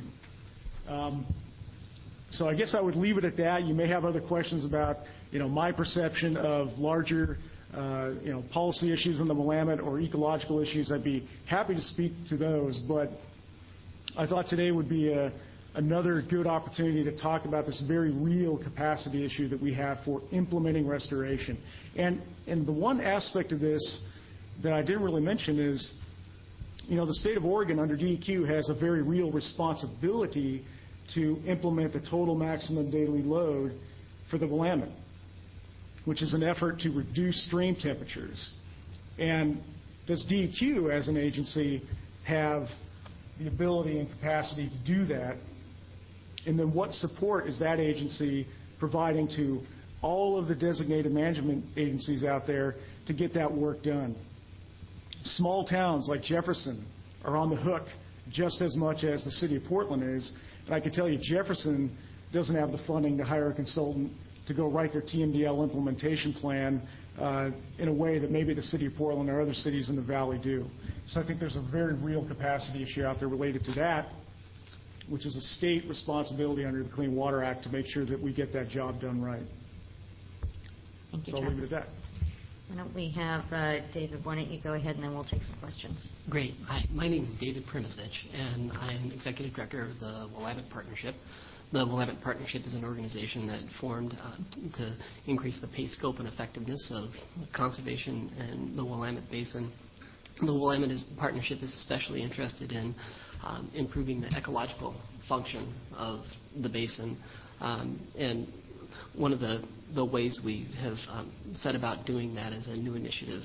So I guess I would leave it at that. You may have other questions about, my perception of larger, policy issues in the Willamette or ecological issues. I'd be happy to speak to those, but I thought today would be another good opportunity to talk about this very real capacity issue that we have for implementing restoration. And the one aspect of this that I didn't really mention is, the state of Oregon under DEQ has a very real responsibility to implement the total maximum daily load for the Willamette, which is an effort to reduce stream temperatures. And does DEQ as an agency have the ability and capacity to do that? And then what support is that agency providing to all of the designated management agencies out there to get that work done? Small towns like Jefferson are on the hook just as much as the city of Portland is. And I can tell you Jefferson doesn't have the funding to hire a consultant to go write their TMDL implementation plan in a way that maybe the city of Portland or other cities in the valley do. So I think there's a very real capacity issue out there related to that, which is a state responsibility under the Clean Water Act to make sure that we get that job done right.
Thank you,
so I'll leave it at that.
Why don't we have David, why don't you go ahead and then we'll take some questions.
Great. Hi, my name is David Primasic, and I'm Executive Director of the Willamette Partnership. The Willamette Partnership is an organization that formed to increase the pace, scope, and effectiveness of conservation in the Willamette Basin. The Willamette Partnership is especially interested in improving the ecological function of the basin. And one of the ways we have set about doing that is a new initiative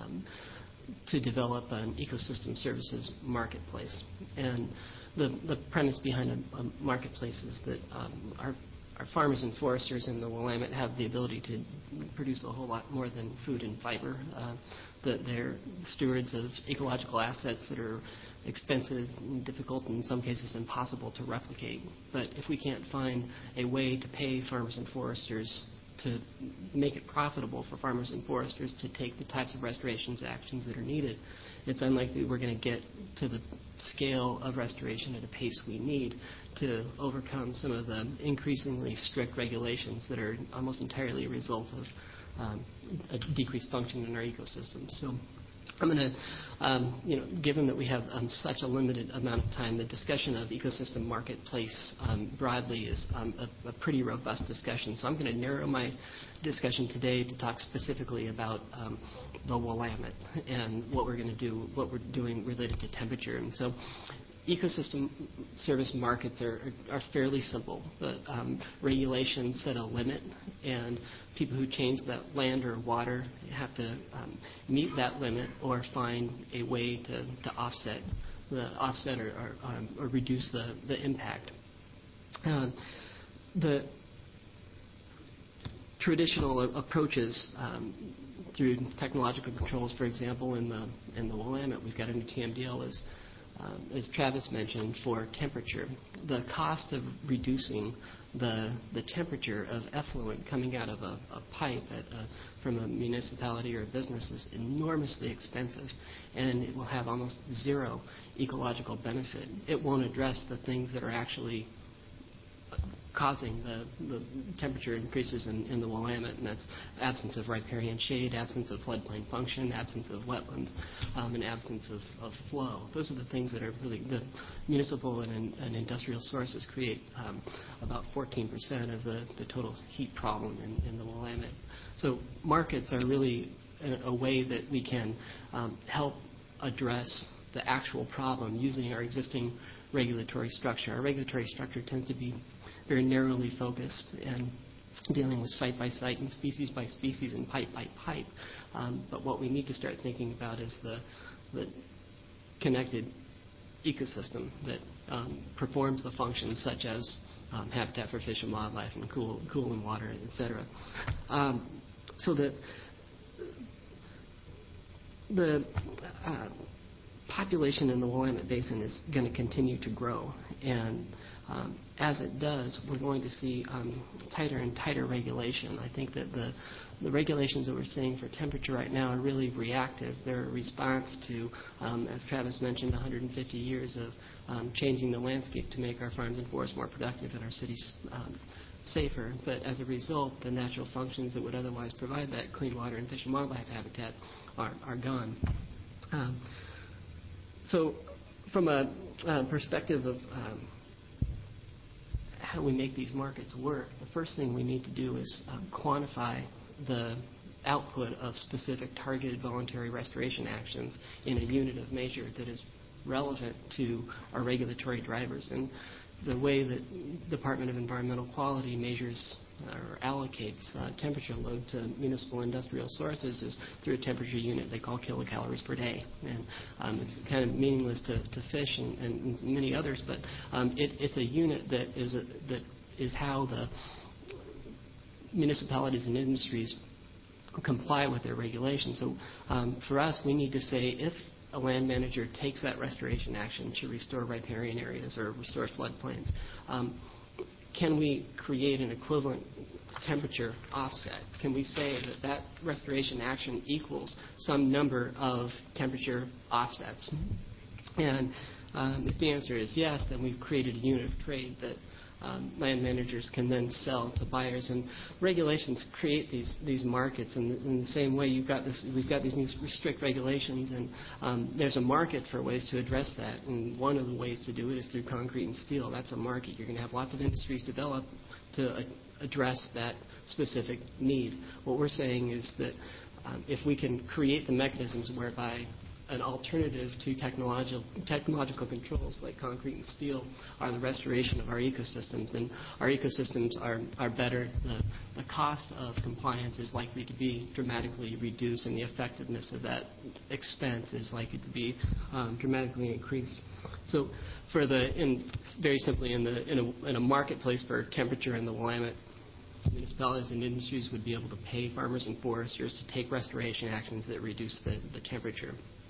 to develop an ecosystem services marketplace. And the premise behind a marketplace is that our farmers and foresters in the Willamette have the ability to produce a whole lot more than food and fiber. That they're stewards of ecological assets that are expensive and difficult, and in some cases impossible to replicate. But if we can't find a way to pay farmers and foresters to make it profitable for farmers and foresters to take the types of restorations actions that are needed, it's unlikely we're going to get to the scale of restoration at a pace we need to overcome some of the increasingly strict regulations that are almost entirely a result of a decreased function in our ecosystem. So I'm going to, given that we have such a limited amount of time, the discussion of ecosystem marketplace broadly is a pretty robust discussion. So I'm going to narrow my discussion today to talk specifically about the Willamette and what we're going to do, what we're doing related to temperature. And so ecosystem service markets are fairly simple. The regulations set a limit, and people who change that land or water have to meet that limit or find a way to offset or reduce the impact. The traditional approaches through technological controls, for example, in the Willamette, we've got a new TMDL, is as Travis mentioned, for temperature. The cost of reducing the temperature of effluent coming out of a pipe from a municipality or a business is enormously expensive, and it will have almost zero ecological benefit. It won't address the things that are actually causing the temperature increases in the Willamette, and that's absence of riparian shade, absence of floodplain function, absence of wetlands, and absence of flow. Those are the things that are really the municipal and industrial sources create about 14% of the total heat problem in the Willamette. So markets are really a way that we can help address the actual problem using our existing regulatory structure. Our regulatory structure tends to be very narrowly focused and dealing with site by site and species by species and pipe by pipe. But what we need to start thinking about is the connected ecosystem that performs the functions such as habitat for fish and wildlife and cooling water, et cetera. So the population in the Willamette Basin is going to continue to grow, and as it does, we're going to see tighter and tighter regulation. I think that the regulations that we're seeing for temperature right now are really reactive. They're a response to, as Travis mentioned, 150 years of changing the landscape to make our farms and forests more productive and our cities safer. But as a result, the natural functions that would otherwise provide that clean water and fish and wildlife habitat are gone. So from a perspective of how we make these markets work, the first thing we need to do is quantify the output of specific targeted voluntary restoration actions in a unit of measure that is relevant to our regulatory drivers. And the way that Department of Environmental Quality measures or allocates temperature load to municipal industrial sources is through a temperature unit they call kilocalories per day. And it's kind of meaningless to fish and many others, but it's a unit that is how the municipalities and industries comply with their regulations. So for us, we need to say if a land manager takes that restoration action to restore riparian areas or restore floodplains, can we create an equivalent temperature offset? Can we say that that restoration action equals some number of temperature offsets? And if the answer is yes, then we've created a unit of trade that land managers can then sell to buyers. And regulations create these markets in the same way we've got these new strict regulations, and there's a market for ways to address that. And one of the ways to do it is through concrete and steel. That's a market. You're going to have lots of industries develop to address that specific need. What we're saying is that if we can create the mechanisms whereby an alternative to technological controls like concrete and steel are the restoration of our ecosystems, then our ecosystems are better. The cost of compliance is likely to be dramatically reduced, and the effectiveness of that expense is likely to be dramatically increased. So, very simply, in a marketplace for temperature in the Willamette, municipalities and industries would be able to pay farmers and foresters to take restoration actions that reduce the temperature.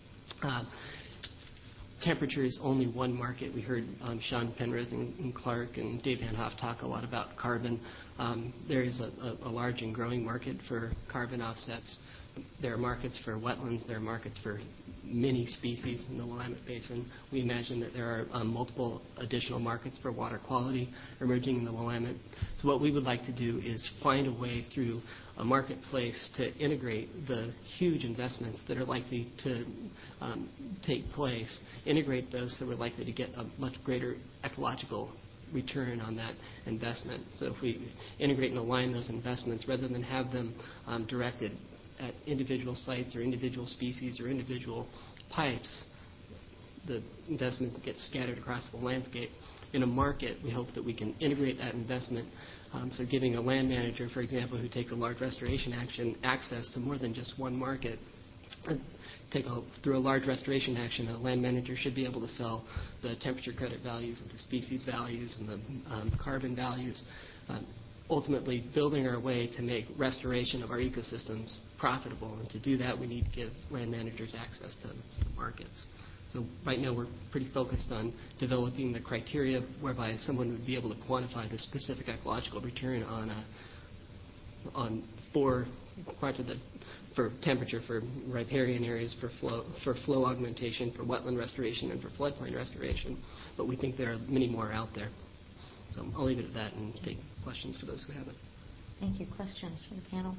Temperature is only one market. We heard Sean Penrith and Clark and Dave Van Hoff talk a lot about carbon. There is a large and growing market for carbon offsets. There are markets for wetlands. There are markets for many species in the Willamette Basin. We imagine that there are multiple additional markets for water quality emerging in the Willamette. So what we would like to do is find a way through a marketplace to integrate the huge investments that are likely to take place, integrate those so we're likely to get a much greater ecological return on that investment. So if we integrate and align those investments rather than have them directed at individual sites or individual species or individual pipes, the investment gets scattered across the landscape. In a market, we hope that we can integrate that investment, so giving a land manager, for example, who takes a large restoration action, access to more than just one market. Through a large restoration action, a land manager should be able to sell the temperature credit values and the species values and the carbon values, ultimately building our way to make restoration of our ecosystems profitable. And to do that, we need to give land managers access to markets. So right now we're pretty focused on developing the criteria whereby someone would be able to quantify the specific ecological return for temperature, for riparian areas, for flow augmentation, for wetland restoration, and for floodplain restoration. But we think there are many more out there. So I'll leave it at that and take questions for those who haven't.
Thank you. Questions from the panel?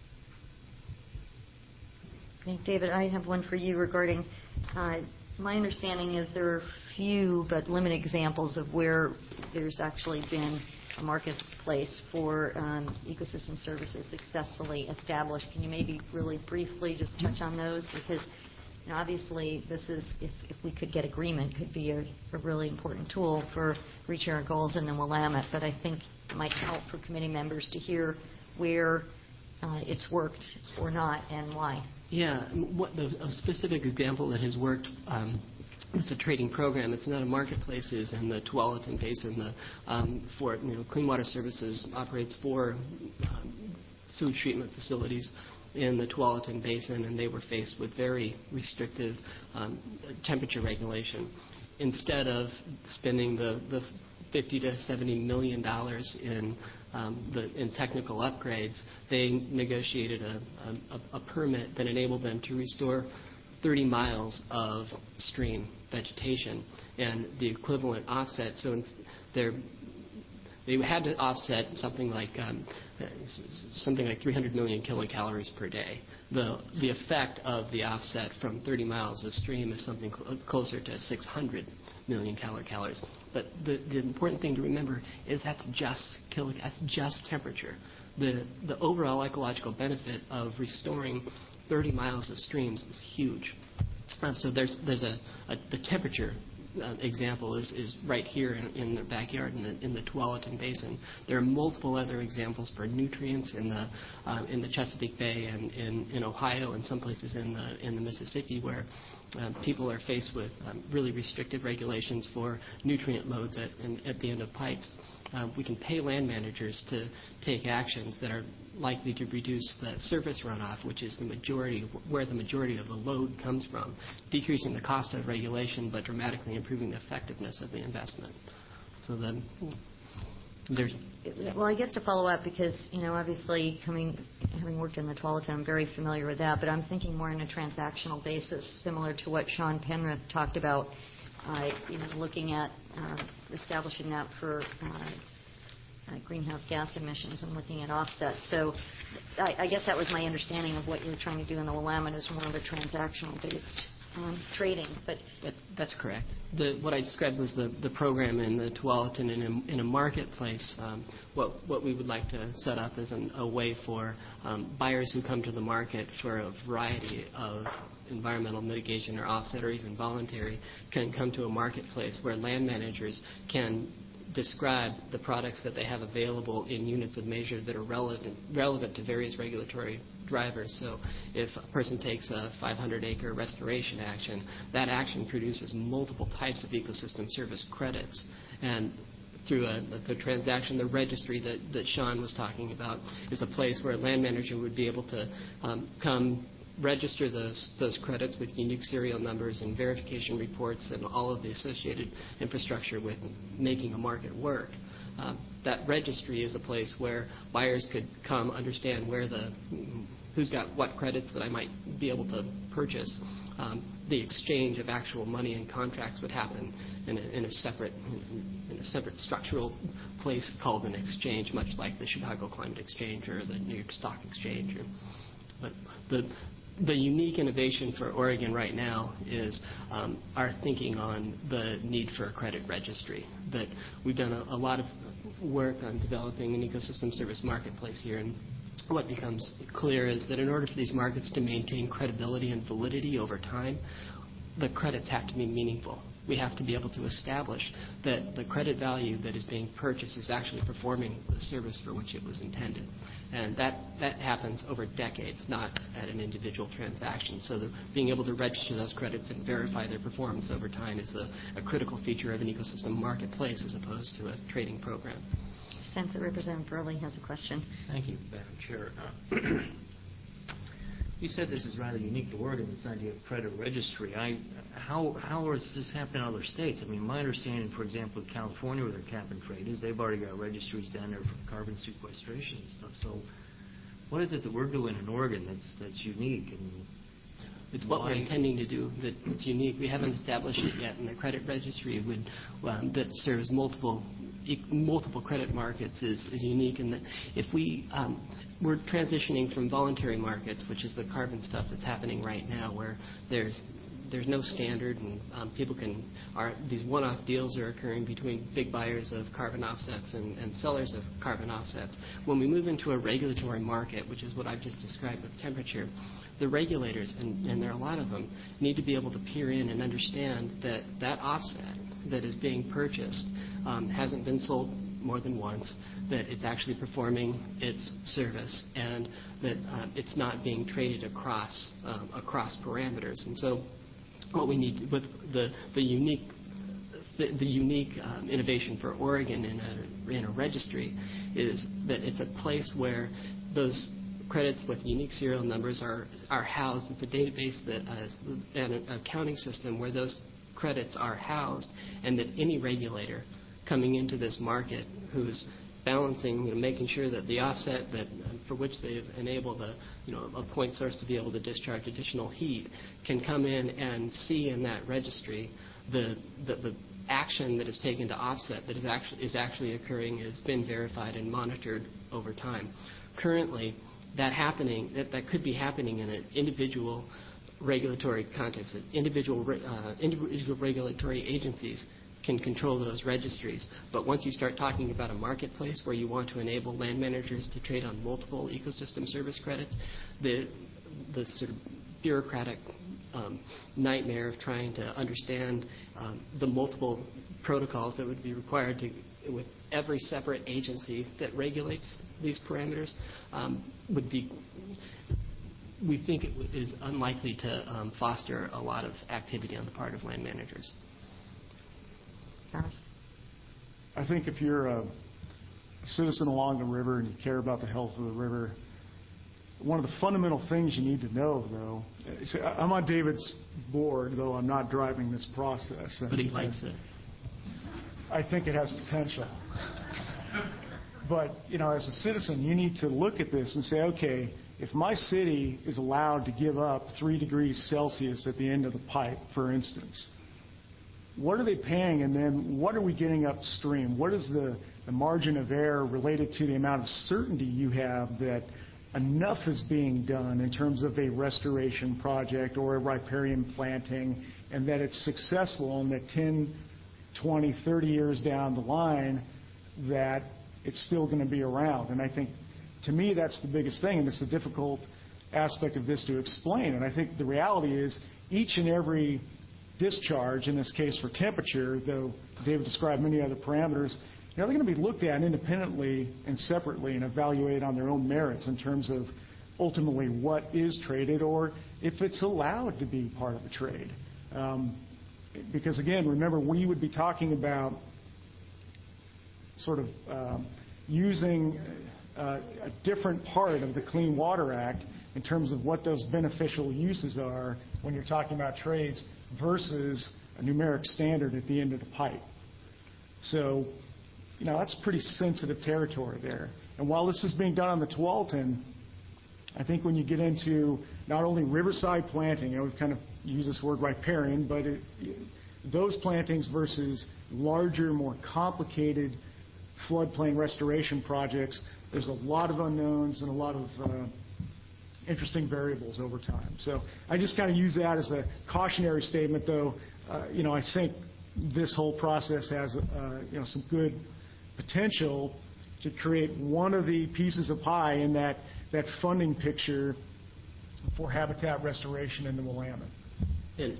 Okay, David, I have one for you regarding, my understanding is there are few but limited examples of where there's actually been a marketplace for ecosystem services successfully established. Can you maybe really briefly just touch on those? Because obviously this is, if we could get agreement, could be a really important tool for reaching our goals in the Willamette. But I think it might help for committee members to hear where it's worked or not and why.
Yeah, a specific example that has worked, it's a trading program. It's not a marketplace. Is in the Tualatin Basin. Clean Water Services operates 4 sewage treatment facilities in the Tualatin Basin, and they were faced with very restrictive temperature regulation. Instead of spending the $50 to $70 million in technical upgrades, they negotiated a permit that enabled them to restore 30 miles of stream vegetation and the equivalent offset. So they had to offset something like 300 million kilocalories per day. The effect of the offset from 30 miles of stream is something closer to 600 million kilocalories. But the important thing to remember is that's just temperature. The overall ecological benefit of restoring 30 miles of streams is huge. So there's the temperature example is right here in the backyard in the Tualatin Basin. There are multiple other examples for nutrients in the Chesapeake Bay and in Ohio and some places in the Mississippi where people are faced with really restrictive regulations for nutrient loads at the end of pipes. We can pay land managers to take actions that are likely to reduce the surface runoff, which is where the majority of the load comes from, decreasing the cost of regulation but dramatically improving the effectiveness of the investment. So then there's...
Well, I guess to follow up, because obviously having worked in the Tualatin, I'm very familiar with that, but I'm thinking more on a transactional basis, similar to what Sean Penrith talked about. Looking at establishing that for greenhouse gas emissions and looking at offsets. So I guess that was my understanding of what you were trying to do in the Willamette is more of a transactional-based trading. But
that's correct. What I described was the program in the Tualatin in a marketplace. What we would like to set up is a way for buyers who come to the market for a variety of environmental mitigation or offset or even voluntary can come to a marketplace where land managers can describe the products that they have available in units of measure that are relevant to various regulatory drivers. So if a person takes a 500-acre restoration action, that action produces multiple types of ecosystem service credits. And through the transaction, the registry that Sean was talking about is a place where a land manager would be able to come register those credits with unique serial numbers and verification reports and all of the associated infrastructure with making a market work. That registry is a place where buyers could come understand who's got what credits that I might be able to purchase. The exchange of actual money and contracts would happen in a separate structural place called an exchange, much like the Chicago Climate Exchange or the New York Stock Exchange. But the unique innovation for Oregon right now is our thinking on the need for a credit registry. That we've done a lot of work on developing an ecosystem service marketplace here, and what becomes clear is that in order for these markets to maintain credibility and validity over time, the credits have to be meaningful. We have to be able to establish that the credit value that is being purchased is actually performing the service for which it was intended. And that happens over decades, not at an individual transaction. So being able to register those credits and verify their performance over time is a critical feature of an ecosystem marketplace as opposed to a trading program.
I sense that Representative Burley has a question.
Thank you, Madam Chair. You said this is rather unique to Oregon, this idea of credit registry. How is this happening in other states? I mean, my understanding, for example, in California, where their cap and trade is, they've already got registries down there for carbon sequestration and stuff. So what is it that we're doing in Oregon that's unique? And
it's what we're intending to do that's unique. We haven't established it yet, and the credit registry that serves multiple credit markets is unique in that if we're transitioning from voluntary markets, which is the carbon stuff that's happening right now, where there's no standard and these one-off deals are occurring between big buyers of carbon offsets and sellers of carbon offsets. When we move into a regulatory market, which is what I've just described with temperature, the regulators, and there are a lot of them, need to be able to peer in and understand that offset that is being purchased hasn't been sold more than once, that it's actually performing its service, and that it's not being traded across parameters. And so what we need with the unique innovation for Oregon in a registry is that it's a place where those credits with unique serial numbers are housed. It's a database and an accounting system where those credits are housed, and that any regulator coming into this market who's balancing, making sure that the offset for which they've enabled a point source to be able to discharge additional heat can come in and see in that registry the action that is taken to offset that is actually occurring has been verified and monitored over time. Currently, that could be happening in an individual regulatory context. Individual regulatory agencies can control those registries. But once you start talking about a marketplace where you want to enable land managers to trade on multiple ecosystem service credits, the sort of bureaucratic nightmare of trying to understand the multiple protocols that would be required with every separate agency that regulates these parameters we think it is unlikely to foster a lot of activity on the part of land managers.
I think if you're a citizen along the river and you care about the health of the river, one of the fundamental things you need to know, though, I'm on David's board, though I'm not driving this process.
But he likes it.
I think it has potential. But, as a citizen, you need to look at this and say, okay, if my city is allowed to give up 3 degrees Celsius at the end of the pipe, for instance, what are they paying, and then what are we getting upstream? What is the margin of error related to the amount of certainty you have that enough is being done in terms of a restoration project or a riparian planting, and that it's successful, and that 10, 20, 30 years down the line that it's still going to be around? And I think, to me, that's the biggest thing, and it's a difficult aspect of this to explain. And I think the reality is each and every discharge, in this case for temperature, though David described many other parameters, they're going to be looked at independently and separately and evaluated on their own merits in terms of ultimately what is traded or if it's allowed to be part of a trade. Because, again, remember, we would be talking about sort of using a different part of the Clean Water Act in terms of what those beneficial uses are when you're talking about trades versus a numeric standard at the end of the pipe. So, that's pretty sensitive territory there. And while this is being done on the Tualatin, I think when you get into not only riverside planting, we've kind of used this word riparian, but those plantings versus larger, more complicated floodplain restoration projects, there's a lot of unknowns and a lot of interesting variables over time. So I just kind of use that as a cautionary statement, though. I think this whole process has some good potential to create one of the pieces of pie in that funding picture for habitat restoration in the Willamette.
And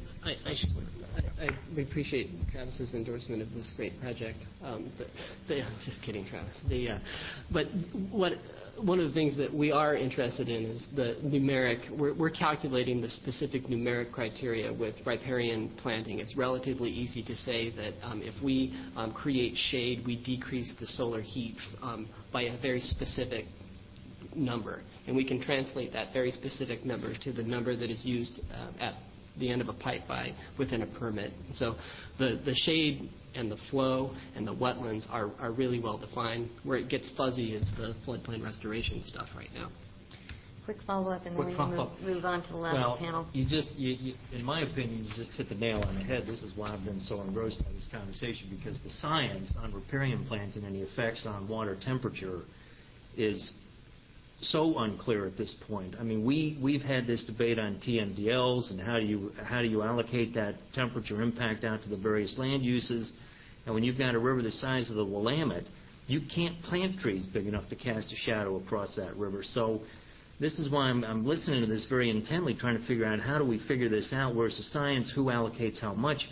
I appreciate Travis's endorsement of this great project. But just kidding, Travis. But one of the things that we are interested in is the numeric. We're calculating the specific numeric criteria with riparian planting. It's relatively easy to say that if we create shade, we decrease the solar heat by a very specific number, and we can translate that very specific number to the number that is used at the end of a pipe within a permit. So the shade and the flow and the wetlands are really well defined. Where it gets fuzzy is the floodplain restoration stuff right now.
Quick follow-up, and then we can move on to the last panel.
In my opinion, you just hit the nail on the head. This is why I've been so engrossed by this conversation, because the science on riparian planting and the effects on water temperature is so unclear at this point. I mean, we've had this debate on TMDLs and how do you allocate that temperature impact out to the various land uses. And when you've got a river the size of the Willamette, you can't plant trees big enough to cast a shadow across that river. So this is why I'm listening to this very intently, trying to figure out how do we figure this out, where's the science, who allocates how much.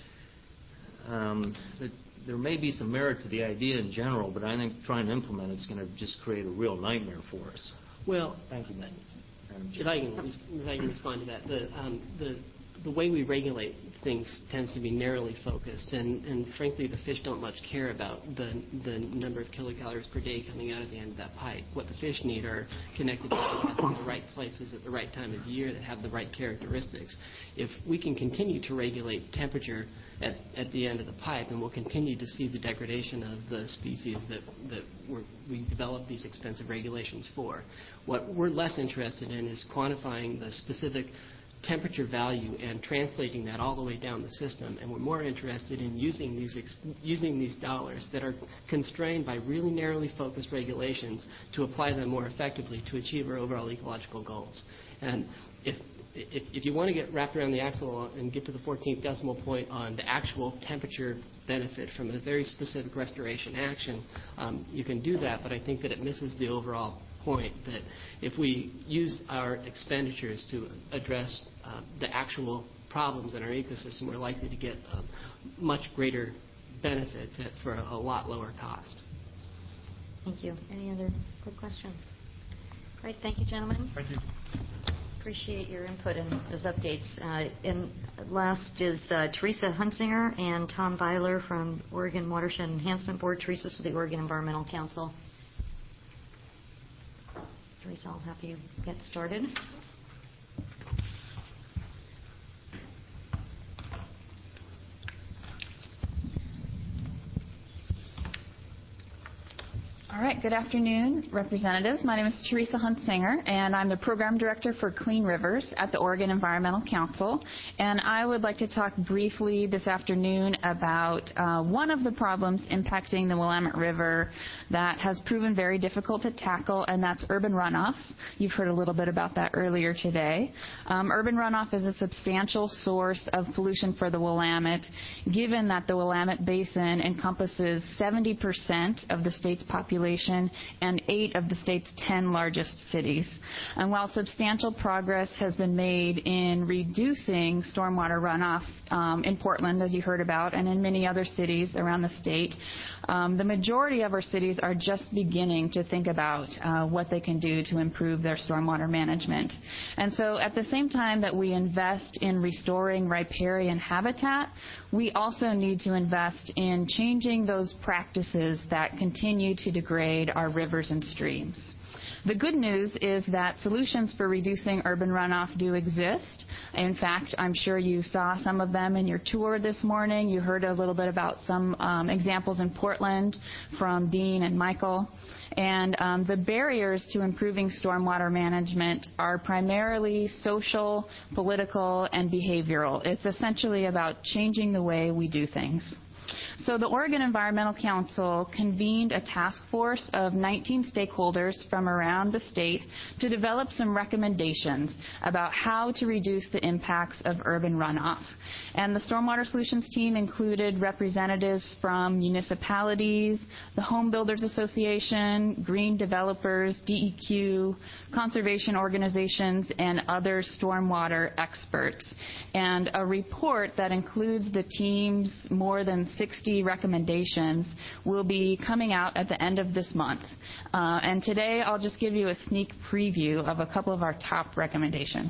There may be some merit to the idea in general, but I think trying to implement it's going to just create a real nightmare for us.
Well,
thank you, Madam Chair.
If I can respond to that, the way we regulate things tends to be narrowly focused, and frankly, the fish don't much care about the number of kilocalories per day coming out of the end of that pipe. What the fish need are connected to the right places at the right time of year that have the right characteristics. If we can continue to regulate temperature at the end of the pipe, and we'll continue to see the degradation of the species that we develop these expensive regulations for. What we're less interested in is quantifying the specific temperature value and translating that all the way down the system, and we're more interested in using these dollars that are constrained by really narrowly focused regulations to apply them more effectively to achieve our overall ecological goals. And if you want to get wrapped around the axle and get to the 14th decimal point on the actual temperature benefit from a very specific restoration action, you can do that, but I think that it misses the overall point that if we use our expenditures to address the actual problems in our ecosystem, we're likely to get much greater benefits for a lot lower cost.
Thank you. Any other quick questions? All right. Thank you, gentlemen.
Thank you.
Appreciate your input and those updates. And last is Teresa Hunsinger and Tom Byler from Oregon Watershed Enhancement Board. Teresa's with the Oregon Environmental Council. Teresa, I'll have you get started.
All right, good afternoon, representatives. My name is Teresa Hunsinger, and I'm the Program Director for Clean Rivers at the Oregon Environmental Council. And I would like to talk briefly this afternoon about one of the problems impacting the Willamette River that has proven very difficult to tackle, and that's urban runoff. You've heard a little bit about that earlier today. Urban runoff is a substantial source of pollution for the Willamette, given that the Willamette Basin encompasses 70% of the state's population and 8 of the state's 10 largest cities. And while substantial progress has been made in reducing stormwater runoff in Portland, as you heard about, and in many other cities around the state, the majority of our cities are just beginning to think about what they can do to improve their stormwater management. And so at the same time that we invest in restoring riparian habitat, we also need to invest in changing those practices that continue to degrade our rivers and streams. The good news is that solutions for reducing urban runoff do exist. In fact, I'm sure you saw some of them in your tour this morning. You heard a little bit about some examples in Portland from Dean and Michael. And the barriers to improving stormwater management are primarily social, political, and behavioral. It's essentially about changing the way we do things. So the Oregon Environmental Council convened a task force of 19 stakeholders from around the state to develop some recommendations about how to reduce the impacts of urban runoff. And the Stormwater Solutions team included representatives from municipalities, the Home Builders Association, green developers, DEQ, conservation organizations, and other stormwater experts. And a report that includes the team's more than 60 recommendations will be coming out at the end of this month. And today I'll just give you a sneak preview of a couple of our top recommendations.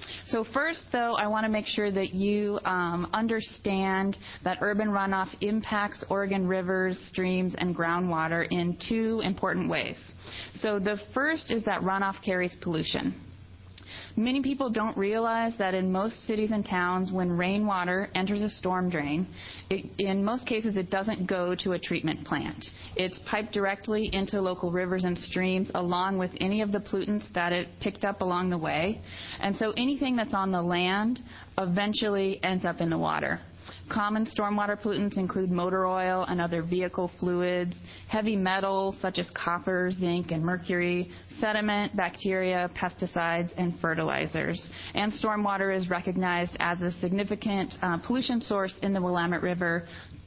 So first, though, I want to make sure that you understand that urban runoff impacts Oregon rivers, streams, and groundwater in two important ways. So the first is that runoff carries pollution. Many people don't realize that in most cities and towns, when rainwater enters a storm drain, in most cases it doesn't go to a treatment plant. It's piped directly into local rivers and streams along with any of the pollutants that it picked up along the way. And so anything that's on the land eventually ends up in the water. Common stormwater pollutants include motor oil and other vehicle fluids, heavy metals such as copper, zinc, and mercury, sediment, bacteria, pesticides, and fertilizers. And stormwater is recognized as a significant pollution source in the Willamette River,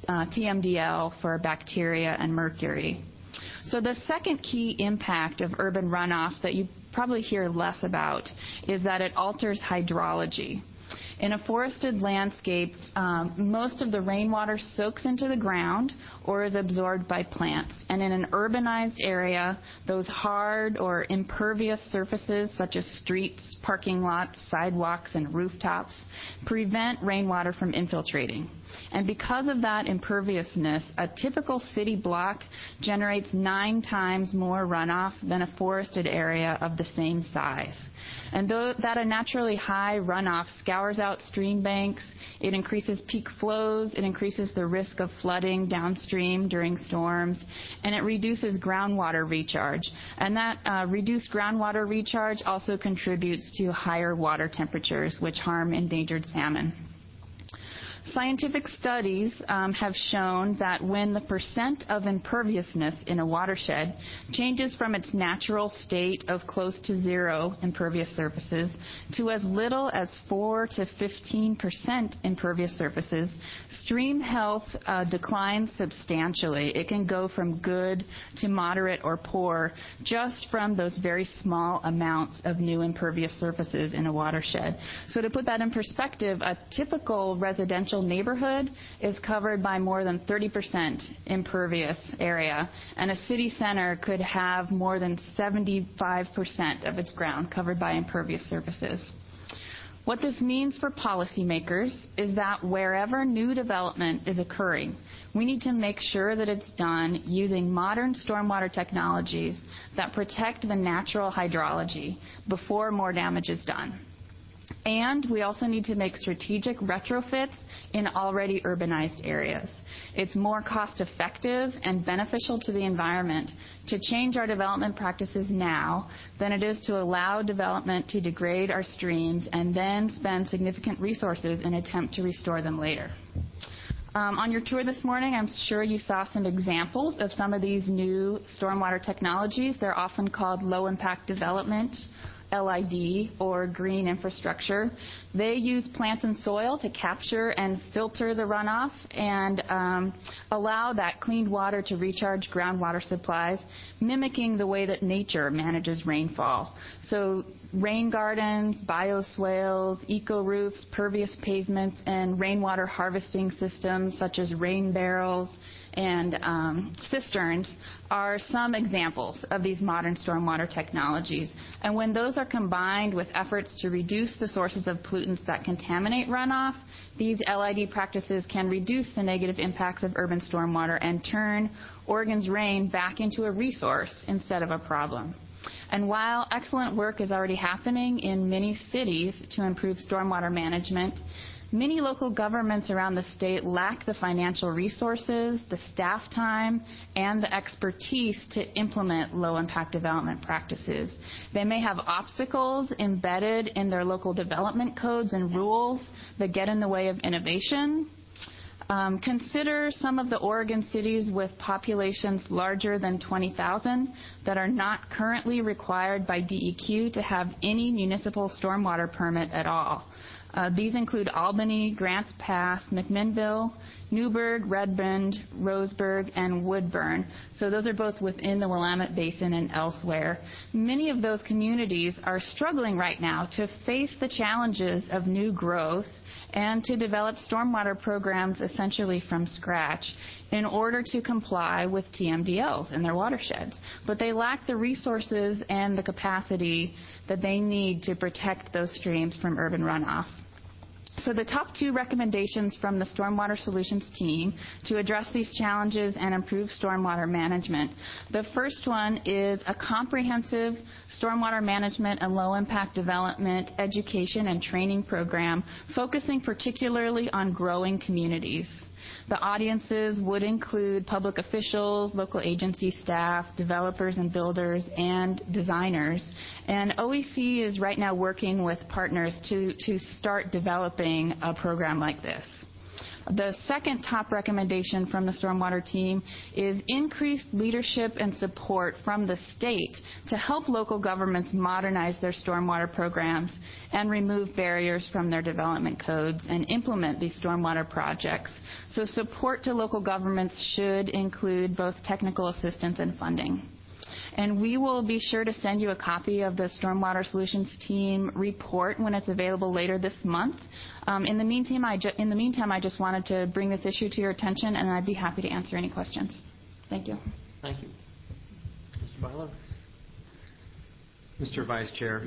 TMDL, for bacteria and mercury. So the second key impact of urban runoff that you probably hear less about is that it alters hydrology. In a forested landscape, most of the rainwater soaks into the ground or is absorbed by plants. And in an urbanized area, those hard or impervious surfaces such as streets, parking lots, sidewalks, and rooftops prevent rainwater from infiltrating. And because of that imperviousness, a typical city block generates 9 times more runoff than a forested area of the same size. And though that a naturally high runoff scours out stream banks, it increases peak flows, it increases the risk of flooding downstream during storms, and it reduces groundwater recharge. And that reduced groundwater recharge also contributes to higher water temperatures, which harm endangered salmon. Scientific studies have shown that when the percent of imperviousness in a watershed changes from its natural state of close to zero impervious surfaces to as little as 4 to 15% impervious surfaces, stream health declines substantially. It can go from good to moderate or poor just from those very small amounts of new impervious surfaces in a watershed. So to put that in perspective, a typical residential neighborhood is covered by more than 30% impervious area, and a city center could have more than 75% of its ground covered by impervious surfaces. What this means for policymakers is that wherever new development is occurring, we need to make sure that it's done using modern stormwater technologies that protect the natural hydrology before more damage is done. And we also need to make strategic retrofits in already urbanized areas. It's more cost-effective and beneficial to the environment to change our development practices now than it is to allow development to degrade our streams and then spend significant resources in an attempt to restore them later. On your tour this morning, I'm sure you saw some examples of some of these new stormwater technologies. They're often called low-impact development, LID, or green infrastructure. They use plants and soil to capture and filter the runoff and allow that cleaned water to recharge groundwater supplies, mimicking the way that nature manages rainfall. So rain gardens, bioswales, eco-roofs, pervious pavements, and rainwater harvesting systems such as rain barrels and cisterns are some examples of these modern stormwater technologies. And when those are combined with efforts to reduce the sources of pollutants that contaminate runoff, these LID practices can reduce the negative impacts of urban stormwater and turn Oregon's rain back into a resource instead of a problem. And while excellent work is already happening in many cities to improve stormwater management, many local governments around the state lack the financial resources, the staff time, and the expertise to implement low-impact development practices. They may have obstacles embedded in their local development codes and rules that get in the way of innovation. Consider some of the Oregon cities with populations larger than 20,000 that are not currently required by DEQ to have any municipal stormwater permit at all. These include Albany, Grants Pass, McMinnville, Newburgh, Redmond, Roseburg, and Woodburn. So those are both within the Willamette Basin and elsewhere. Many of those communities are struggling right now to face the challenges of new growth and to develop stormwater programs essentially from scratch in order to comply with TMDLs in their watersheds. But they lack the resources and the capacity that they need to protect those streams from urban runoff. So the top 2 recommendations from the Stormwater Solutions team to address these challenges and improve stormwater management. The first one is a comprehensive stormwater management and low-impact development education and training program focusing particularly on growing communities. The audiences would include public officials, local agency staff, developers and builders, and designers. And OEC is right now working with partners to start developing a program like this. The second top recommendation from the Stormwater team is increased leadership and support from the state to help local governments modernize their stormwater programs and remove barriers from their development codes and implement these stormwater projects. So support to local governments should include both technical assistance and funding. And we will be sure to send you a copy of the Stormwater Solutions team report when it's available later this month. In the meantime, I just wanted to bring this issue to your attention, and I'd be happy to answer any questions. Thank you.
Thank you. Mr. Byler?
Mr. Vice Chair,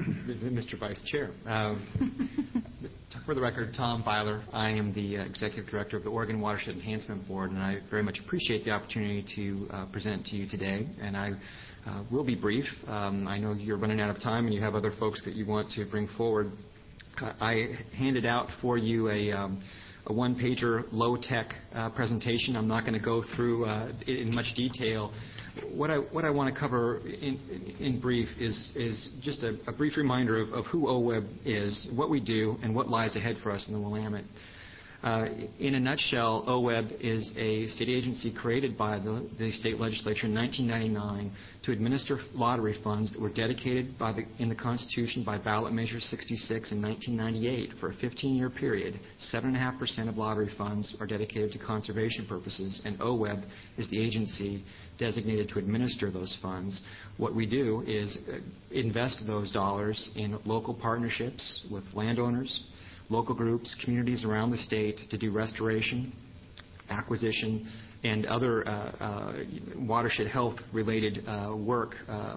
for the record, Tom Byler. I am the Executive Director of the Oregon Watershed Enhancement Board, and I very much appreciate the opportunity to present to you today. And I will be brief. I know you're running out of time and you have other folks that you want to bring forward. I handed out for you a one-pager low-tech presentation. I'm not going to go through it in much detail. What I want to cover in brief is just a brief reminder of who OWEB is, what we do, and what lies ahead for us in the Willamette. In a nutshell, OWEB is a state agency created by the state legislature in 1999 to administer lottery funds that were dedicated in the Constitution by ballot measure 66 in 1998 for a 15-year period. 7.5% of lottery funds are dedicated to conservation purposes, and OWEB is the agency designated to administer those funds. What we do is invest those dollars in local partnerships with landowners, local groups, communities around the state to do restoration, acquisition, and other watershed health-related work.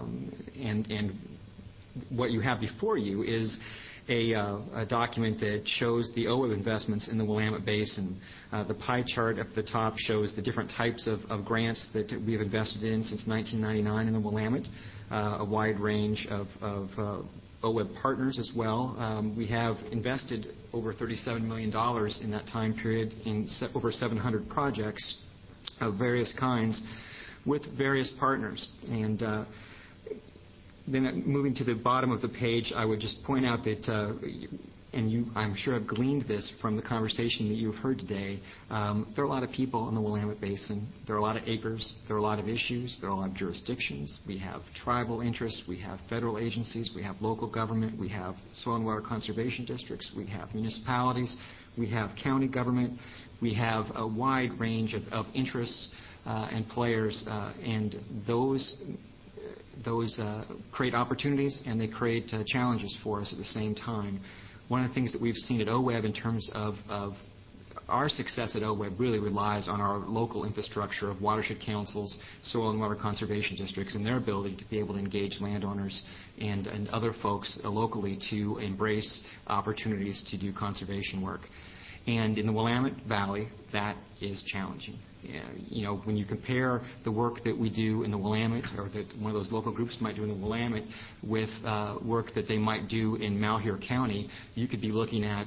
And what you have before you is a document that shows the OWEB investments in the Willamette Basin. The pie chart at the top shows the different types of grants that we have invested in since 1999 in the Willamette, a wide range of OWEB partners as well. We have invested over $37 million in that time period in over 700 projects of various kinds with various partners. And then moving to the bottom of the page, I would just point out that, and you, I'm sure, have gleaned this from the conversation that you've heard today, there are a lot of people in the Willamette Basin. There are a lot of acres. There are a lot of issues. There are a lot of jurisdictions. We have tribal interests. We have federal agencies. We have local government. We have soil and water conservation districts. We have municipalities. We have county government. We have a wide range of interests and players, and those create opportunities and they create challenges for us at the same time. One of the things that we've seen at OWEB in terms of our success at OWEB really relies on our local infrastructure of watershed councils, soil and water conservation districts, and their ability to be able to engage landowners and other folks locally to embrace opportunities to do conservation work. And in the Willamette Valley, that is challenging. You know, when you compare the work that we do in the Willamette, or that one of those local groups might do in the Willamette, with work that they might do in Malheur County, you could be looking at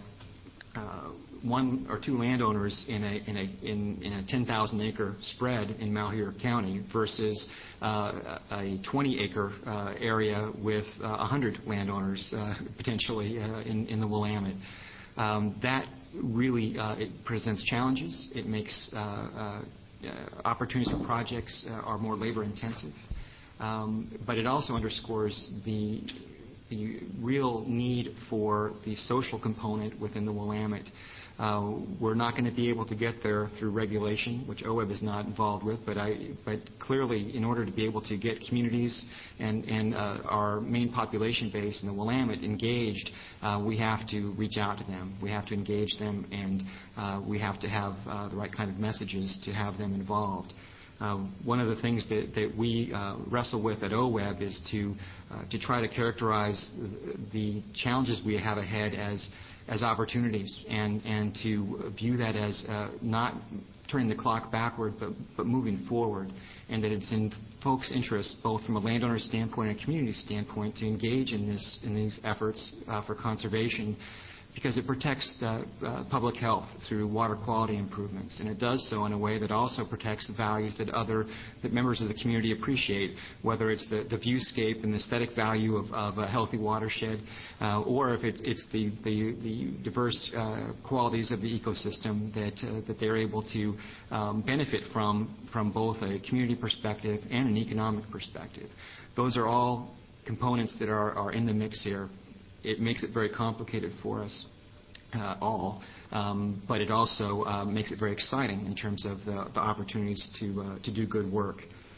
one or two landowners in a 10,000-acre spread in Malheur County versus a 20-acre area with 100 landowners potentially in the Willamette. That really it presents challenges. It makes opportunities for projects are more labor intensive, but it also underscores the real need for the social component within the Willamette. We're not going to be able to get there through regulation, which OWEB is not involved with, but clearly in order to be able to get communities and our main population base in the Willamette engaged, we have to reach out to them. We have to engage them, and we have to have the right kind of messages to have them involved. One of the things that we wrestle with at OWEB is to try to characterize the challenges we have ahead as opportunities, and to view that as not turning the clock backward, but moving forward, and that it's in folks' interest, both from a landowner standpoint and a community standpoint, to engage in these efforts for conservation, because it protects public health through water quality improvements, and it does so in a way that also protects the values that members of the community appreciate, whether it's the viewscape and the aesthetic value of a healthy watershed, or if it's the diverse qualities of the ecosystem that they're able to benefit from both a community perspective and an economic perspective. Those are all components that are in the mix here. It makes it very complicated for us all, but it also makes it very exciting in terms of the opportunities to do good work.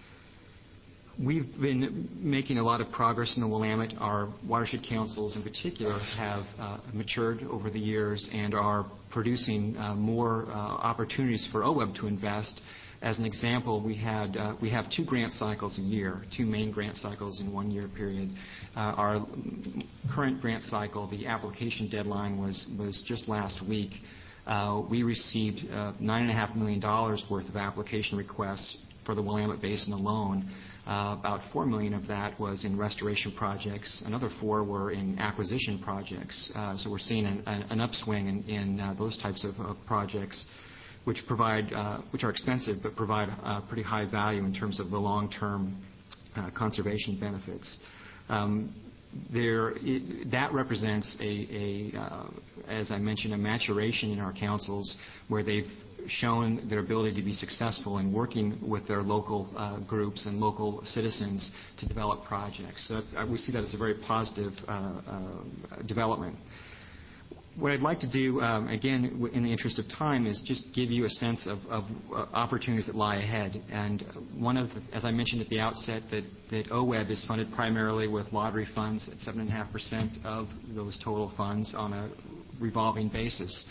We've been making a lot of progress in the Willamette. Our watershed councils in particular have matured over the years and are producing more opportunities for OWEB to invest. As an example, we have 2 grant cycles a year, 2 main grant cycles in 1 year period. Our current grant cycle, the application deadline was just last week. We received $9.5 million worth of application requests for the Willamette Basin alone. About $4 million of that was in restoration projects. Another $4 million were in acquisition projects. So we're seeing an upswing in those types of projects, which are expensive but provide pretty high value in terms of the long-term conservation benefits. That represents as I mentioned, a maturation in our councils where they've shown their ability to be successful in working with their local groups and local citizens to develop projects. So we see that as a very positive development. What I'd like to do, again, in the interest of time, is just give you a sense of opportunities that lie ahead. And as I mentioned at the outset, that OWEB is funded primarily with lottery funds at 7.5% of those total funds on a revolving basis.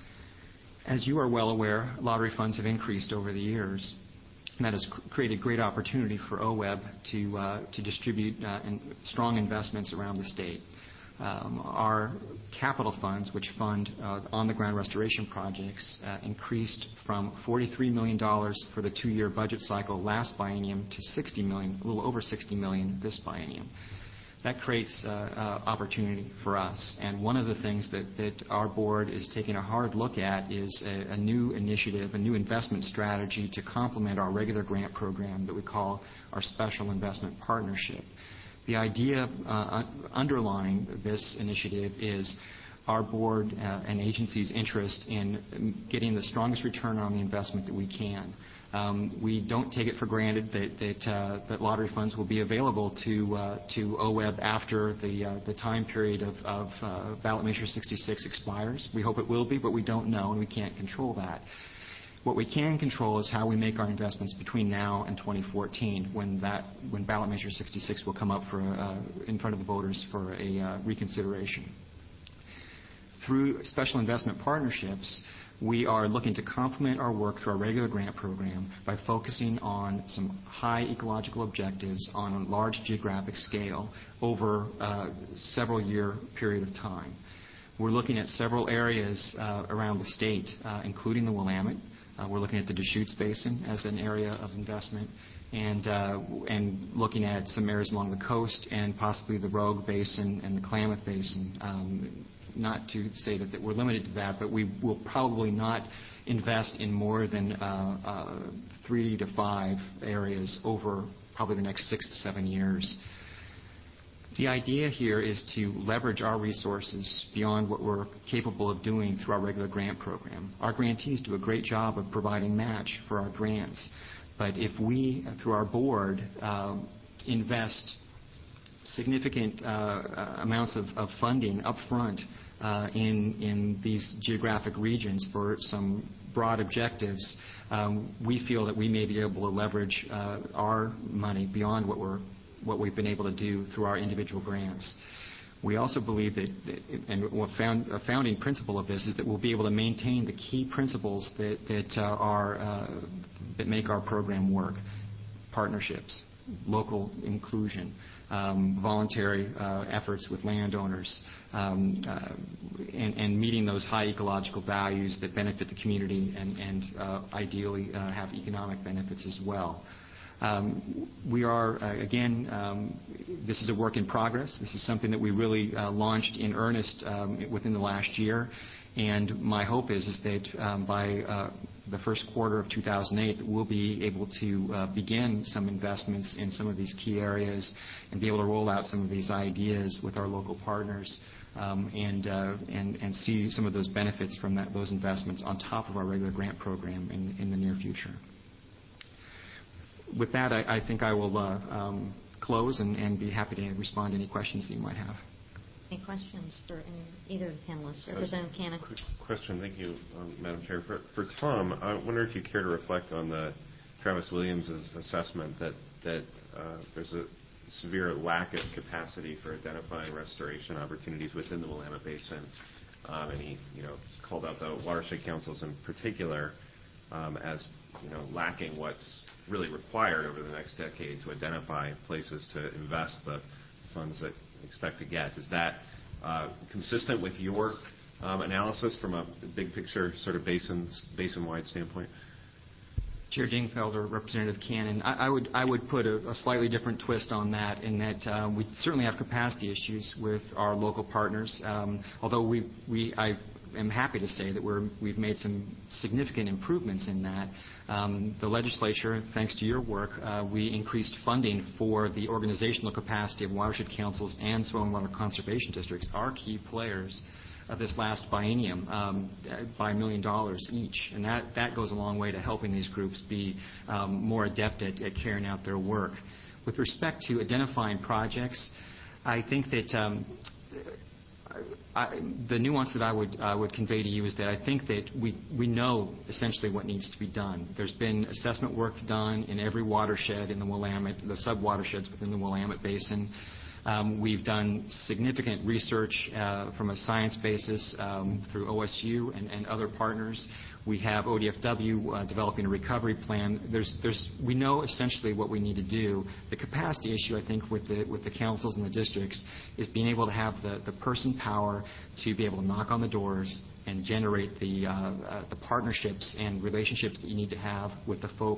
As you are well aware, lottery funds have increased over the years. And that has created great opportunity for OWEB to distribute strong investments around the state. Our capital funds, which fund on-the-ground restoration projects, increased from $43 million for the 2-year budget cycle last biennium to $60 million, a little over $60 million this biennium. That creates opportunity for us. And one of the things that our board is taking a hard look at is a new initiative, a new investment strategy to complement our regular grant program that we call our Special Investment Partnership. The idea underlying this initiative is our board and agency's interest in getting the strongest return on the investment that we can. We don't take it for granted that lottery funds will be available to OWEB after the time period of ballot measure 66 expires. We hope it will be, but we don't know, and we can't control that. What we can control is how we make our investments between now and 2014, when ballot measure 66 will come up in front of the voters for a reconsideration. Through special investment partnerships, we are looking to complement our work through our regular grant program by focusing on some high ecological objectives on a large geographic scale over a several-year period of time. We're looking at several areas around the state, including the Willamette. We're looking at the Deschutes Basin as an area of investment, and looking at some areas along the coast and possibly the Rogue Basin and the Klamath Basin. Not to say that we're limited to that, but we will probably not invest in more than 3 to 5 areas over probably the next 6 to 7 years. The idea here is to leverage our resources beyond what we're capable of doing through our regular grant program. Our grantees do a great job of providing match for our grants. But if we, through our board, invest significant amounts of funding up front in these geographic regions for some broad objectives, we feel that we may be able to leverage our money beyond what we've been able to do through our individual grants. We also believe that, and a founding principle of this is that we'll be able to maintain the key principles that make our program work: partnerships, local inclusion, voluntary efforts with landowners, and meeting those high ecological values that benefit the community and ideally have economic benefits as well. We are, again, this is a work in progress. This is something that we really launched in earnest within the last year. And my hope is that by the first quarter of 2008, we'll be able to begin some investments in some of these key areas and be able to roll out some of these ideas with our local partners and see some of those benefits from those investments on top of our regular grant program in the near future. With that, I think I will close and be happy to respond to any questions that you might have.
Any questions for either of the panelists? Representative Cannon.
Quick question. Thank you, Madam Chair. For Tom, I wonder if you care to reflect on the Travis Williams' assessment that there's a severe lack of capacity for identifying restoration opportunities within the Willamette Basin. And he called out the watershed councils in particular as lacking what's really required over the next decade to identify places to invest the funds that we expect to get. Is that consistent with your analysis from a big picture sort of basin-wide standpoint?
Chair Dingfelder, Representative Cannon, I would put a slightly different twist on that, in that we certainly have capacity issues with our local partners, although I am happy to say that we've made some significant improvements in that. The legislature, thanks to your work, we increased funding for the organizational capacity of watershed councils and soil and water conservation districts, our key players of this last biennium, by $1 million each. And that goes a long way to helping these groups be more adept at carrying out their work. With respect to identifying projects, I think that the nuance that I would convey to you is that I think that we know essentially what needs to be done. There's been assessment work done in every watershed in the Willamette, the sub-watersheds within the Willamette Basin. We've done significant research from a science basis through OSU and other partners. We have ODFW developing a recovery plan. We know essentially what we need to do. The capacity issue, I think, with the councils and the districts is being able to have the person power to be able to knock on the doors and generate the partnerships and relationships that you need to have with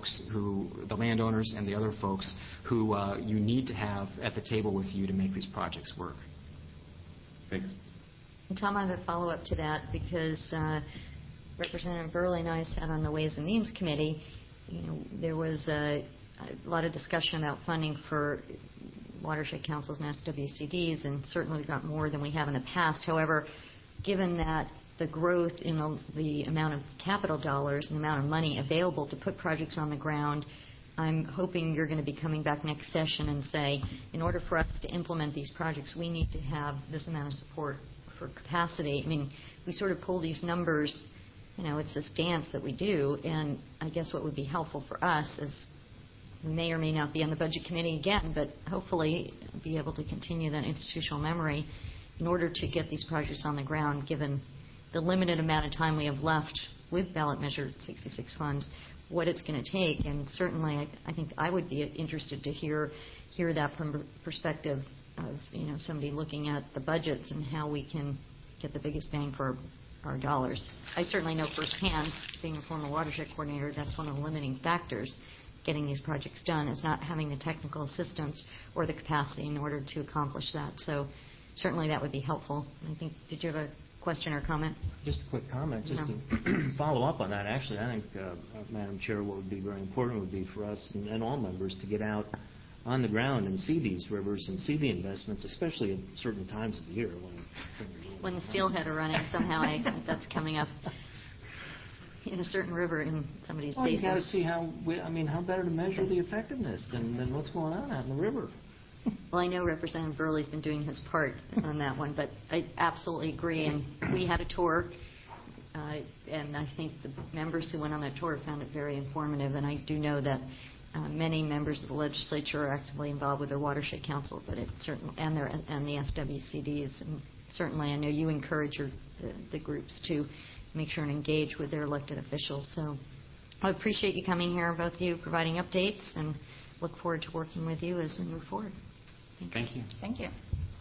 the landowners and the other folks who you need to have at the table with you to make these projects work.
Thanks.
And Tom, I have a follow-up to that because Representative Burley and I sat on the Ways and Means Committee. There was a lot of discussion about funding for watershed councils and SWCDs, and certainly we've got more than we have in the past. However, given that the growth in the amount of capital dollars and the amount of money available to put projects on the ground, I'm hoping you're going to be coming back next session and say, in order for us to implement these projects, we need to have this amount of support for capacity. I mean, we sort of pull these numbers, it's this dance that we do, and I guess what would be helpful for us is we may or may not be on the Budget Committee again, but hopefully be able to continue that institutional memory in order to get these projects on the ground, given the limited amount of time we have left with ballot measure 66 funds, what it's going to take. And certainly I think I would be interested to hear that from the perspective of somebody looking at the budgets and how we can get the biggest bang for our dollars. I certainly know firsthand, being a former watershed coordinator, that's one of the limiting factors getting these projects done, is not having the technical assistance or the capacity in order to accomplish that. So certainly that would be helpful. I think, did you have a question or comment?
Just a quick comment, just to follow up on that. Actually, I think, Madam Chair, what would be very important would be for us and all members to get out on the ground and see these rivers and see the investments, especially at certain times of the year.
When the steelhead are running, somehow I think that's coming up in a certain river in somebody's basin.
You got to see how better to measure the effectiveness than what's going on out in the river.
Well, I know Representative Burley's been doing his part on that one, but I absolutely agree. And we had a tour, and I think the members who went on that tour found it very informative. And I do know that many members of the legislature are actively involved with their watershed council, but it certainly and the SWCDs. And certainly, I know you encourage the groups to make sure and engage with their elected officials. So I appreciate you coming here, both of you, providing updates, and look forward to working with you as we move forward.
Thank you.
Thank you.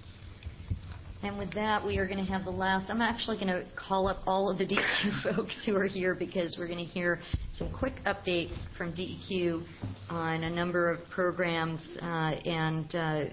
And with that, we are going to have the last. I'm actually going to call up all of the DEQ folks who are here because we're going to hear some quick updates from DEQ on a number of programs and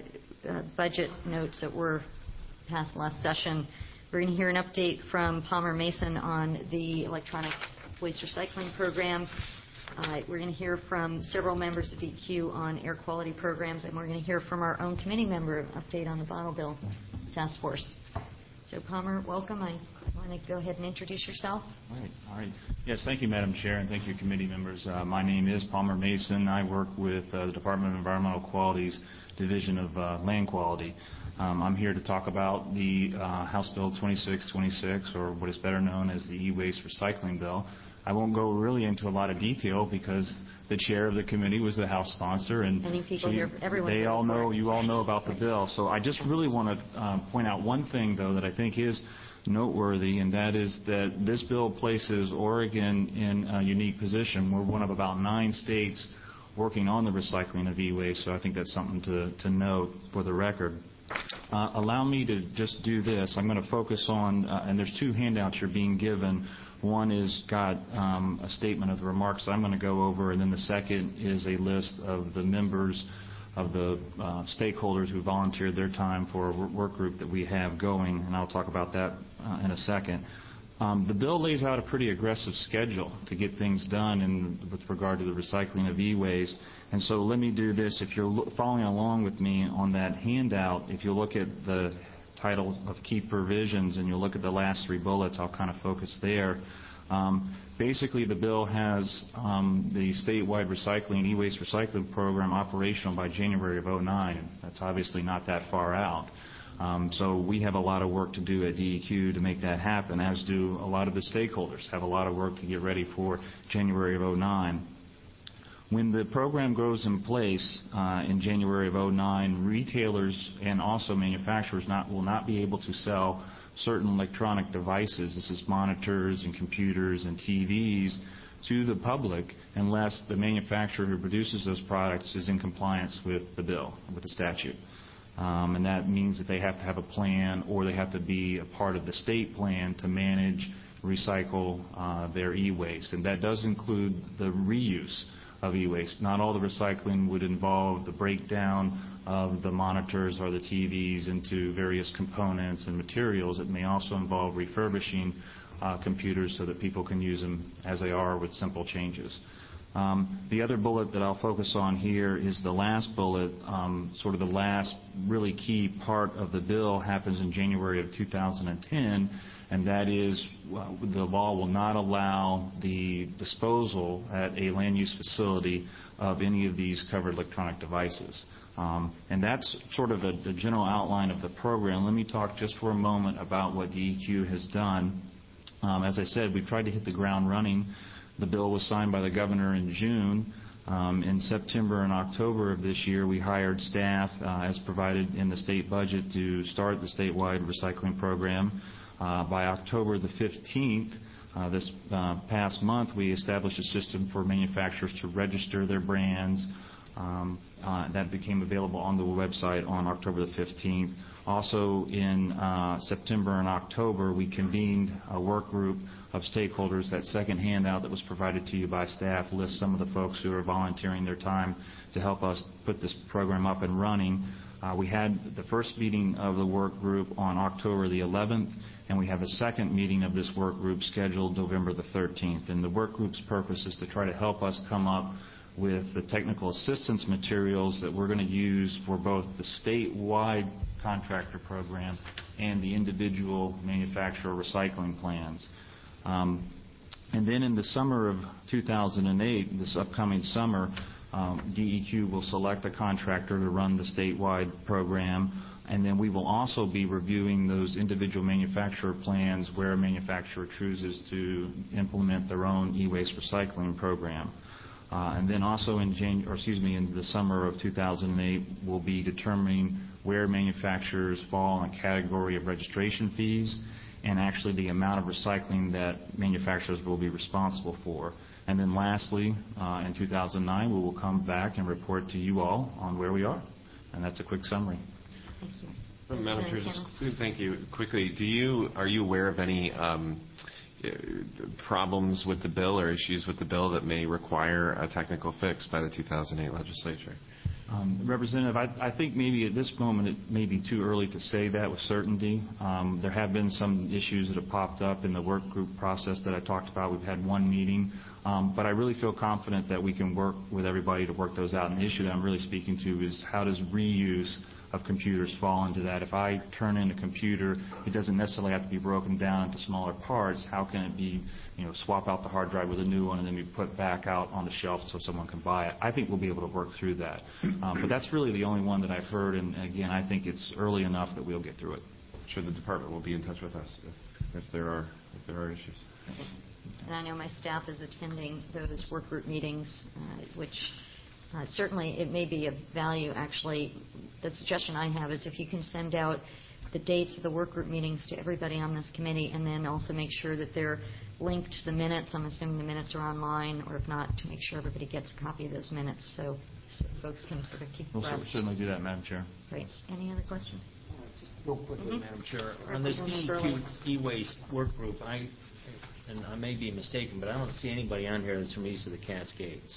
budget notes that were passed last session. We're going to hear an update from Palmer Mason on the electronic waste recycling program. We're going to hear from several members of DEQ on air quality programs, and we're going to hear from our own committee member an update on the bottle bill task force. So, Palmer, welcome. I want to go ahead and introduce yourself.
All right. Yes, thank you, Madam Chair, and thank you, committee members. My name is Palmer Mason. I work with the Department of Environmental Quality's Division of Land Quality. I'm here to talk about the House Bill 2626, or what is better known as the e-waste recycling bill. I won't go really into a lot of detail because the chair of the committee was the House sponsor, and you all know about the bill. So I just really want to point out one thing, though, that I think is noteworthy, and that is that this bill places Oregon in a unique position. We're one of about 9 states working on the recycling of e-waste, so I think that's something to note for the record. Allow me to just do this. I'm going to focus on, and there's 2 handouts you're being given. One is got a statement of the remarks I'm going to go over, and then the second is a list of the members of the stakeholders who volunteered their time for a work group that we have going, and I'll talk about that in a second. The bill lays out a pretty aggressive schedule to get things done with regard to the recycling of e-waste. And so let me do this. If you're following along with me on that handout, if you look at the title of key provisions and you'll look at the last 3 bullets, I'll kind of focus there. Basically, the bill has the statewide recycling, e-waste recycling program operational by January of 2009. That's obviously not that far out. So we have a lot of work to do at DEQ to make that happen, as do a lot of the stakeholders have a lot of work to get ready for January of 2009. When the program goes in place in January of 2009, retailers and also manufacturers will not be able to sell certain electronic devices, this is monitors and computers and TVs, to the public unless the manufacturer who produces those products is in compliance with the bill, with the statute. And that means that they have to have a plan, or they have to be a part of the state plan to manage, recycle their e-waste. And that does include the reuse of e-waste. Not all the recycling would involve the breakdown of the monitors or the TVs into various components and materials. It may also involve refurbishing computers so that people can use them as they are with simple changes. The other bullet that I'll focus on here is the last bullet. Sort of the last really key part of the bill happens in January of 2010, and that is the law will not allow the disposal at a land use facility of any of these covered electronic devices. And that's sort of the general outline of the program. Let me talk just for a moment about what DEQ has done. As I said, we've tried to hit the ground running. The bill was signed by the governor in June. In September and October of this year, we hired staff as provided in the state budget to start the statewide recycling program. By October the 15th, this past month, we established a system for manufacturers to register their brands. That became available on the website on October the 15th. Also in September and October, we convened a work group of stakeholders. That second handout that was provided to you by staff lists some of the folks who are volunteering their time to help us put this program up and running. We had the first meeting of the work group on October the 11th, and we have a second meeting of this work group scheduled November the 13th. And the work group's purpose is to try to help us come up with the technical assistance materials that we're going to use for both the statewide contractor program and the individual manufacturer recycling plans. And then in the summer of 2008, this upcoming summer, DEQ will select a contractor to run the statewide program, and then we will also be reviewing those individual manufacturer plans where a manufacturer chooses to implement their own e-waste recycling program. And then also in the summer of 2008, we'll be determining where manufacturers fall in a category of registration fees and actually the amount of recycling that manufacturers will be responsible for. And then lastly, in 2009, we will come back and report to you all on where we are. And that's a quick summary.
Thank you.
Madam Chair, thank you. Quickly, are you aware of any problems with the bill or issues with the bill that may require a technical fix by the 2008 legislature?
Representative, I think maybe at this moment it may be too early to say that with certainty. There have been some issues that have popped up in the work group process that I talked about. We've had one meeting, but I really feel confident that we can work with everybody to work those out. And the issue that I'm really speaking to is how does reuse of computers fall into that? If I turn in a computer, it doesn't necessarily have to be broken down into smaller parts. How can it be, swap out the hard drive with a new one and then be put back out on the shelf so someone can buy it? I think we'll be able to work through that. But that's really the only one that I've heard, and again, I think it's early enough that we'll get through it.
I'm sure the department will be in touch with us if there are issues.
And I know my staff is attending those work group meetings, which certainly it may be of value. Actually, the suggestion I have is if you can send out the dates of the work group meetings to everybody on this committee, and then also make sure that they're linked to the minutes. I'm assuming the minutes are online, or if not, to make sure everybody gets a copy of those minutes so folks can sort of keep
We'll
abreast.
certainly do that, Madam Chair.
Great. Any other questions?
Real quickly, Madam Chair, on this DEQ e-waste work group, I may be mistaken, but I don't see anybody on here that's from east of the Cascades.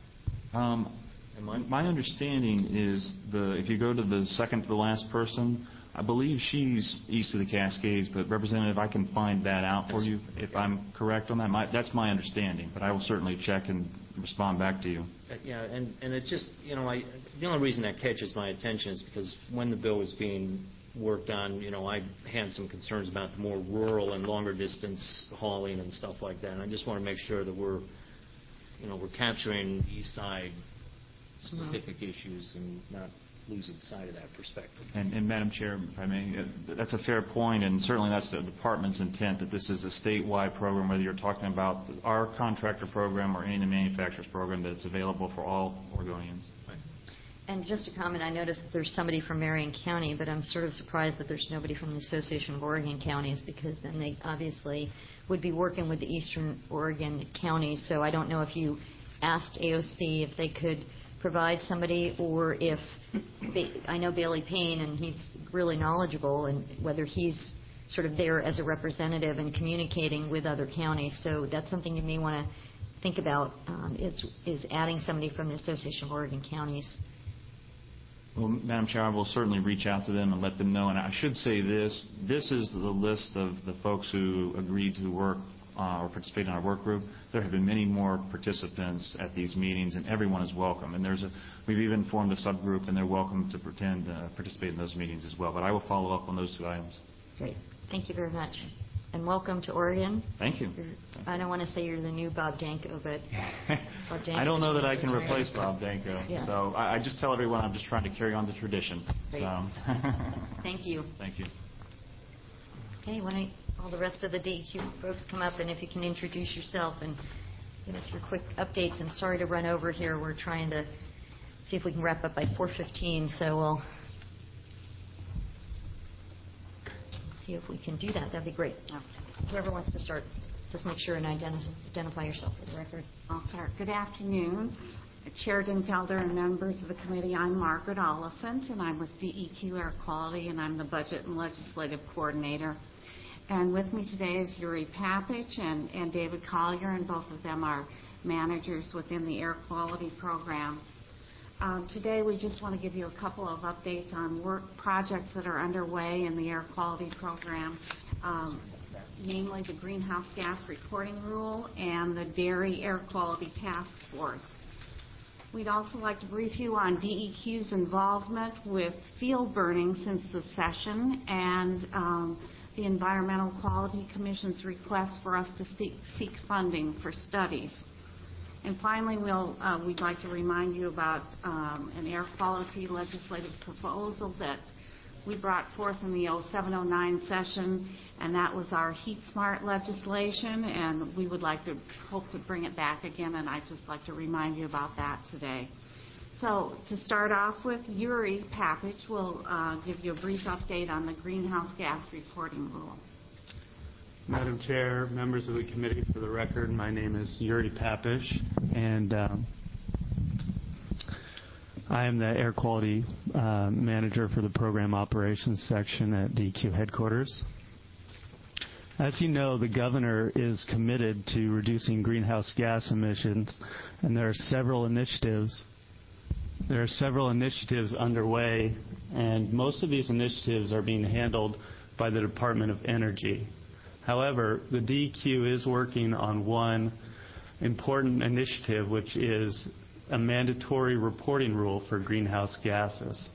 My understanding is if you go to the second to the last person, I believe she's east of the Cascades, but Representative, I can find that out for you if I'm correct on that. That's my understanding, but I will certainly check and respond back to you.
Yeah, and it just, the only reason that catches my attention is because when the bill was being worked on, I had some concerns about the more rural and longer distance hauling and stuff like that. And I just want to make sure that we're capturing the east side specific issues and not losing sight of that perspective.
And Madam Chair, if I may, that's a fair point, and certainly that's the department's intent, that this is a statewide program, whether you're talking about our contractor program or any of the manufacturers program, that it's available for all Oregonians.
Right.
And just to comment, I noticed that there's somebody from Marion County, but I'm sort of surprised that there's nobody from the Association of Oregon Counties, because then they obviously would be working with the Eastern Oregon counties. So I don't know if you asked AOC if they could provide somebody, or if I know Bailey Payne, and he's really knowledgeable, and whether he's sort of there as a representative and communicating with other counties. So that's something you may want to think about, is adding somebody from the Association of Oregon Counties.
Well, Madam Chair, I will certainly reach out to them and let them know. And I should say this is the list of the folks who agreed to work or participate in our work group. There have been many more participants at these meetings, and everyone is welcome. And we've even formed a subgroup, and they're welcome to participate in those meetings as well. But I will follow up on those two items.
Great. Thank you very much. And welcome to Oregon.
Thank you.
I don't want to say you're the new Bob Danko, but Bob Danko,
I don't know that I can replace Bob Danko.
Yeah.
So I just tell everyone I'm just trying to carry on the tradition.
Great.
So.
Thank you.
Thank you.
Okay, why don't all the rest of the DEQ folks come up, and if you can introduce yourself and give us your quick updates. And sorry to run over here. We're trying to see if we can wrap up by 4:15, so we'll see if we can do that. That'd be great. Whoever wants to start, just make sure and identify yourself for the record.
I'll start. Good afternoon. Chair Dinfelder and members of the committee, I'm Margaret Oliphant, and I'm with DEQ Air Quality, and I'm the Budget and Legislative Coordinator. And with me today is Yuri Papich and David Collier, and both of them are managers within the Air Quality Program. Today we just want to give you a couple of updates on work projects that are underway in the Air Quality Program, namely the Greenhouse Gas Reporting Rule and the Dairy Air Quality Task Force. We'd also like to brief you on DEQ's involvement with field burning since the session, and the Environmental Quality Commission's request for us to seek funding for studies. And finally, we'd like to remind you about an air quality legislative proposal that we brought forth in the 07-09 session, and that was our Heat Smart legislation, and we would hope to bring it back again, and I'd just like to remind you about that today. So to start off with, Yuri Papich will give you a brief update on the greenhouse gas reporting rule.
Madam Chair, members of the committee, for the record, my name is Yuri Papich, and I am the air quality manager for the program operations section at DEQ headquarters. As you know, the governor is committed to reducing greenhouse gas emissions, and there are several initiatives underway, and most of these initiatives are being handled by the Department of Energy. However, the DEQ is working on one important initiative, which is a mandatory reporting rule for greenhouse gases.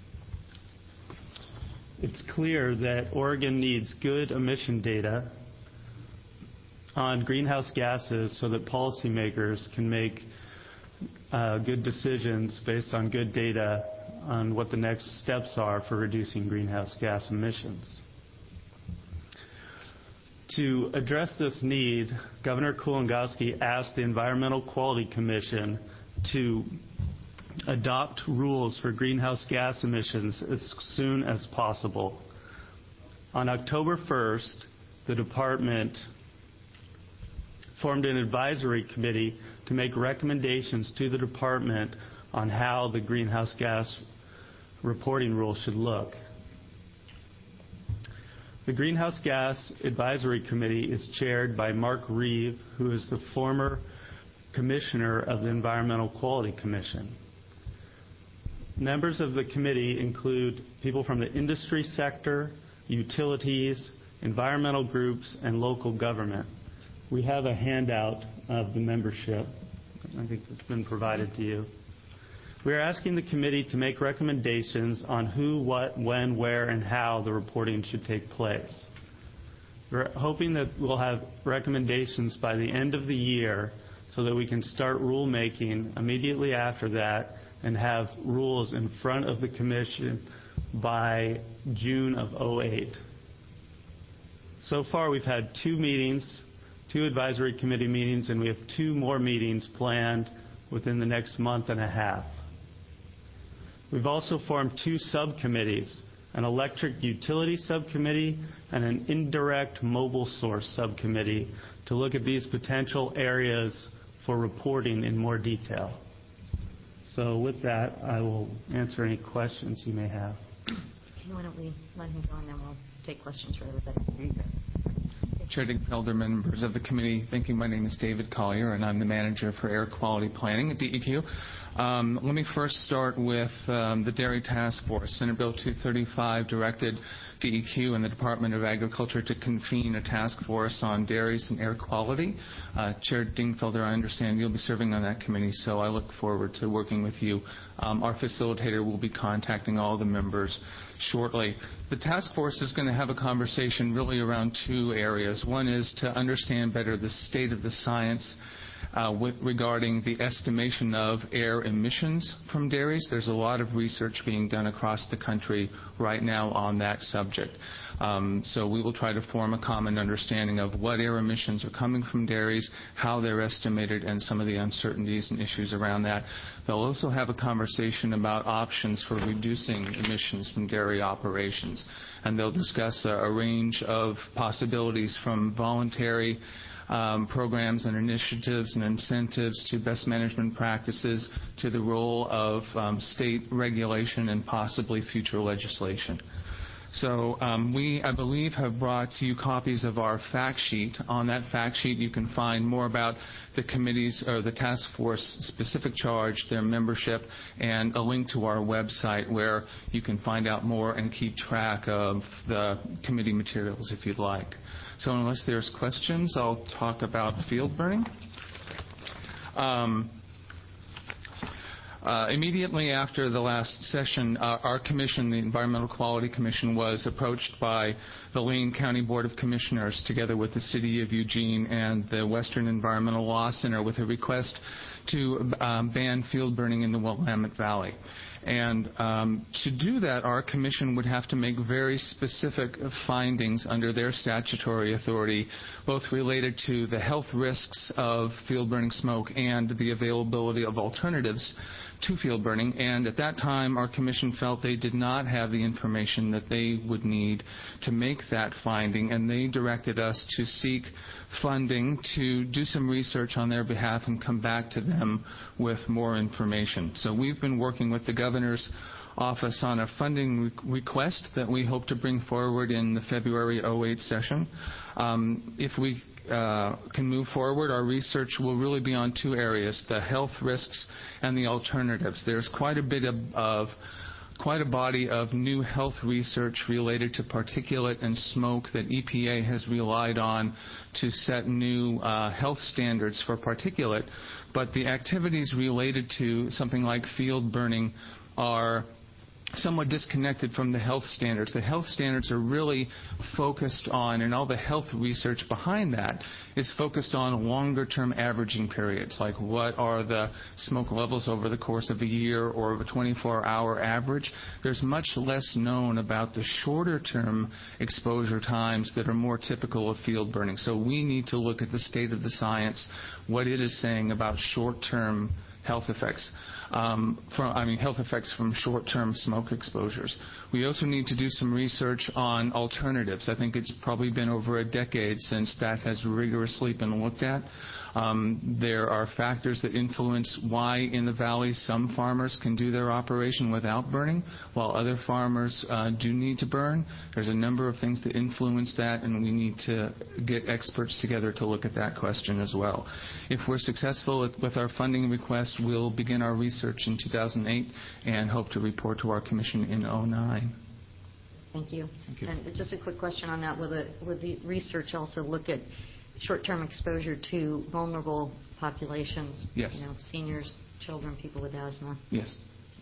It's clear that Oregon needs good emission data on greenhouse gases so that policymakers can make good decisions based on good data on what the next steps are for reducing greenhouse gas emissions. To address this need, Governor Kulongoski asked the Environmental Quality Commission to adopt rules for greenhouse gas emissions as soon as possible. On October 1st, the department formed an advisory committee to make recommendations to the department on how the greenhouse gas reporting rule should look. The Greenhouse Gas Advisory Committee is chaired by Mark Reeve, who is the former commissioner of the Environmental Quality Commission. Members of the committee include people from the industry sector, utilities, environmental groups, and local government. We have a handout of the membership. I think it's been provided to you. We are asking the committee to make recommendations on who, what, when, where, and how the reporting should take place. We're hoping that we'll have recommendations by the end of the year so that we can start rulemaking immediately after that and have rules in front of the commission by June of 2008. So far, we've had 2 meetings, 2 advisory committee meetings, and we have 2 more meetings planned within the next month and a half. We've also formed 2 subcommittees, an electric utility subcommittee and an indirect mobile source subcommittee, to look at these potential areas for reporting in more detail. So with that, I will answer any questions you may have.
Why don't we let him go, and then we'll take questions for everybody.
Chair Dingfelder, members of the committee, thank you. My name is David Collier, and I'm the manager for air quality planning at DEQ. Let me first start with the Dairy Task Force. Senate Bill 235 directed DEQ and the Department of Agriculture to convene a task force on dairies and air quality. Chair Dingfelder, I understand you'll be serving on that committee, so I look forward to working with you. Our facilitator will be contacting all the members shortly. The task force is going to have a conversation really around 2 areas. One is to understand better the state of the science regarding the estimation of air emissions from dairies. There's a lot of research being done across the country right now on that subject. So we will try to form a common understanding of what air emissions are coming from dairies, how they're estimated, and some of the uncertainties and issues around that. They'll also have a conversation about options for reducing emissions from dairy operations. And they'll discuss a range of possibilities from voluntary programs and initiatives and incentives to best management practices to the role of state regulation and possibly future legislation. So we, I believe, have brought you copies of our fact sheet. On that fact sheet, you can find more about the committee's or the task force specific charge, their membership, and a link to our website where you can find out more and keep track of the committee materials if you'd like. So unless there's questions, I'll talk about field burning. Immediately after the last session, our commission, the Environmental Quality Commission, was approached by the Lane County Board of Commissioners together with the City of Eugene and the Western Environmental Law Center with a request to ban field burning in the Willamette Valley. And to do that, our commission would have to make very specific findings under their statutory authority, both related to the health risks of field burning smoke and the availability of alternatives to field burning. And at that time, our commission felt they did not have the information that they would need to make that finding, and they directed us to seek funding to do some research on their behalf and come back to them with more information. So we've been working with the Governor's Office on a funding request that we hope to bring forward in the February 08 session. If we can move forward, our research will really be on two areas, the health risks and the alternatives. There's quite a body of new health research related to particulate and smoke that EPA has relied on to set new health standards for particulate, but the activities related to something like field burning are somewhat disconnected from the health standards. The health standards are really focused on, and all the health research behind that is focused on longer-term averaging periods, like what are the smoke levels over the course of a year or of a 24-hour average. There's much less known about the shorter-term exposure times that are more typical of field burning. So we need to look at the state of the science, what it is saying about short-term health effects. Health effects from short-term smoke exposures. We also need to do some research on alternatives. I think it's probably been over a decade since that has rigorously been looked at. There are factors that influence why in the valley some farmers can do their operation without burning, while other farmers do need to burn. There's a number of things that influence that, and we need to get experts together to look at that question as well. If we're successful with our funding request, we'll begin our research in 2008 and hope to report to our commission in 2009.
Thank you. And just a quick question on that. Will the research also look at short-term exposure to vulnerable populations?
Yes.
Seniors, children, people with asthma?
Yes.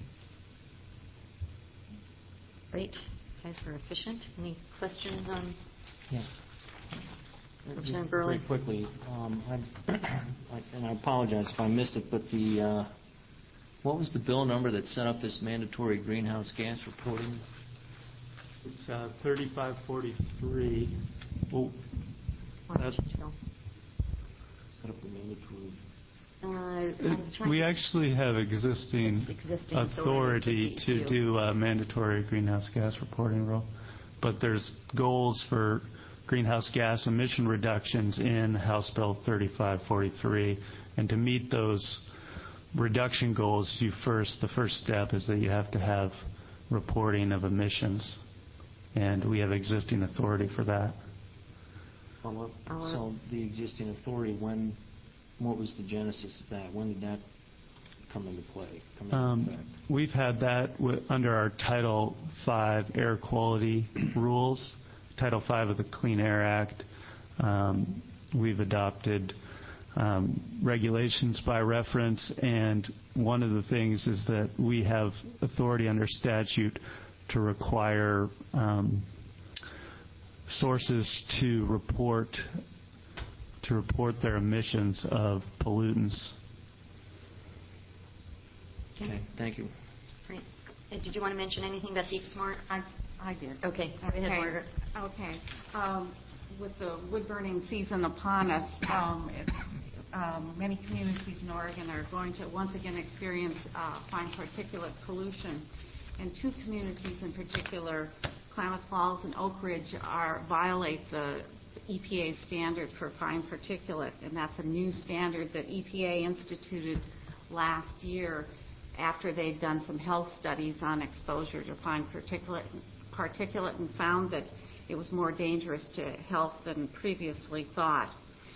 Great. You guys were efficient. Any questions on?
Yes.
Representative Burley?
Very quickly, and I apologize if I missed it, but what was the bill number that set up this mandatory greenhouse gas reporting?
It's 3543. Oh, that's
Set up the mandatory.
We actually have existing authority to do a mandatory greenhouse gas reporting rule, but there's goals for greenhouse gas emission reductions in House Bill 3543, and to meet those reduction goals, the first step is that you have to have reporting of emissions, and we have existing authority for that.
So the existing authority, what was the genesis of that? When did that come into play?
We've had that under our Title V air quality rules, Title V of the Clean Air Act. We've adopted regulations by reference, and one of the things is that we have authority under statute to require sources to report their emissions of pollutants.
Okay, thank you.
Great. Did you want to mention anything about Deep Smart?
I did.
Okay, go ahead, Margaret.
Okay. With the wood burning season upon us, many communities in Oregon are going to once again experience fine particulate pollution. And two communities in particular, Klamath Falls and Oak Ridge, violate the EPA standard for fine particulate, and that's a new standard that EPA instituted last year after they'd done some health studies on exposure to fine particulate and found that it was more dangerous to health than previously thought.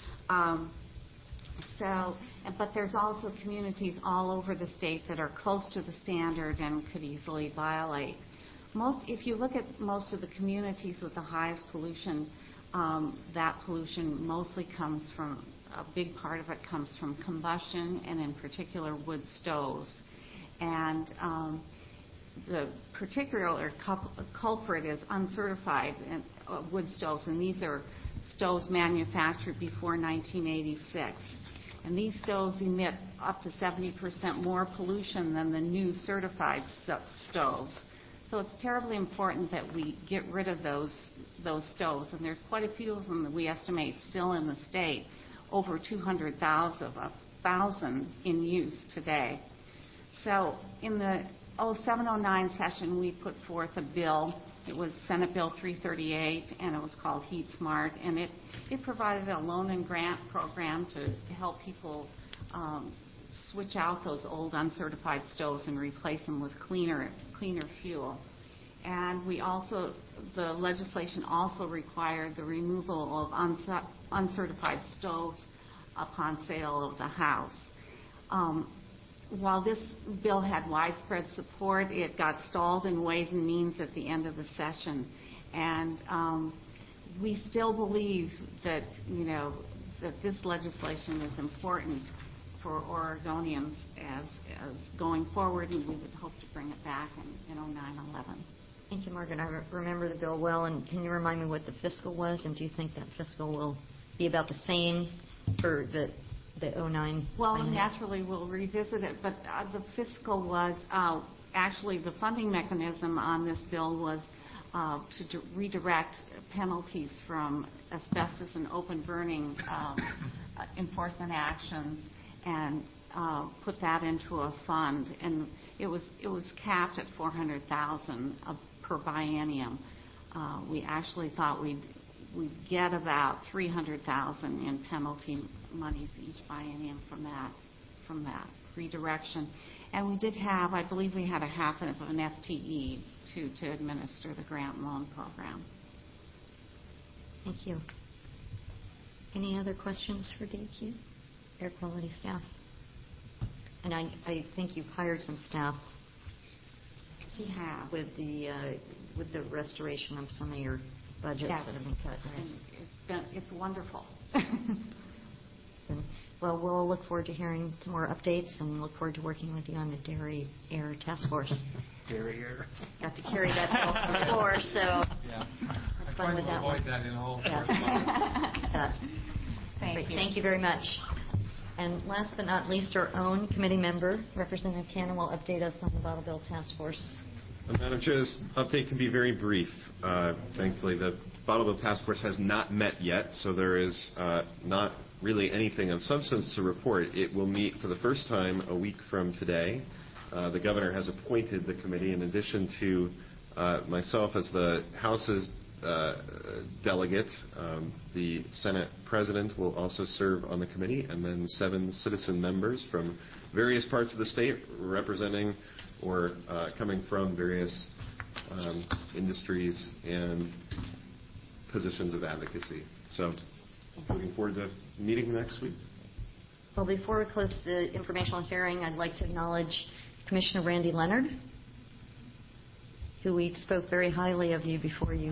But there's also communities all over the state that are close to the standard and could easily violate. If you look at most of the communities with the highest pollution, that pollution mostly comes from, a big part of it comes from combustion, and in particular wood stoves. And the particular culprit is uncertified wood stoves, and these are stoves manufactured before 1986. And these stoves emit up to 70% more pollution than the new certified stoves. So it's terribly important that we get rid of those stoves. And there's quite a few of them that we estimate still in the state, over 200,000 in use today. So in the 0709 session, we put forth a bill. It was Senate Bill 338, and it was called Heat Smart, and it provided a loan and grant program to help people switch out those old uncertified stoves and replace them with cleaner fuel. And the legislation also required the removal of uncertified stoves upon sale of the house. While this bill had widespread support, it got stalled in Ways and Means at the end of the session. And we still believe that, that this legislation is important for Oregonians as going forward, and we would hope to bring it back in 09-11.
Thank you, Margaret. I remember the bill well, and can you remind me what the fiscal was, and do you think that fiscal will be about the same for the 09?
Well, naturally, we'll revisit it, but the fiscal was actually the funding mechanism on this bill was to redirect penalties from asbestos and open burning enforcement actions and put that into a fund, and it was capped at $400,000 per biennium. We actually thought we'd get about $300,000 in penalty monies each biennium from that redirection. And we did have, I believe we had a half of an FTE to administer the grant and loan program.
Thank you. Any other questions for DEQ, air quality staff? And I think you've hired some staff.
We have.
With the restoration of some of your budgets that have been cut. Yes.
It's wonderful.
Well, we'll look forward to hearing some more updates and look forward to working with you on the Dairy Air Task Force.
Dairy Air.
Got to carry that bill before, so
yeah.
have fun with that one.
Avoid that in all.
Yes.
Thank you.
Thank you very much. And last but not least, our own committee member, Representative Cannon, will update us on the Bottle Bill Task Force.
Madam Chair, this update can be very brief. Thankfully, the Bottle Bill Task Force has not met yet, so there is not really anything of substance to report. It will meet for the first time a week from today. The governor has appointed the committee in addition to myself as the House's delegate. The Senate President will also serve on the committee, and then 7 citizen members from various parts of the state representing or coming from various industries and positions of advocacy. So looking forward to meeting next week.
Well, before we close the informational hearing, I'd like to acknowledge Commissioner Randy Leonard, who we spoke very highly of you before you.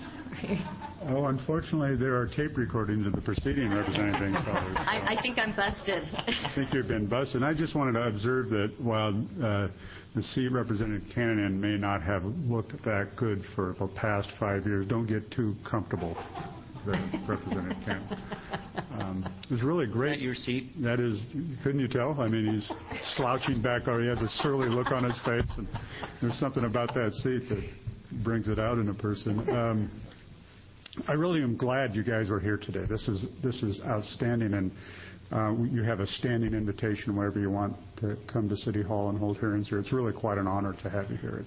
Oh, unfortunately, there are tape recordings of the proceeding, Representative Dankfelder.
I think I'm busted.
I think you've been busted. I just wanted to observe that while the seat Representative Cannon may not have looked that good for the past 5 years, don't get too comfortable, Representative Cannon. It was really great.
Is that your seat?
That is, couldn't you tell? I mean, he's slouching back, or he has a surly look on his face, and there's something about that seat that brings it out in a person. I really am glad you guys are here today. This is outstanding, and you have a standing invitation wherever you want to come to City Hall and hold hearings here. It's really quite an honor to have you here.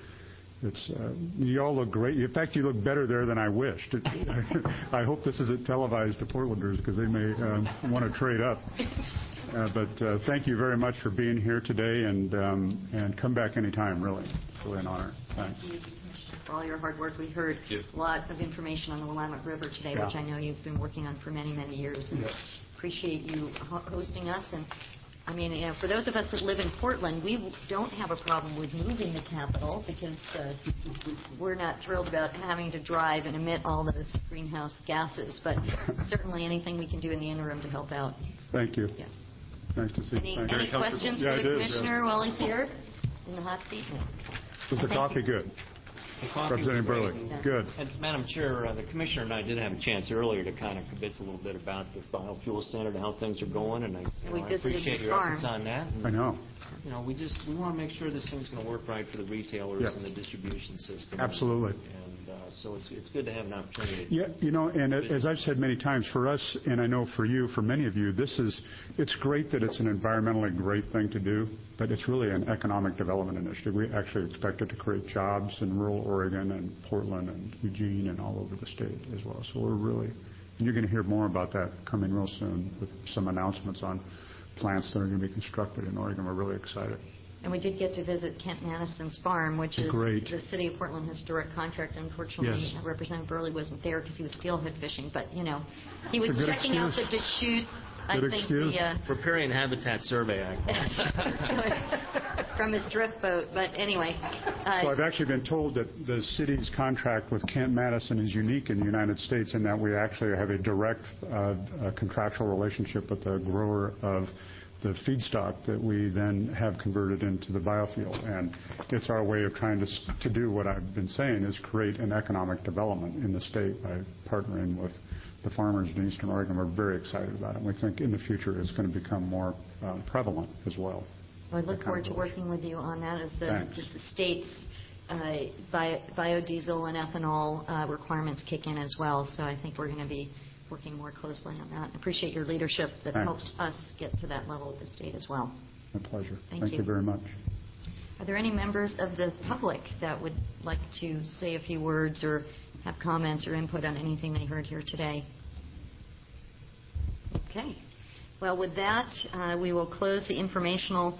You all look great. In fact, you look better there than I wished. I hope this isn't televised to Portlanders because they may want to trade up. But thank you very much for being here today, and come back anytime. Really, it's really an honor. Thanks.
Thank you, Commissioner, for all your hard work. We heard a lot of information on the Willamette River today, which I know you've been working on for many, many years. And appreciate you hosting us. And I mean, for those of us that live in Portland, we don't have a problem with moving the capital because we're not thrilled about having to drive and emit all those greenhouse gases. But certainly anything we can do in the interim to help out.
Thank you.
Yeah.
Nice to see you.
Any questions for the Commissioner while he's here in the hot seat?
Was the coffee good? Representative Burley. Good.
And Madam Chair, the Commissioner and I did have a chance earlier to kind of convince a little bit about the biofuel standard and how things are going, and I appreciate your efforts on that. And,
I know.
We want to make sure this thing's going to work right for the retailers and the distribution system.
Absolutely.
And so it's good to have an opportunity.
Yeah, and as I've said many times, for us, and I know for you, for many of you, it's great that it's an environmentally great thing to do, but it's really an economic development initiative. We actually expect it to create jobs in rural Oregon and Portland and Eugene and all over the state as well. So and you're going to hear more about that coming real soon with some announcements on plants that are going to be constructed in Oregon. We're really excited.
And we did get to visit Kent Madison's farm, which is the City of Portland historic contract. Unfortunately, Representative Burley wasn't there because he was steelhead fishing. But, he was checking out the Deschutes.
Riparian Habitat Survey
from his drift boat. But anyway.
So I've actually been told that the city's contract with Kent Madison is unique in the United States in that we actually have a direct contractual relationship with the grower of the feedstock that we then have converted into the biofuel. And it's our way of trying to do what I've been saying is create an economic development in the state by partnering with the farmers in Eastern Oregon. We're very excited about it. And we think in the future it's going to become more prevalent as well.
I look forward to working with you on that as the state's biodiesel and ethanol requirements kick in as well. So I think we're going to be working more closely on that. I appreciate your leadership that helped us get to that level at the state as well.
My pleasure.
Thank
you very much.
Are there any members of the public that would like to say a few words or have comments or input on anything they heard here today? Okay. Well, with that, we will close the informational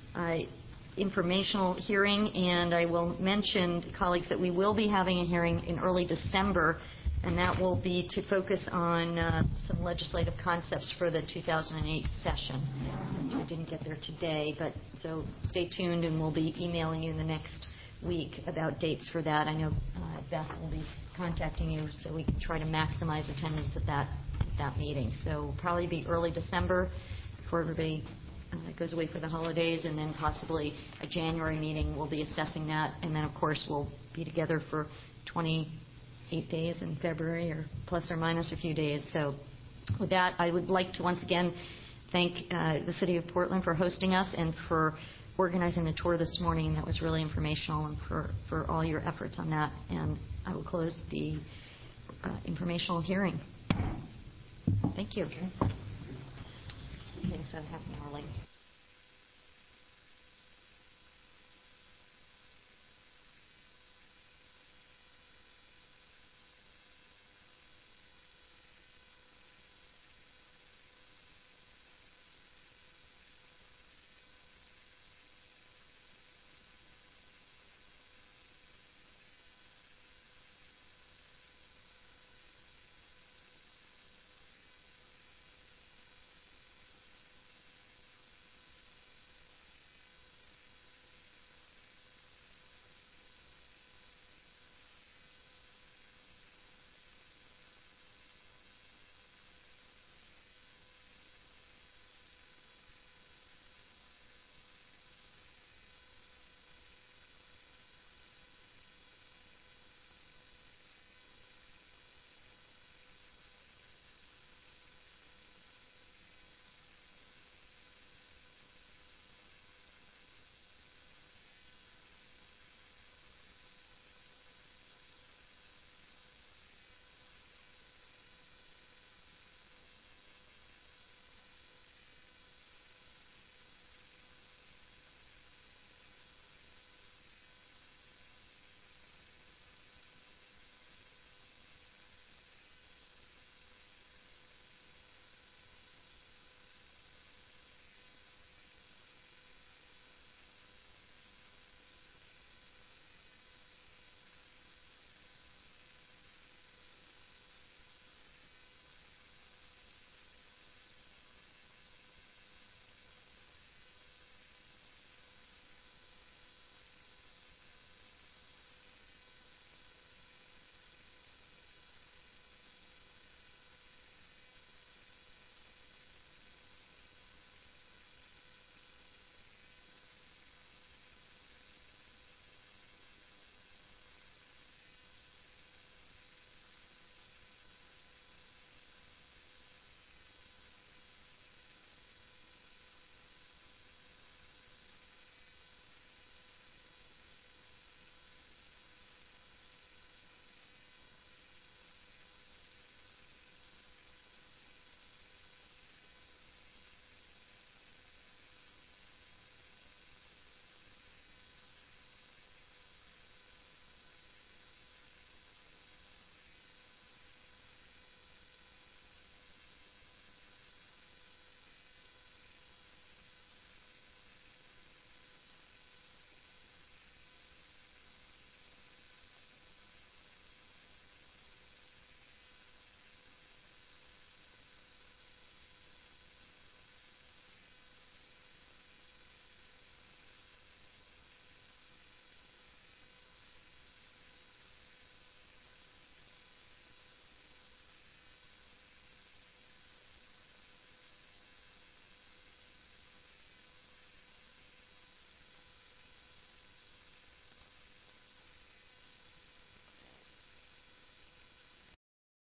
hearing, and I will mention, colleagues, that we will be having a hearing in early December, and that will be to focus on some legislative concepts for the 2008 session, since we didn't get there today. But so stay tuned, and we'll be emailing you in the next week about dates for that. I know Beth will be contacting you so we can try to maximize attendance at that meeting. So probably be early December before everybody goes away for the holidays, and then possibly a January meeting. We'll be assessing that, and then of course we'll be together for 28 days in February, or plus or minus a few days. So with that, I would like to once again thank the City of Portland for hosting us and for organizing the tour this morning. That was really informational, and for all your efforts on that. And I will close the informational hearing. Thank you. Okay, so half an hour late.